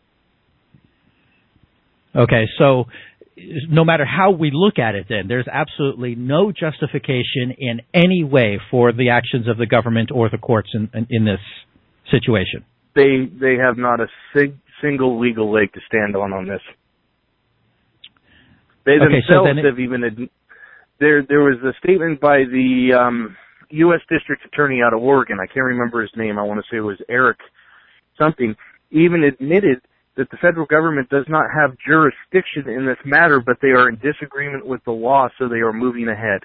Okay, so no matter how we look at it then, there's absolutely no justification in any way for the actions of the government or the courts in, in, in this situation. They they have not a sig, single legal leg to stand on on this. They okay, themselves so it, have even ad, there there was a statement by the um, U S District Attorney out of Oregon. I can't remember his name. I want to say it was Eric something. Even admitted that the federal government does not have jurisdiction in this matter, but they are in disagreement with the law, so they are moving ahead.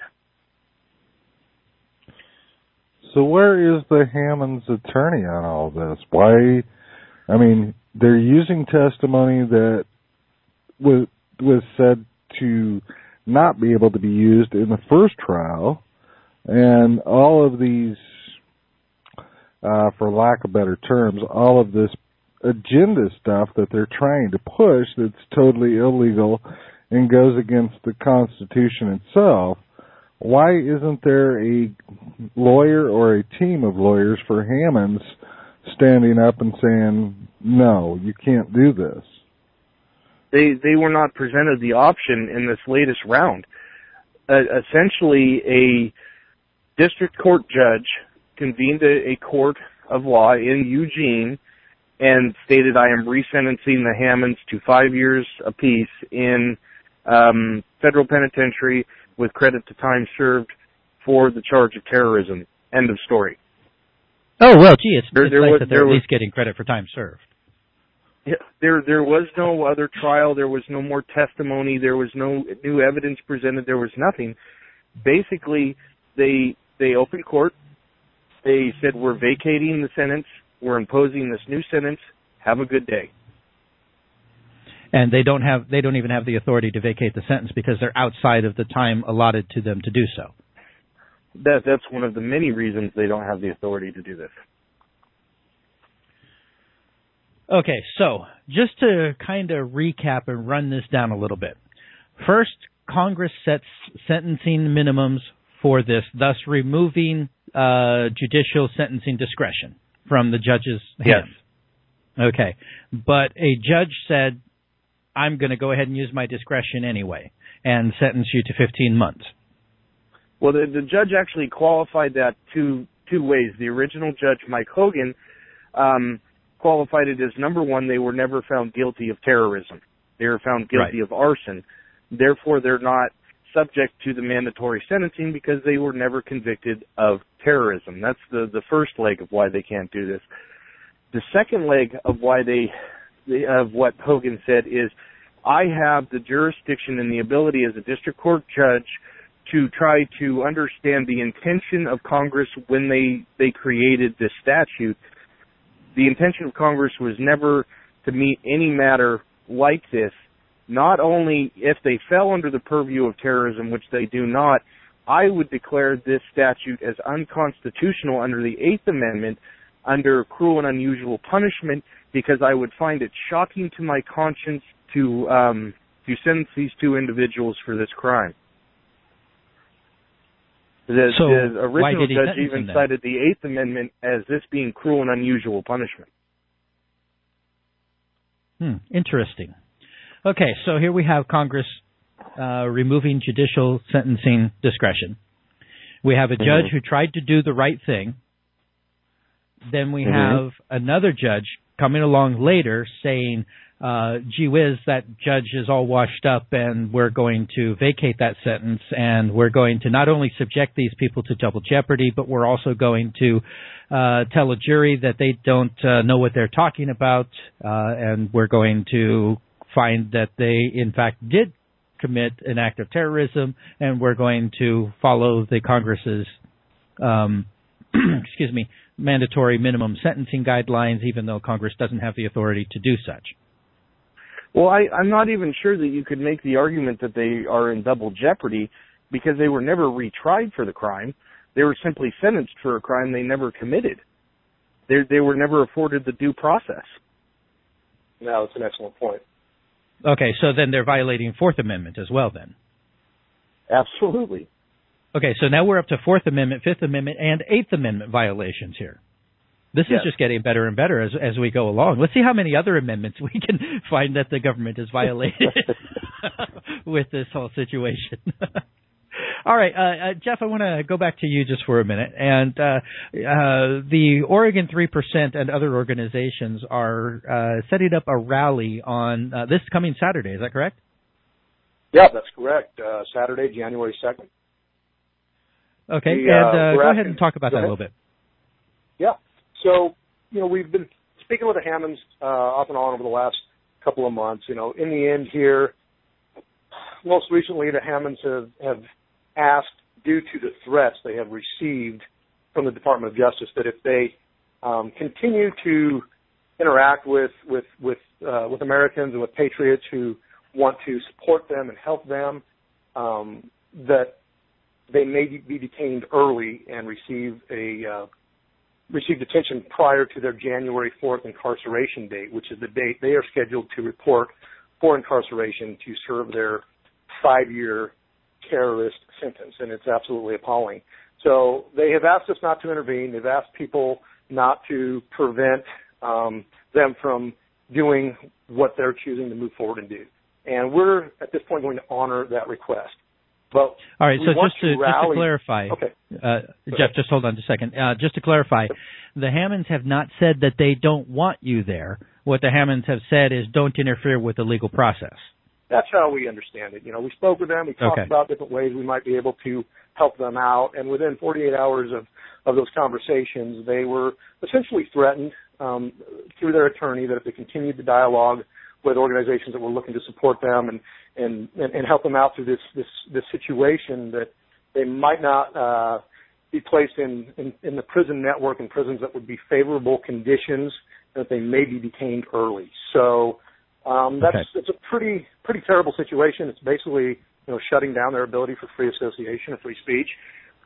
So where is the Hammond's attorney on all this? Why? I mean, they're using testimony that was was said to not be able to be used in the first trial, and all of these, uh, for lack of better terms, all of this agenda stuff that they're trying to push that's totally illegal and goes against the Constitution itself. Why isn't there a lawyer or a team of lawyers for Hammonds standing up and saying, no, you can't do this? They they were not presented the option in this latest round. Uh, essentially, a district court judge convened a, a court of law in Eugene and stated, I am resentencing the Hammonds to five years apiece in um, federal penitentiary with credit to time served for the charge of terrorism. End of story. Oh, well, gee, it's, there, it's there nice was, that they're at was, least getting credit for time served. Yeah, there there was no other trial. There was no more testimony. There was no new evidence presented. There was nothing. Basically, they they opened court. They said, we're vacating the sentence. We're imposing this new sentence. Have a good day. And they don't have they don't even have the authority to vacate the sentence because they're outside of the time allotted to them to do so. That that's one of the many reasons they don't have the authority to do this. Okay, so just to kind of recap and run this down a little bit. First, Congress sets sentencing minimums for this, thus removing uh, judicial sentencing discretion from the judge's hands. Yes. Okay, but a judge said, I'm going to go ahead and use my discretion anyway and sentence you to fifteen months. Well, the, the judge actually qualified that two two ways. The original judge, Mike Hogan, um, qualified it as, number one, they were never found guilty of terrorism. They were found guilty right. of arson. Therefore, they're not subject to the mandatory sentencing because they were never convicted of terrorism. That's the, the first leg of why they can't do this. The second leg of why they, of what Hogan said is, I have the jurisdiction and the ability as a district court judge to try to understand the intention of Congress when they, they created this statute. The intention of Congress was never to meet any matter like this. Not only if they fell under the purview of terrorism, which they do not, I would declare this statute as unconstitutional under the Eighth Amendment, under cruel and unusual punishment, because I would find it shocking to my conscience to um, to sentence these two individuals for this crime. The, so the original judge even cited the Eighth Amendment as this being cruel and unusual punishment. Hmm, interesting. Okay, so here we have Congress uh, removing judicial sentencing discretion. We have a judge mm-hmm. who tried to do the right thing. Then we mm-hmm. have another judge coming along later saying, uh, gee whiz, that judge is all washed up and we're going to vacate that sentence and we're going to not only subject these people to double jeopardy, but we're also going to uh, tell a jury that they don't uh, know what they're talking about uh, and we're going to find that they, in fact, did commit an act of terrorism and we're going to follow the Congress's um, excuse me, mandatory minimum sentencing guidelines, even though Congress doesn't have the authority to do such. Well, I, I'm not even sure that you could make the argument that they are in double jeopardy because they were never retried for the crime. They were simply sentenced for a crime they never committed. They, they were never afforded the due process. No, it's an excellent point. Okay, so then they're violating Fourth Amendment as well then? Absolutely. Okay, so now we're up to Fourth Amendment, Fifth Amendment, and Eighth Amendment violations here. This yes. is just getting better and better as as we go along. Let's see how many other amendments we can find that the government has violated with this whole situation. All right, uh, uh, Jeff, I want to go back to you just for a minute. And uh, uh, the Oregon three percent and other organizations are uh, setting up a rally on uh, this coming Saturday. Is that correct? Yeah, that's correct. Uh, Saturday, January second. Okay, we, and uh, uh, go asking, ahead and talk about that ahead. a little bit. Yeah. So, you know, we've been speaking with the Hammonds uh, off and on over the last couple of months. You know, in the end here, most recently the Hammonds have, have asked, due to the threats they have received from the Department of Justice, that if they um, continue to interact with with with, uh, with Americans and with patriots who want to support them and help them, um, that they may be detained early and receive a uh, receive detention prior to their January fourth incarceration date, which is the date they are scheduled to report for incarceration to serve their five-year terrorist sentence, and it's absolutely appalling. So they have asked us not to intervene. They've asked people not to prevent um, them from doing what they're choosing to move forward and do. And we're, at this point, going to honor that request. But all right, so just to, to rally, just to clarify, okay. uh, Jeff, just hold on just a second. Uh, just to clarify, the Hammonds have not said that they don't want you there. What the Hammonds have said is don't interfere with the legal process. That's how we understand it. You know, we spoke with them. We talked okay. about different ways we might be able to help them out. And within forty-eight hours of, of those conversations, they were essentially threatened um, through their attorney that if they continued the dialogue with organizations that were looking to support them and, and, and help them out through this, this, this situation, that they might not uh, be placed in, in, in the prison network and prisons that would be favorable conditions, that they may be detained early. So um, that's okay. it's a pretty pretty terrible situation. It's basically you know shutting down their ability for free association and free speech.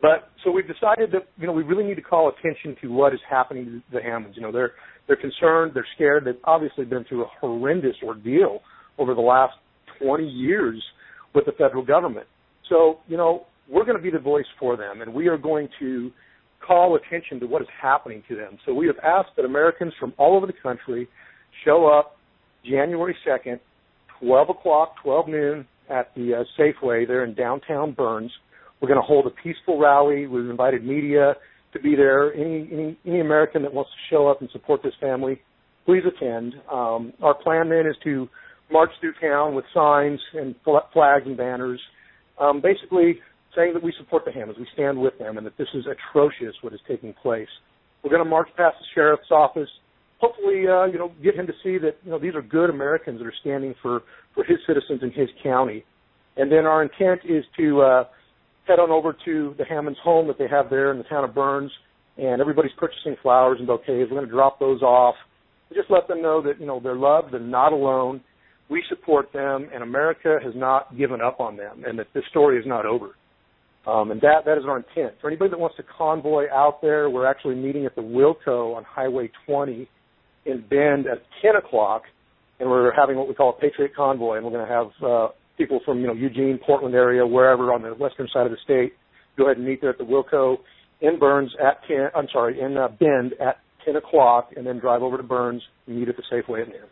But so we've decided that, you know, we really need to call attention to what is happening to the Hammonds. You know, they're they're concerned, they're scared. They've obviously been through a horrendous ordeal over the last twenty years with the federal government. So, you know, we're going to be the voice for them, and we are going to call attention to what is happening to them. So we have asked that Americans from all over the country show up January second, twelve o'clock, twelve noon, at the uh, Safeway there in downtown Burns. We're going to hold a peaceful rally. We've invited media to be there. Any, any, any American that wants to show up and support this family, please attend. Um, our plan then is to march through town with signs and flags and banners, um, basically saying that we support the Hammonds, we stand with them, and that this is atrocious what is taking place. We're going to march past the sheriff's office, hopefully, uh, you know, get him to see that, you know, these are good Americans that are standing for, for his citizens in his county. And then our intent is to uh, head on over to the Hammonds' home that they have there in the town of Burns, and everybody's purchasing flowers and bouquets. We're going to drop those off and just let them know that, you know, they're loved, they're not alone. We support them, and America has not given up on them, and that this story is not over. Um, and that, that is our intent. For anybody that wants to convoy out there, we're actually meeting at the Wilco on Highway twenty in Bend at ten o'clock, and we're having what we call a Patriot Convoy, and we're going to have uh, people from, you know, Eugene, Portland area, wherever on the western side of the state, go ahead and meet there at the Wilco in Burns at ten, I'm sorry, in uh, Bend at ten o'clock, and then drive over to Burns and meet at the Safeway at noon.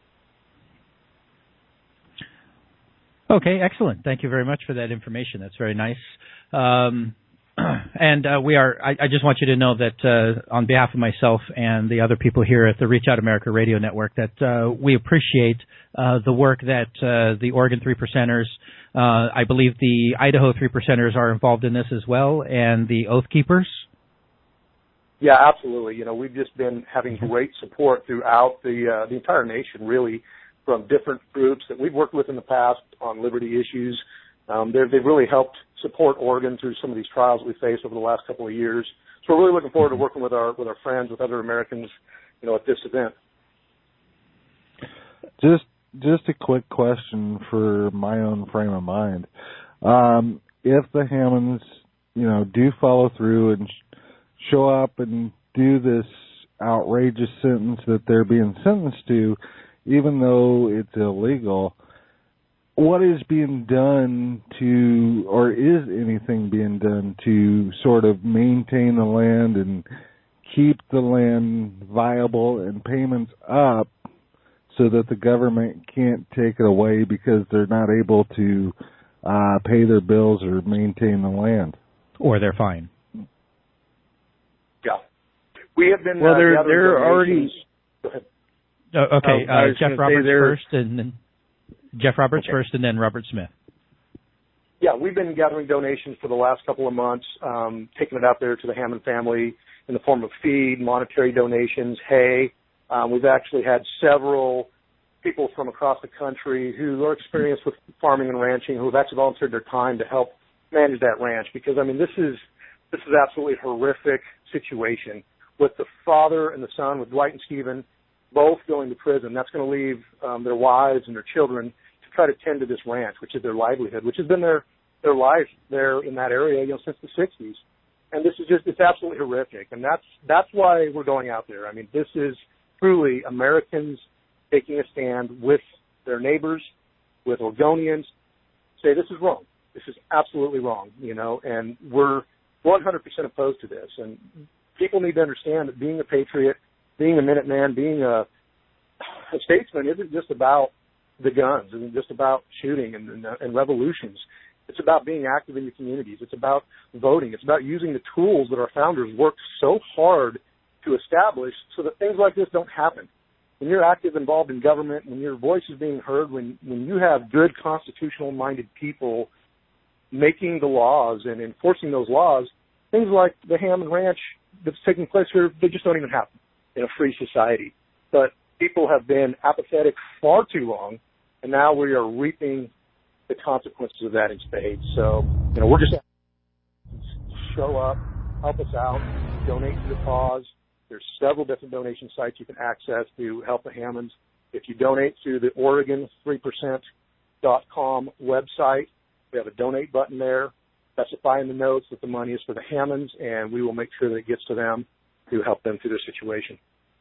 Okay, excellent. Thank you very much for that information. That's very nice. Um, and uh, we are. I, I just want you to know that uh, on behalf of myself and the other people here at the Reach Out America Radio Network, that uh, we appreciate uh, the work that uh, the Oregon Three Percenters, uh, I believe the Idaho Three Percenters are involved in this as well, and the Oath Keepers. Yeah, absolutely. You know, we've just been having great support throughout the uh, the entire nation, really, from different groups that we've worked with in the past on liberty issues. Um, they've really helped support Oregon through some of these trials we faced over the last couple of years. So we're really looking forward to working with our with our friends, with other Americans, you know, at this event. Just just a quick question for my own frame of mind. Um, if the Hammonds, you know, do follow through and sh- show up and do this outrageous sentence that they're being sentenced to, even though it's illegal, what is being done to, or is anything being done to sort of maintain the land and keep the land viable and payments up so that the government can't take it away because they're not able to uh, pay their bills or maintain the land? Or they're fine. Yeah. We have been... Well, uh, they're, they're already... Go ahead. Uh, okay, oh, uh, Jeff Roberts first, and then Jeff Roberts okay. first, and then Robert Smith. Yeah, we've been gathering donations for the last couple of months, um, taking it out there to the Hammond family in the form of feed, monetary donations, hay. Um, we've actually had several people from across the country who are experienced with farming and ranching who have actually volunteered their time to help manage that ranch, because, I mean, this is this is absolutely a horrific situation with the father and the son, with Dwight and Stephen, both going to prison. That's going to leave um, their wives and their children to try to tend to this ranch, which is their livelihood, which has been their, their life there in that area, you know, since the sixties. And this is just, it's absolutely horrific. And that's, that's why we're going out there. I mean, this is truly Americans taking a stand with their neighbors, with Oregonians, say this is wrong. This is absolutely wrong, you know, and we're one hundred percent opposed to this. And people need to understand that being a patriot, being a Minuteman, being a, a statesman isn't just about the guns. It isn't just about shooting and, and, and revolutions. It's about being active in your communities. It's about voting. It's about using the tools that our founders worked so hard to establish so that things like this don't happen. When you're active, involved in government, when your voice is being heard, when, when you have good constitutional-minded people making the laws and enforcing those laws, things like the Hammond Ranch that's taking place here, they just don't even happen in a free society. But people have been apathetic far too long, and now we are reaping the consequences of that in spades. So, you know, we're just show up, help us out, donate to the cause. There's several different donation sites you can access to help the Hammonds. If you donate through the Oregon three percent dot com website, we have a donate button there. specify in the notes that the money is for the Hammonds, and we will make sure that it gets to them to help them through their situation.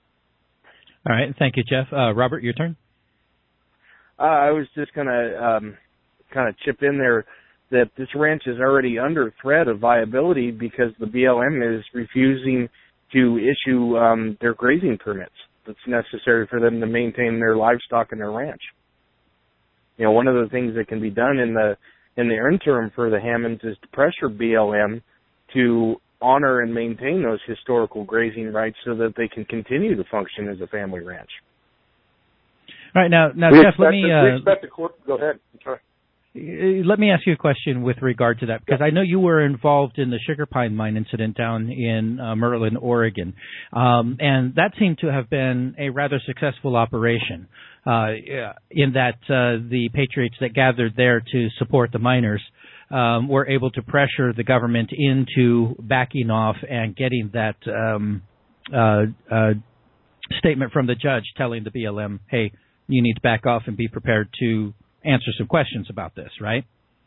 All right. Thank you, Jeff. Uh, Robert, your turn. Uh, I was just going to um, kind of chip in there that this ranch is already under threat of viability because the B L M is refusing to issue um, their grazing permits that's necessary for them to maintain their livestock and their ranch. You know, one of the things that can be done in the in the interim for the Hammonds is to pressure B L M to honor and maintain those historical grazing rights so that they can continue to function as a family ranch. All right, now, now we Jeff, let me... To, uh, we expect the court... Go ahead. I'm sorry. Let me ask you a question with regard to that, because I know you were involved in the sugar pine mine incident down in uh, Merlin, Oregon, um, and that seemed to have been a rather successful operation uh, in that uh, the patriots that gathered there to support the miners um, were able to pressure the government into backing off and getting that um, uh, uh, statement from the judge telling the B L M, hey, you need to back off and be prepared to answer some questions about this, right?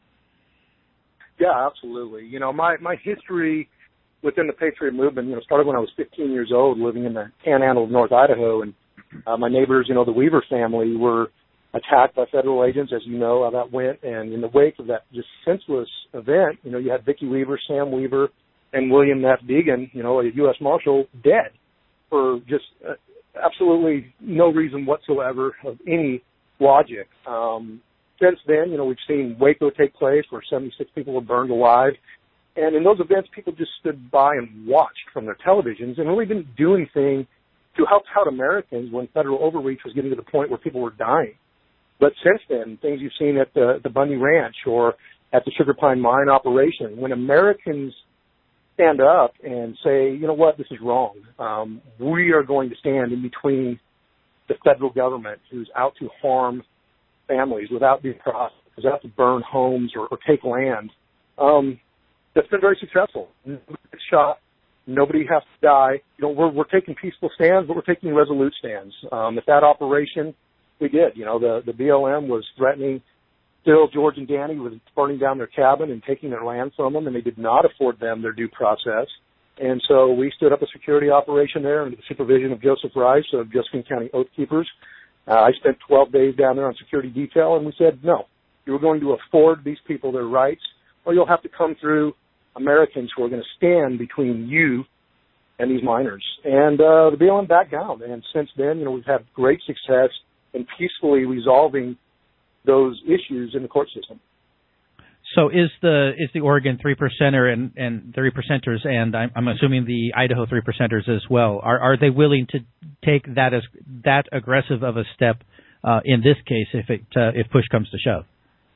Yeah, absolutely. You know, my, my history within the Patriot movement, you know, started when I was fifteen years old living in the Panhandle of North Idaho, and uh, my neighbors, you know, the Weaver family were attacked by federal agents, as you know how that went, and in the wake of that just senseless event, you know, you had Vicki Weaver, Sam Weaver, and William F. Deegan, you know, a U S Marshal, dead for just uh, absolutely no reason whatsoever of any logic. Um, since then, you know, we've seen Waco take place where seventy-six people were burned alive. And in those events, people just stood by and watched from their televisions and really didn't do anything to help out Americans when federal overreach was getting to the point where people were dying. But since then, things you've seen at the, the Bundy Ranch or at the Sugar Pine Mine operation, when Americans stand up and say, you know what, this is wrong. Um, we are going to stand in between the federal government who's out to harm families without due process, who's out to burn homes or, or take land. Um, that's been very successful. Nobody gets shot. Nobody has to die. You know, we're, we're taking peaceful stands, but we're taking resolute stands. Um, at that operation, we did. You know, the, the B L M was threatening Bill, George, and Danny with burning down their cabin and taking their land from them, and they did not afford them their due process. And so we stood up a security operation there under the supervision of Joseph Rice of Josephine County Oath Keepers. Uh, I spent twelve days down there on security detail, and we said, no, you're going to afford these people their rights, or you'll have to come through Americans who are going to stand between you and these miners. And uh, the B L M backed down. And since then, you know, we've had great success in peacefully resolving those issues in the court system. So is the is the Oregon three percenter and, and three percenters, and I'm, I'm assuming the Idaho three percenters as well, are are they willing to take that as that aggressive of a step uh, in this case if it uh, if push comes to shove?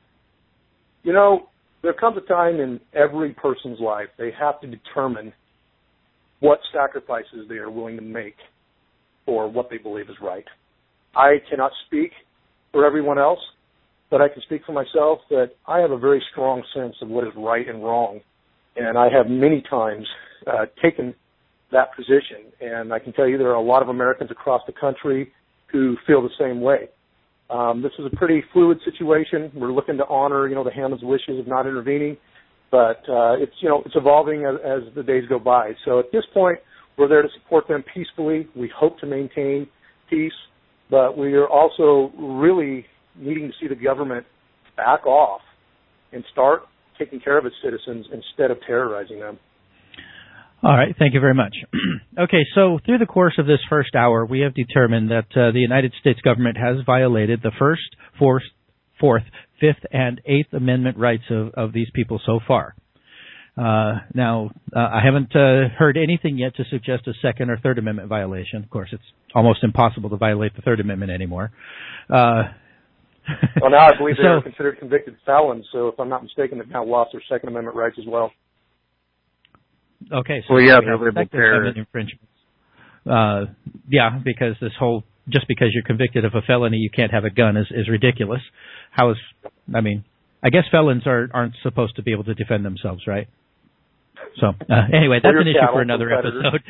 You know, there comes a time in every person's life they have to determine what sacrifices they are willing to make for what they believe is right. I cannot speak for everyone else, but I can speak for myself that I have a very strong sense of what is right and wrong, and I have many times uh, taken that position, and I can tell you there are a lot of Americans across the country who feel the same way. Um, this is a pretty fluid situation. We're looking to honor, you know, the Hammond's wishes of not intervening, but uh, it's, you know, it's evolving as, as the days go by. So at this point, we're there to support them peacefully. We hope to maintain peace, but we are also really needing to see the government back off and start taking care of its citizens instead of terrorizing them. All right. Thank you very much. Okay, so through the course of this first hour, we have determined that uh, the United States government has violated the First, Fourth, Fourth, Fifth, and Eighth Amendment rights of, of these people so far. Uh, now, uh, I haven't uh, heard anything yet to suggest a Second or Third Amendment violation. Of course, it's almost impossible to violate the Third Amendment anymore. Uh, well, now I believe so, they are considered convicted felons, so if I'm not mistaken, they've now lost their Second Amendment rights as well. Okay, so well, yeah, we they're have Amendment infringements. Uh, yeah, because this whole just because you're convicted of a felony, you can't have a gun is, is ridiculous. How is? I mean, I guess felons are aren't supposed to be able to defend themselves, right? So uh, anyway, that's an issue for another episode.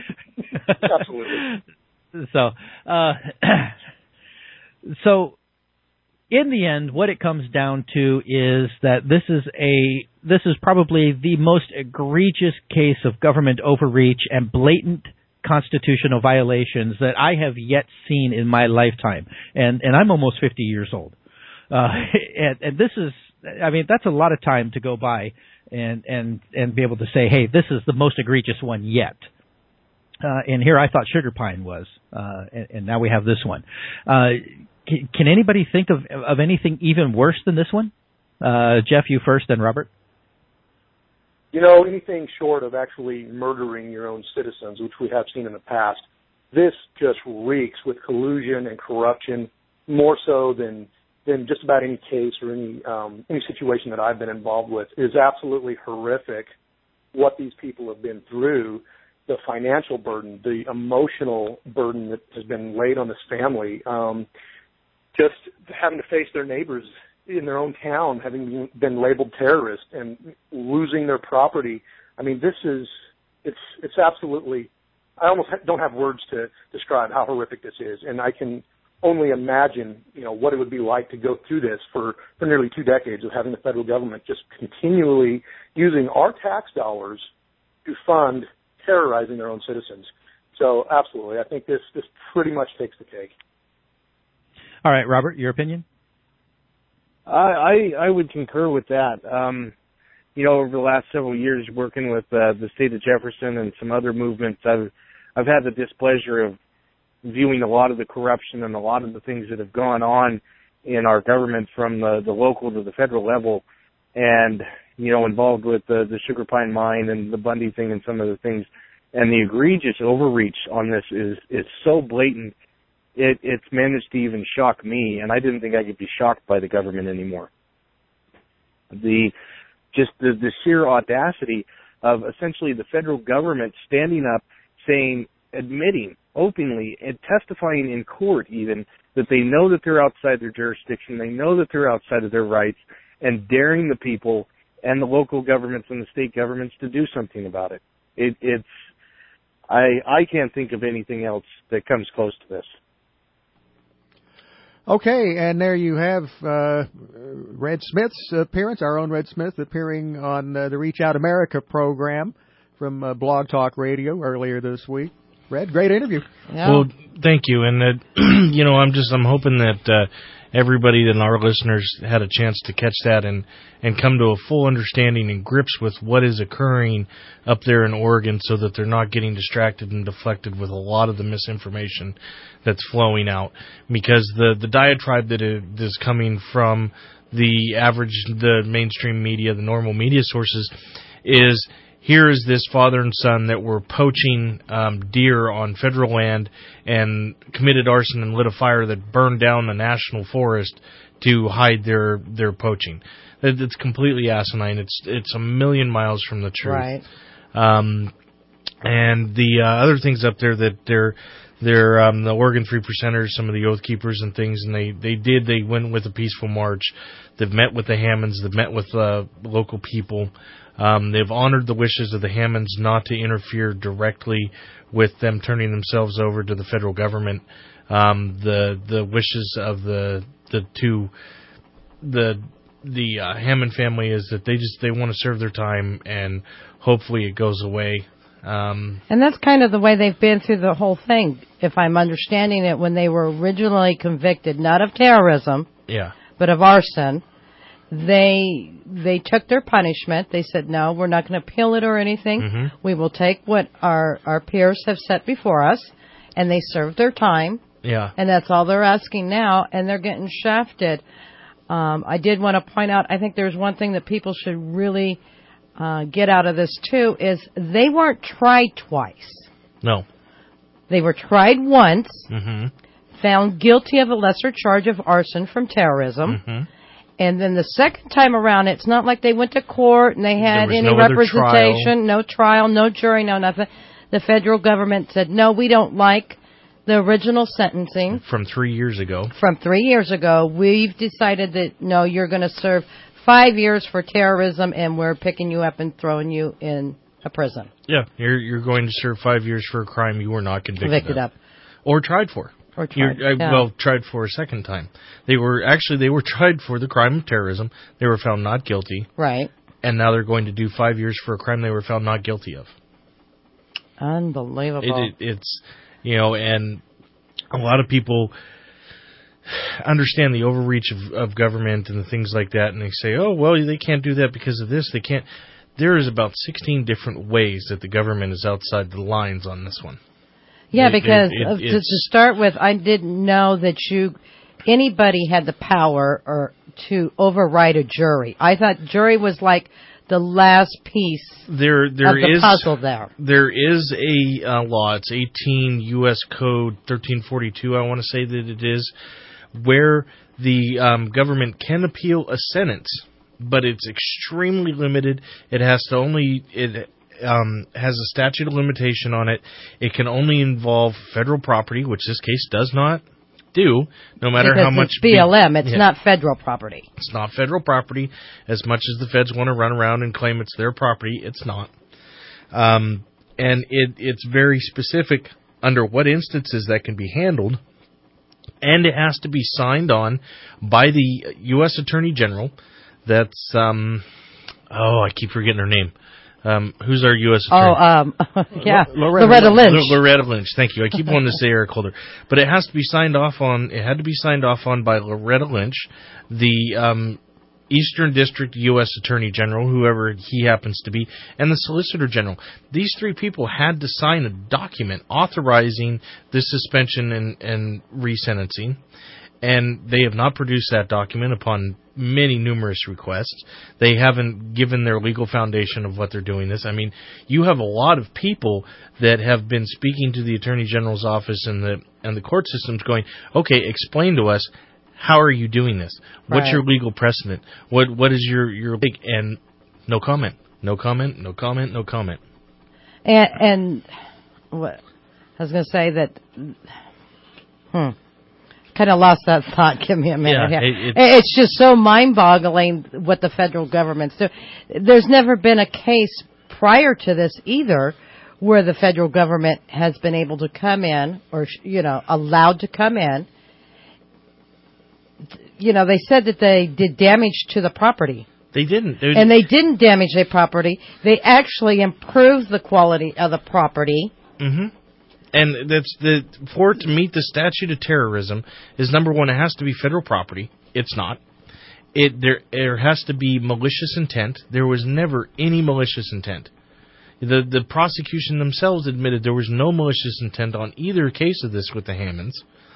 Absolutely. So, uh, so in the end, what it comes down to is that this is a this is probably the most egregious case of government overreach and blatant constitutional violations that I have yet seen in my lifetime. And and I'm almost fifty years old. Uh, and, and this is, I mean, that's a lot of time to go by and and and be able to say, hey, this is the most egregious one yet. Uh, and here I thought Sugar Pine was, uh, and, and now we have this one. Uh, can, can anybody think of of anything even worse than this one? Uh, Jeff, you first, then Robert. You know, anything short of actually murdering your own citizens, which we have seen in the past, this just reeks with collusion and corruption, more so than than just about any case or any um, any situation that I've been involved with. It is absolutely horrific what these people have been through, the financial burden, the emotional burden that has been laid on this family, um, just having to face their neighbors in their own town, having been labeled terrorists and losing their property. I mean, this is, it's, it's absolutely, I almost don't have words to describe how horrific this is. And I can only imagine, you know, what it would be like to go through this for, for nearly two decades of having the federal government just continually using our tax dollars to fund terrorizing their own citizens. So absolutely, I think this, this pretty much takes the cake. All right, Robert, your opinion? I I would concur with that. Um, you know, over the last several years, working with uh, the state of Jefferson and some other movements, I've I've had the displeasure of viewing a lot of the corruption and a lot of the things that have gone on in our government from the, the local to the federal level, and you know, involved with the, the Sugar Pine mine and the Bundy thing and some of the things, and the egregious overreach on this is is so blatant. It, it's managed to even shock me, and I didn't think I could be shocked by the government anymore. The just the, the sheer audacity of essentially the federal government standing up, saying, admitting openly and testifying in court even that they know that they're outside their jurisdiction, they know that they're outside of their rights, and daring the people and the local governments and the state governments to do something about it. It it's I I can't think of anything else that comes close to this. Okay, and there you have uh, Red Smith's appearance, our own Red Smith, appearing on uh, the Reach Out America program from uh, Blog Talk Radio earlier this week. Red, great interview. Yeah. Well, thank you, and uh, you know, I'm just I'm hoping that uh, everybody and our listeners had a chance to catch that and and come to a full understanding and grips with what is occurring up there in Oregon, so that they're not getting distracted and deflected with a lot of the misinformation that's flowing out. Because the the diatribe that is coming from the average, the mainstream media, the normal media sources, is here is this father and son that were poaching um, deer on federal land and committed arson and lit a fire that burned down the national forest to hide their their poaching. It's completely asinine. It's it's a million miles from the truth. Right. Um, and the uh, other things up there that they're they're um, the Oregon Three Percenters, some of the Oath Keepers and things, and they they did they went with a peaceful march. They've met with the Hammonds. They've met with uh, local people. Um, they've honored the wishes of the Hammonds not to interfere directly with them turning themselves over to the federal government. Um, the the wishes of the the two the the uh, Hammond family is that they just they want to serve their time, and hopefully it goes away. Um, and that's kind of the way they've been through the whole thing, if I'm understanding it. When they were originally convicted, not of terrorism, yeah, but of arson, they they took their punishment. They said, no, we're not going to appeal it or anything. Mm-hmm. We will take what our, our peers have set before us, and they served their time. Yeah. And that's all they're asking now, and they're getting shafted. Um, I did want to point out, I think there's one thing that people should really uh, get out of this, too, is they weren't tried twice. No. They were tried once, mm-hmm. found guilty of a lesser charge of arson from terrorism, mm-hmm. and then the second time around, it's not like they went to court and they had any no representation, trial. no trial, no jury, no nothing. The federal government said, no, we don't like the original sentencing. From three years ago. From three years ago. We've decided that, no, you're going to serve five years for terrorism, and we're picking you up and throwing you in a prison. Yeah, you're you're going to serve five years for a crime you were not convicted, Convicted of. of. Or tried for. Or tried. You're, uh, yeah. Well, tried for a second time. They were actually they were tried for the crime of terrorism. They were found not guilty. Right. And now they're going to do five years for a crime they were found not guilty of. Unbelievable. It, it, it's, you know, and a lot of people understand the overreach of, of government and things like that, and they say, oh, well, they can't do that because of this. They can't. There is about sixteen different ways that the government is outside the lines on this one. Yeah, It- because it- it- uh, to, it's- to start with, I didn't know that you anybody had the power or to override a jury. I thought jury was like the last piece There, there of the is puzzle there. There is a uh, law. It's eighteen U S Code thirteen forty-two. I want to say that it is where the um, government can appeal a sentence, but it's extremely limited. It has to only it um, has a statute of limitation on it. It can only involve federal property, which this case does not do. No matter because how much it's B L M, it's yeah. not federal property. It's not federal property. As much as the feds want to run around and claim it's their property, it's not. Um, and it, it's very specific under what instances that can be handled. And it has to be signed on by the U S Attorney General. That's, um, oh, I keep forgetting her name. Um, who's our U S Attorney? Oh, um, yeah, Loretta, Loretta Lynch. L- Loretta Lynch, thank you. I keep wanting to say Eric Holder. But it has to be signed off on, it had to be signed off on by Loretta Lynch, the um, Eastern District U S Attorney General, whoever he happens to be, and the Solicitor General. These three people had to sign a document authorizing this suspension and, and resentencing. And they have not produced that document upon many numerous requests. They haven't given their legal foundation of what they're doing this. I mean, you have a lot of people that have been speaking to the Attorney General's office and the and the court systems going, okay, explain to us, how are you doing this? What's Right. your legal precedent? What What is your, your and no comment, no comment, no comment, no comment. And, and what I was going to say that, hmm, kind of lost that thought. Give me a minute. Yeah, here. it- It, it's just so mind-boggling what the federal government's doing. There's never been a case prior to this either where the federal government has been able to come in, or you know, allowed to come in. You know, they said that they did damage to the property. They didn't. They, And they didn't damage their property. They actually improved the quality of the property. Mm-hmm. And that's the for it to meet the statute of terrorism is number one. It has to be federal property. It's not. It there there has to be malicious intent. There was never any malicious intent. The the prosecution themselves admitted there was no malicious intent on either case of this with the Hammonds.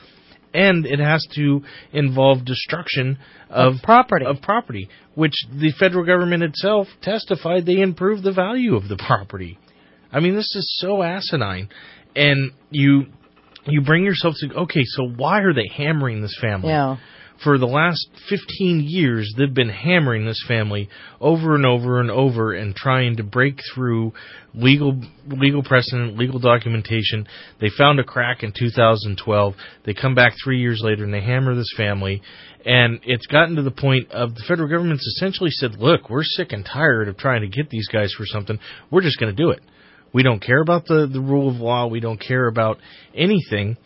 And it has to involve destruction of, Of property. of property, which the federal government itself testified they improved the value of the property. I mean, this is so asinine. And you you bring yourself to, okay, so why are they hammering this family? Yeah. For the last fifteen years, they've been hammering this family over and over and over and trying to break through legal legal precedent, legal documentation. They found a crack in two thousand twelve. They come back three years later and they hammer this family. And it's gotten to the point of the federal government's essentially said, look, we're sick and tired of trying to get these guys for something. We're just going to do it. We don't care about the, the rule of law. We don't care about anything.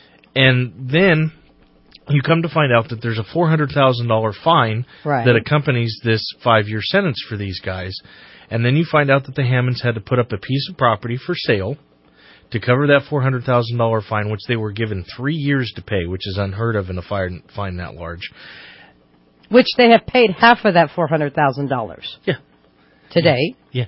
And then you come to find out that there's a four hundred thousand dollars fine Right. that accompanies this five-year sentence for these guys. And then you find out that the Hammonds had to put up a piece of property for sale to cover that four hundred thousand dollars fine, which they were given three years to pay, which is unheard of in a fine, fine that large. Which they have paid half of that four hundred thousand dollars. Yeah. Today. Yeah.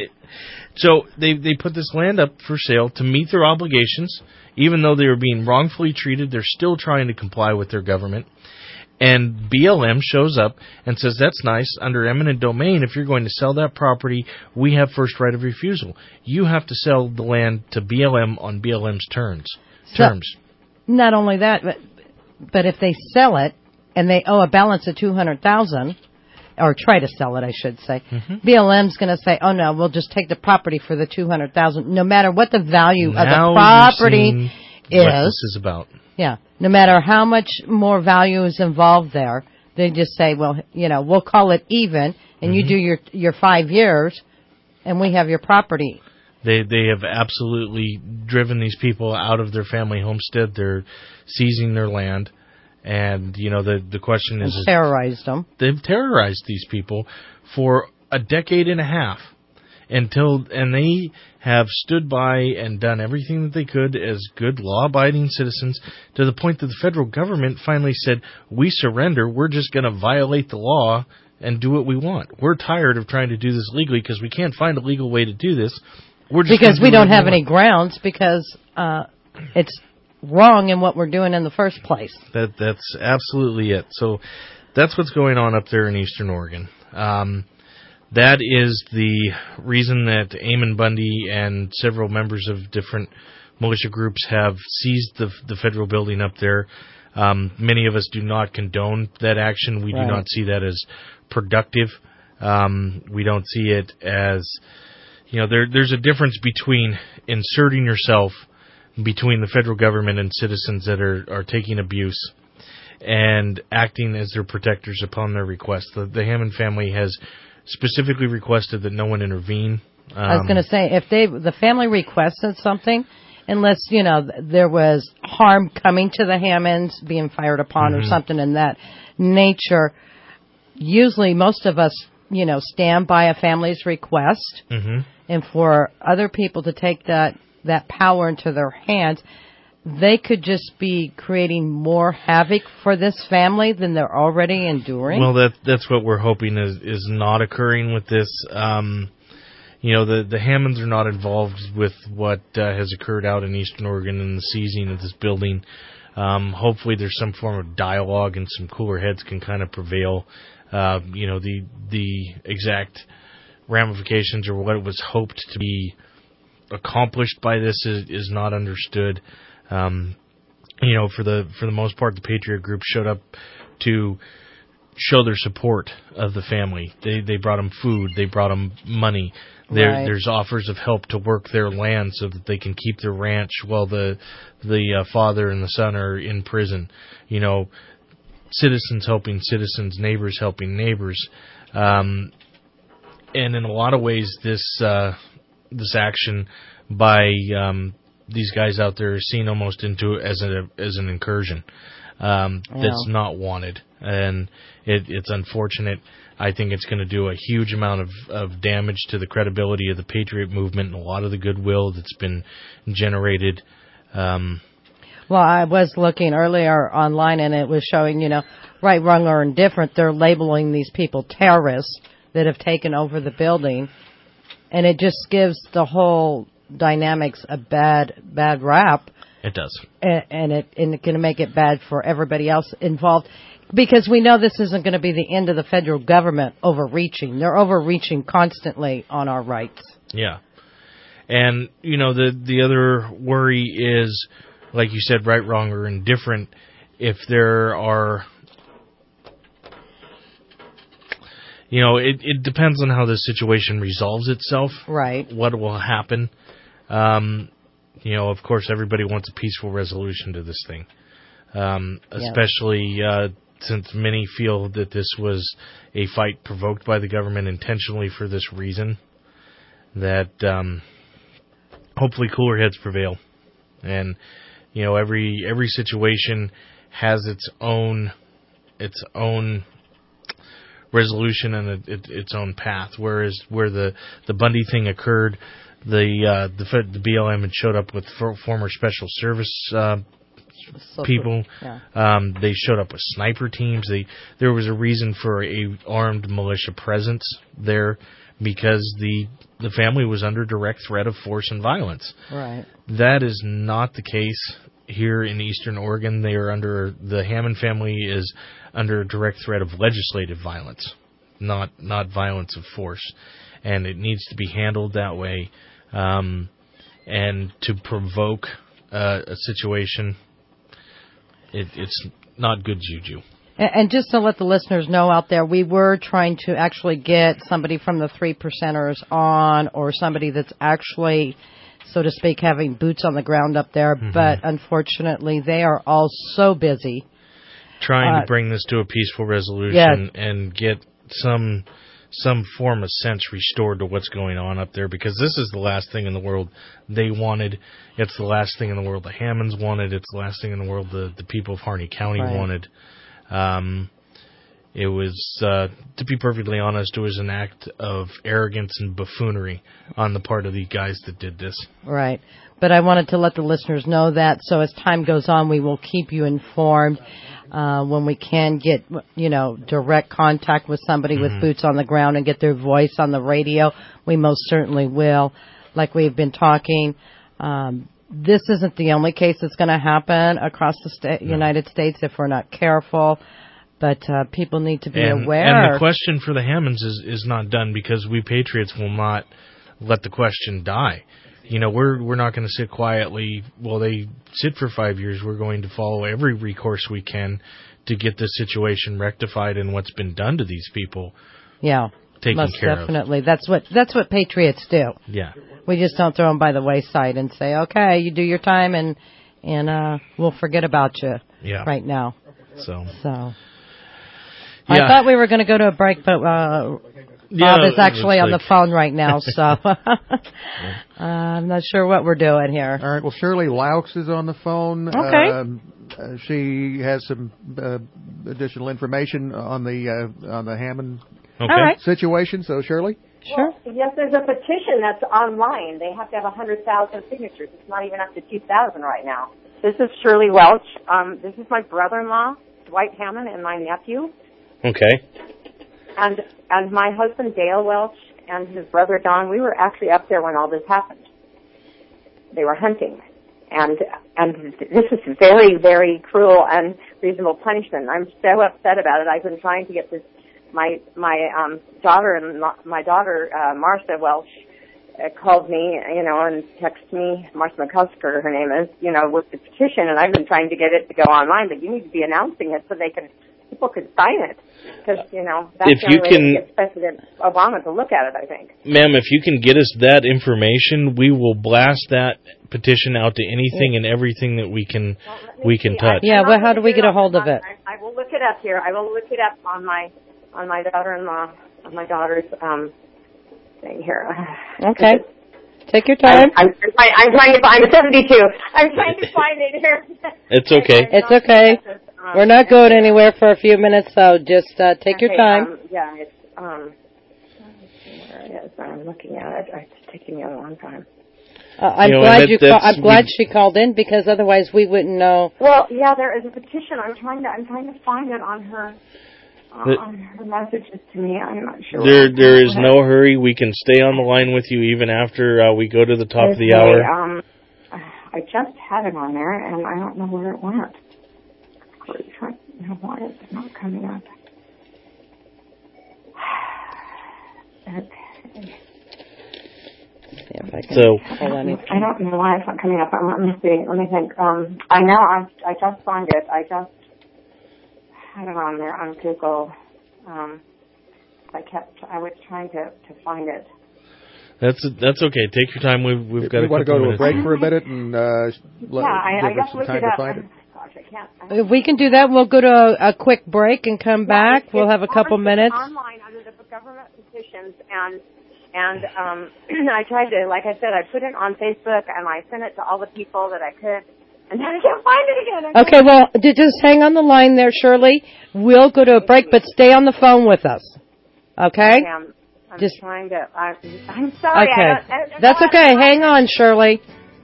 So they they put this land up for sale to meet their obligations. Even though they were being wrongfully treated, they're still trying to comply with their government. And B L M shows up and says, that's nice, under eminent domain, if you're going to sell that property, we have first right of refusal. You have to sell the land to B L M on B L M's terms. So- terms. Not only that, but but if they sell it and they owe a balance of two hundred thousand dollars, or try to sell it, I should say, Mm-hmm. B L M's going to say, oh, no, we'll just take the property for the two hundred thousand dollars, no matter what the value Now of the you're property seeing what is. this is about. Yeah. No matter how much more value is involved there, they just say, well, you know, we'll call it even, and Mm-hmm. you do your your five years, and we have your property. They they have absolutely driven these people out of their family homestead. They're seizing their land, and you know the the question is, and terrorized them. They've terrorized these people for a decade and a half until, and they have stood by and done everything that they could as good law-abiding citizens to the point that the federal government finally said, "We surrender. We're just going to violate the law and do what we want. We're tired of trying to do this legally because we can't find a legal way to do this." We're just because we do don't have any grounds because uh, it's wrong in what we're doing in the first place. That that's absolutely it. So that's what's going on up there in Eastern Oregon. Um, that is the reason that Eamon Bundy and several members of different militia groups have seized the the federal building up there. Um, many of us do not condone that action. We Right. do not see that as productive. Um, we don't see it as You know, there, there's a difference between inserting yourself between the federal government and citizens that are, are taking abuse and acting as their protectors upon their request. The, the Hammond family has specifically requested that no one intervene. Um, I was going to say, if they the family requested something, unless, you know, there was harm coming to the Hammonds, being fired upon Mhm. or something in that nature, usually most of us, you know, stand by a family's request. Mm-hmm. And for other people to take that, that power into their hands, they could just be creating more havoc for this family than they're already enduring. Well, that that's what we're hoping is, is not occurring with this. Um, you know, the, the Hammonds are not involved with what uh, has occurred out in Eastern Oregon and the seizing of this building. Um, hopefully there's some form of dialogue and some cooler heads can kind of prevail. Uh, you know, the the exact ramifications or what was hoped to be accomplished by this is, is not understood. Um, you know, for the for the most part, the Patriot group showed up to show their support of the family. They they brought them food, they brought them money. There Right. there's offers of help to work their land so that they can keep their ranch while the the uh, father and the son are in prison. You know, citizens helping citizens, neighbors helping neighbors. Um, And in a lot of ways, this uh, this action by um, these guys out there is seen almost into as a as an incursion um, Yeah. that's not wanted, and it, it's unfortunate. I think it's going to do a huge amount of, of damage to the credibility of the Patriot movement and a lot of the goodwill that's been generated. Um, Well, I was looking earlier online, and it was showing, you know, right, wrong, or indifferent, they're labeling these people terrorists that have taken over the building, and it just gives the whole dynamics a bad, bad rap. It does, and, and it and it's going to make it bad for everybody else involved, because we know this isn't going to be the end of the federal government overreaching. They're overreaching constantly on our rights. Yeah, and you know the the other worry is, like you said, right, wrong, or indifferent. If there are You know, it, it depends on how the situation resolves itself. Right. What will happen. Um, you know, of course, everybody wants a peaceful resolution to this thing. Um, Yep. especially uh, since many feel that this was a fight provoked by the government intentionally for this reason. That um, hopefully cooler heads prevail. And, you know, every every situation has its own its own resolution and a, it, its own path. Whereas where the, the Bundy thing occurred, the uh, the, the B L M had showed up with for, former special service uh, So, people. yeah. Um, they showed up with sniper teams. They there was a reason for a armed militia presence there because the the family was under direct threat of force and violence. Right. That is not the case here in Eastern Oregon. They are under the Hammond family is under a direct threat of legislative violence, not not violence of force, and it needs to be handled that way. Um, and to provoke uh, a situation, it, it's not good juju. And, and just to let the listeners know out there, we were trying to actually get somebody from the three percenters on, or somebody that's actually, so to speak, having boots on the ground up there. Mm-hmm. But unfortunately, they are all so busy Trying uh, to bring this to a peaceful resolution yeah. and get some some form of sense restored to what's going on up there, because this is the last thing in the world they wanted. It's the last thing in the world the Hammonds wanted. It's the last thing in the world the, the people of Harney County Right. wanted. Um, it was, uh, to be perfectly honest, it was an act of arrogance and buffoonery on the part of the guys that did this. Right. But I wanted to let the listeners know that, so as time goes on, we will keep you informed. Uh, when we can get, you know, direct contact with somebody mm-hmm. with boots on the ground and get their voice on the radio, we most certainly will. Like we've been talking, um, this isn't the only case that's going to happen across the sta- no. United States if we're not careful. But uh, people need to be and, aware. And the question for the Hammonds is, is not done, because we Patriots will not let the question die. You know, we're we're not going to sit quietly while they sit for five years. We're going to follow every recourse we can to get this situation rectified and what's been done to these people. Yeah, taken most care definitely. of. That's what that's what Patriots do. Yeah, we just don't throw them by the wayside and say, "Okay, you do your time, and and uh, we'll forget about you." Yeah. right now. So so. Yeah. I thought we were going to go to a break, but uh, yeah, Bob is actually on like... the phone right now, so uh, I'm not sure what we're doing here. All right. Well, Shirley Laux is on the phone. Okay. Um, uh, she has some uh, additional information on the uh, on the Hammond okay. right. situation. So, Shirley. Sure. Well, yes, there's a petition that's online. They have to have one hundred thousand signatures. It's not even up to two thousand right now. This is Shirley Welch. Um, this is my brother-in-law, Dwight Hammond, and my nephew. Okay. And and my husband, Dale Welch, and his brother, Don, we were actually up there when all this happened. They were hunting. And and this is very, very cruel and reasonable punishment. I'm so upset about it. I've been trying to get this. My my um, daughter and my daughter, uh, Marcia Welch, uh, called me, you know, and texted me. Marcia McCusker, her name is, you know, with the petition, and I've been trying to get it to go online. But you need to be announcing it so they can. People could sign it, because, you know, that's if the only you way can, to get President Obama to look at it, I think. Ma'am, if you can get us that information, we will blast that petition out to anything and everything that we can well, we can see. touch. Yeah, well, how do we get a hold of it? I, I will look it up here. I will look it up on my on my daughter-in-law, on my daughter's um, thing here. Okay. Take your time. I'm, I'm, I'm trying to find, I'm seventy-two. I'm trying to find it here. It's okay. It's okay. We're not going anywhere for a few minutes, so just uh, take okay, your time. Um, yeah, it's, um, where it is. I'm looking at it. It's taking me a long time. Uh, I'm you know, glad that, you. Ca- I'm glad she called in, because otherwise we wouldn't know. Well, yeah, there is a petition. I'm trying to. I'm trying to find it on her. Uh, the, on her messages to me. I'm not sure. There, there is no hurry. We can stay on the line with you even after uh, we go to the top There's of the a, hour. Um, I just had it on there, and I don't know where it went. You know, why is it not coming up? Okay. See if I can so, pull anything. I don't know why it's not coming up. Let me see. Let me think. Um, I know. I I just found it. I just had it on there on Google. Um, I kept. I was trying to to find it. That's that's okay. Take your time. We've we've got. You a want to go to minutes. a break for a minute and uh, let, yeah, I, give I her guess some look time it to up. find it. Gosh, I can't. If we can do that, we'll go to a, a quick break and come back. We'll have a couple minutes. Online under the government petitions, and and um, I tried to, like I said, I put it on Facebook and I sent it to all the people that I could, and then I can't find it again. I Okay, well, just hang on the line there, Shirley. We'll go to a break, but stay on the phone with us. Okay? Okay, I'm, I'm just trying to. I, I'm sorry. Okay, I don't, I don't that's okay. Hang on, Shirley.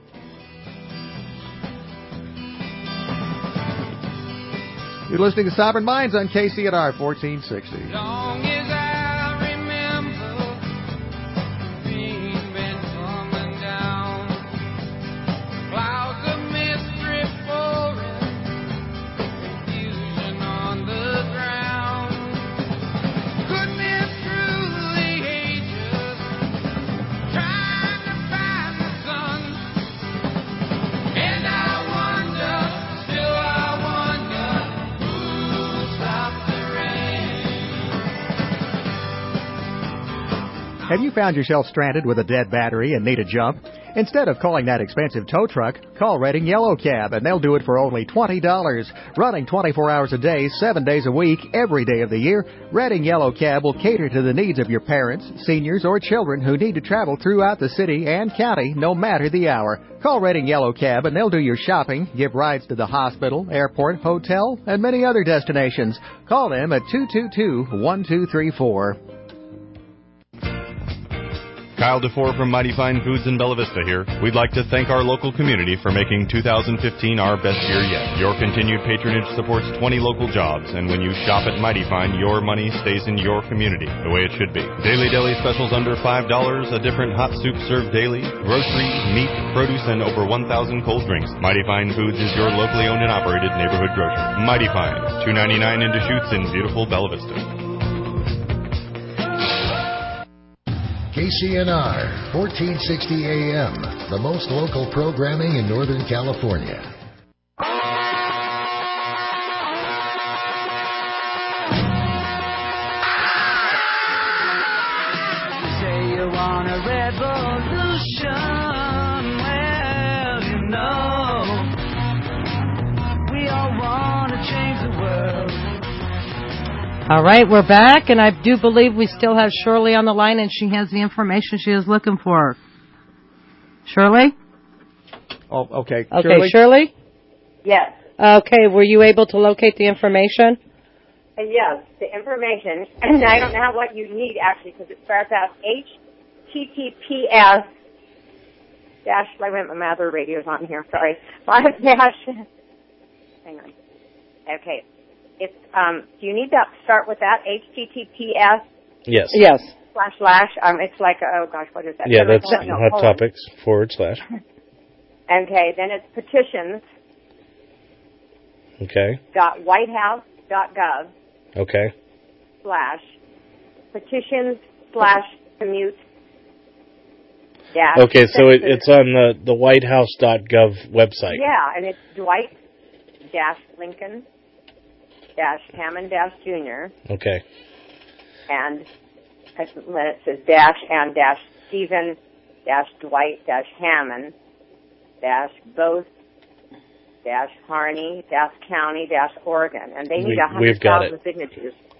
You're listening to Sovereign Minds on K C N R fourteen sixty. Long as I remember, rain been coming down, clouds of mystery pouring, confusion on the ground, goodness through the ages, trying to find the sun, and I wonder, still I wonder, who stopped the rain. Have you found yourself stranded with a dead battery and need a jump? Instead of calling that expensive tow truck, call Redding Yellow Cab, and they'll do it for only twenty dollars. Running twenty-four hours a day, seven days a week, every day of the year, Redding Yellow Cab will cater to the needs of your parents, seniors, or children who need to travel throughout the city and county, no matter the hour. Call Redding Yellow Cab, and they'll do your shopping, give rides to the hospital, airport, hotel, and many other destinations. Call them at two two two, one two three four. Kyle DeFore from Mighty Fine Foods in Bella Vista here. We'd like to thank our local community for making two thousand fifteen our best year yet. Your continued patronage supports twenty local jobs, and when you shop at Mighty Fine, your money stays in your community, the way it should be. Daily deli specials under five dollars, a different hot soup served daily, grocery, meat, produce, and over one thousand cold drinks. Mighty Fine Foods is your locally owned and operated neighborhood grocer. Mighty Fine, two ninety-nine in Deschutes in beautiful Bella Vista. K C N R, fourteen sixty A M, the most local programming in Northern California. You say you want a revolution, well, you know, we all want to change the world. All right, we're back, and I do believe we still have Shirley on the line, and she has the information she is looking for. Shirley? Oh, okay. Okay, Shirley? Shirley? Yes. Okay, were you able to locate the information? Uh, yes, the information. And I don't know what you need, actually, because it starts out H T T P S dash, wait a minute, my other radio's on here, sorry. Five dash, hang on. Okay. It's, um, do you need to start with that? H T T P S? Yes. Yes. Slash slash. Um, it's like, oh gosh, what is that? Yeah, that's no, Hot hold Topics forward slash. Okay, then it's petitions Okay. dot whitehouse dot gov Okay. slash petitions slash commute dash. Okay, so it, it's on the, the whitehouse dot gov website. Yeah, and it's Dwight dash Lincoln dash Hammond dash Junior Okay. and then it says dash and dash Stephen dash Dwight dash Hammond dash both dash Harney dash County dash Oregon, and they need We- a we've hundred got thousand it. signatures.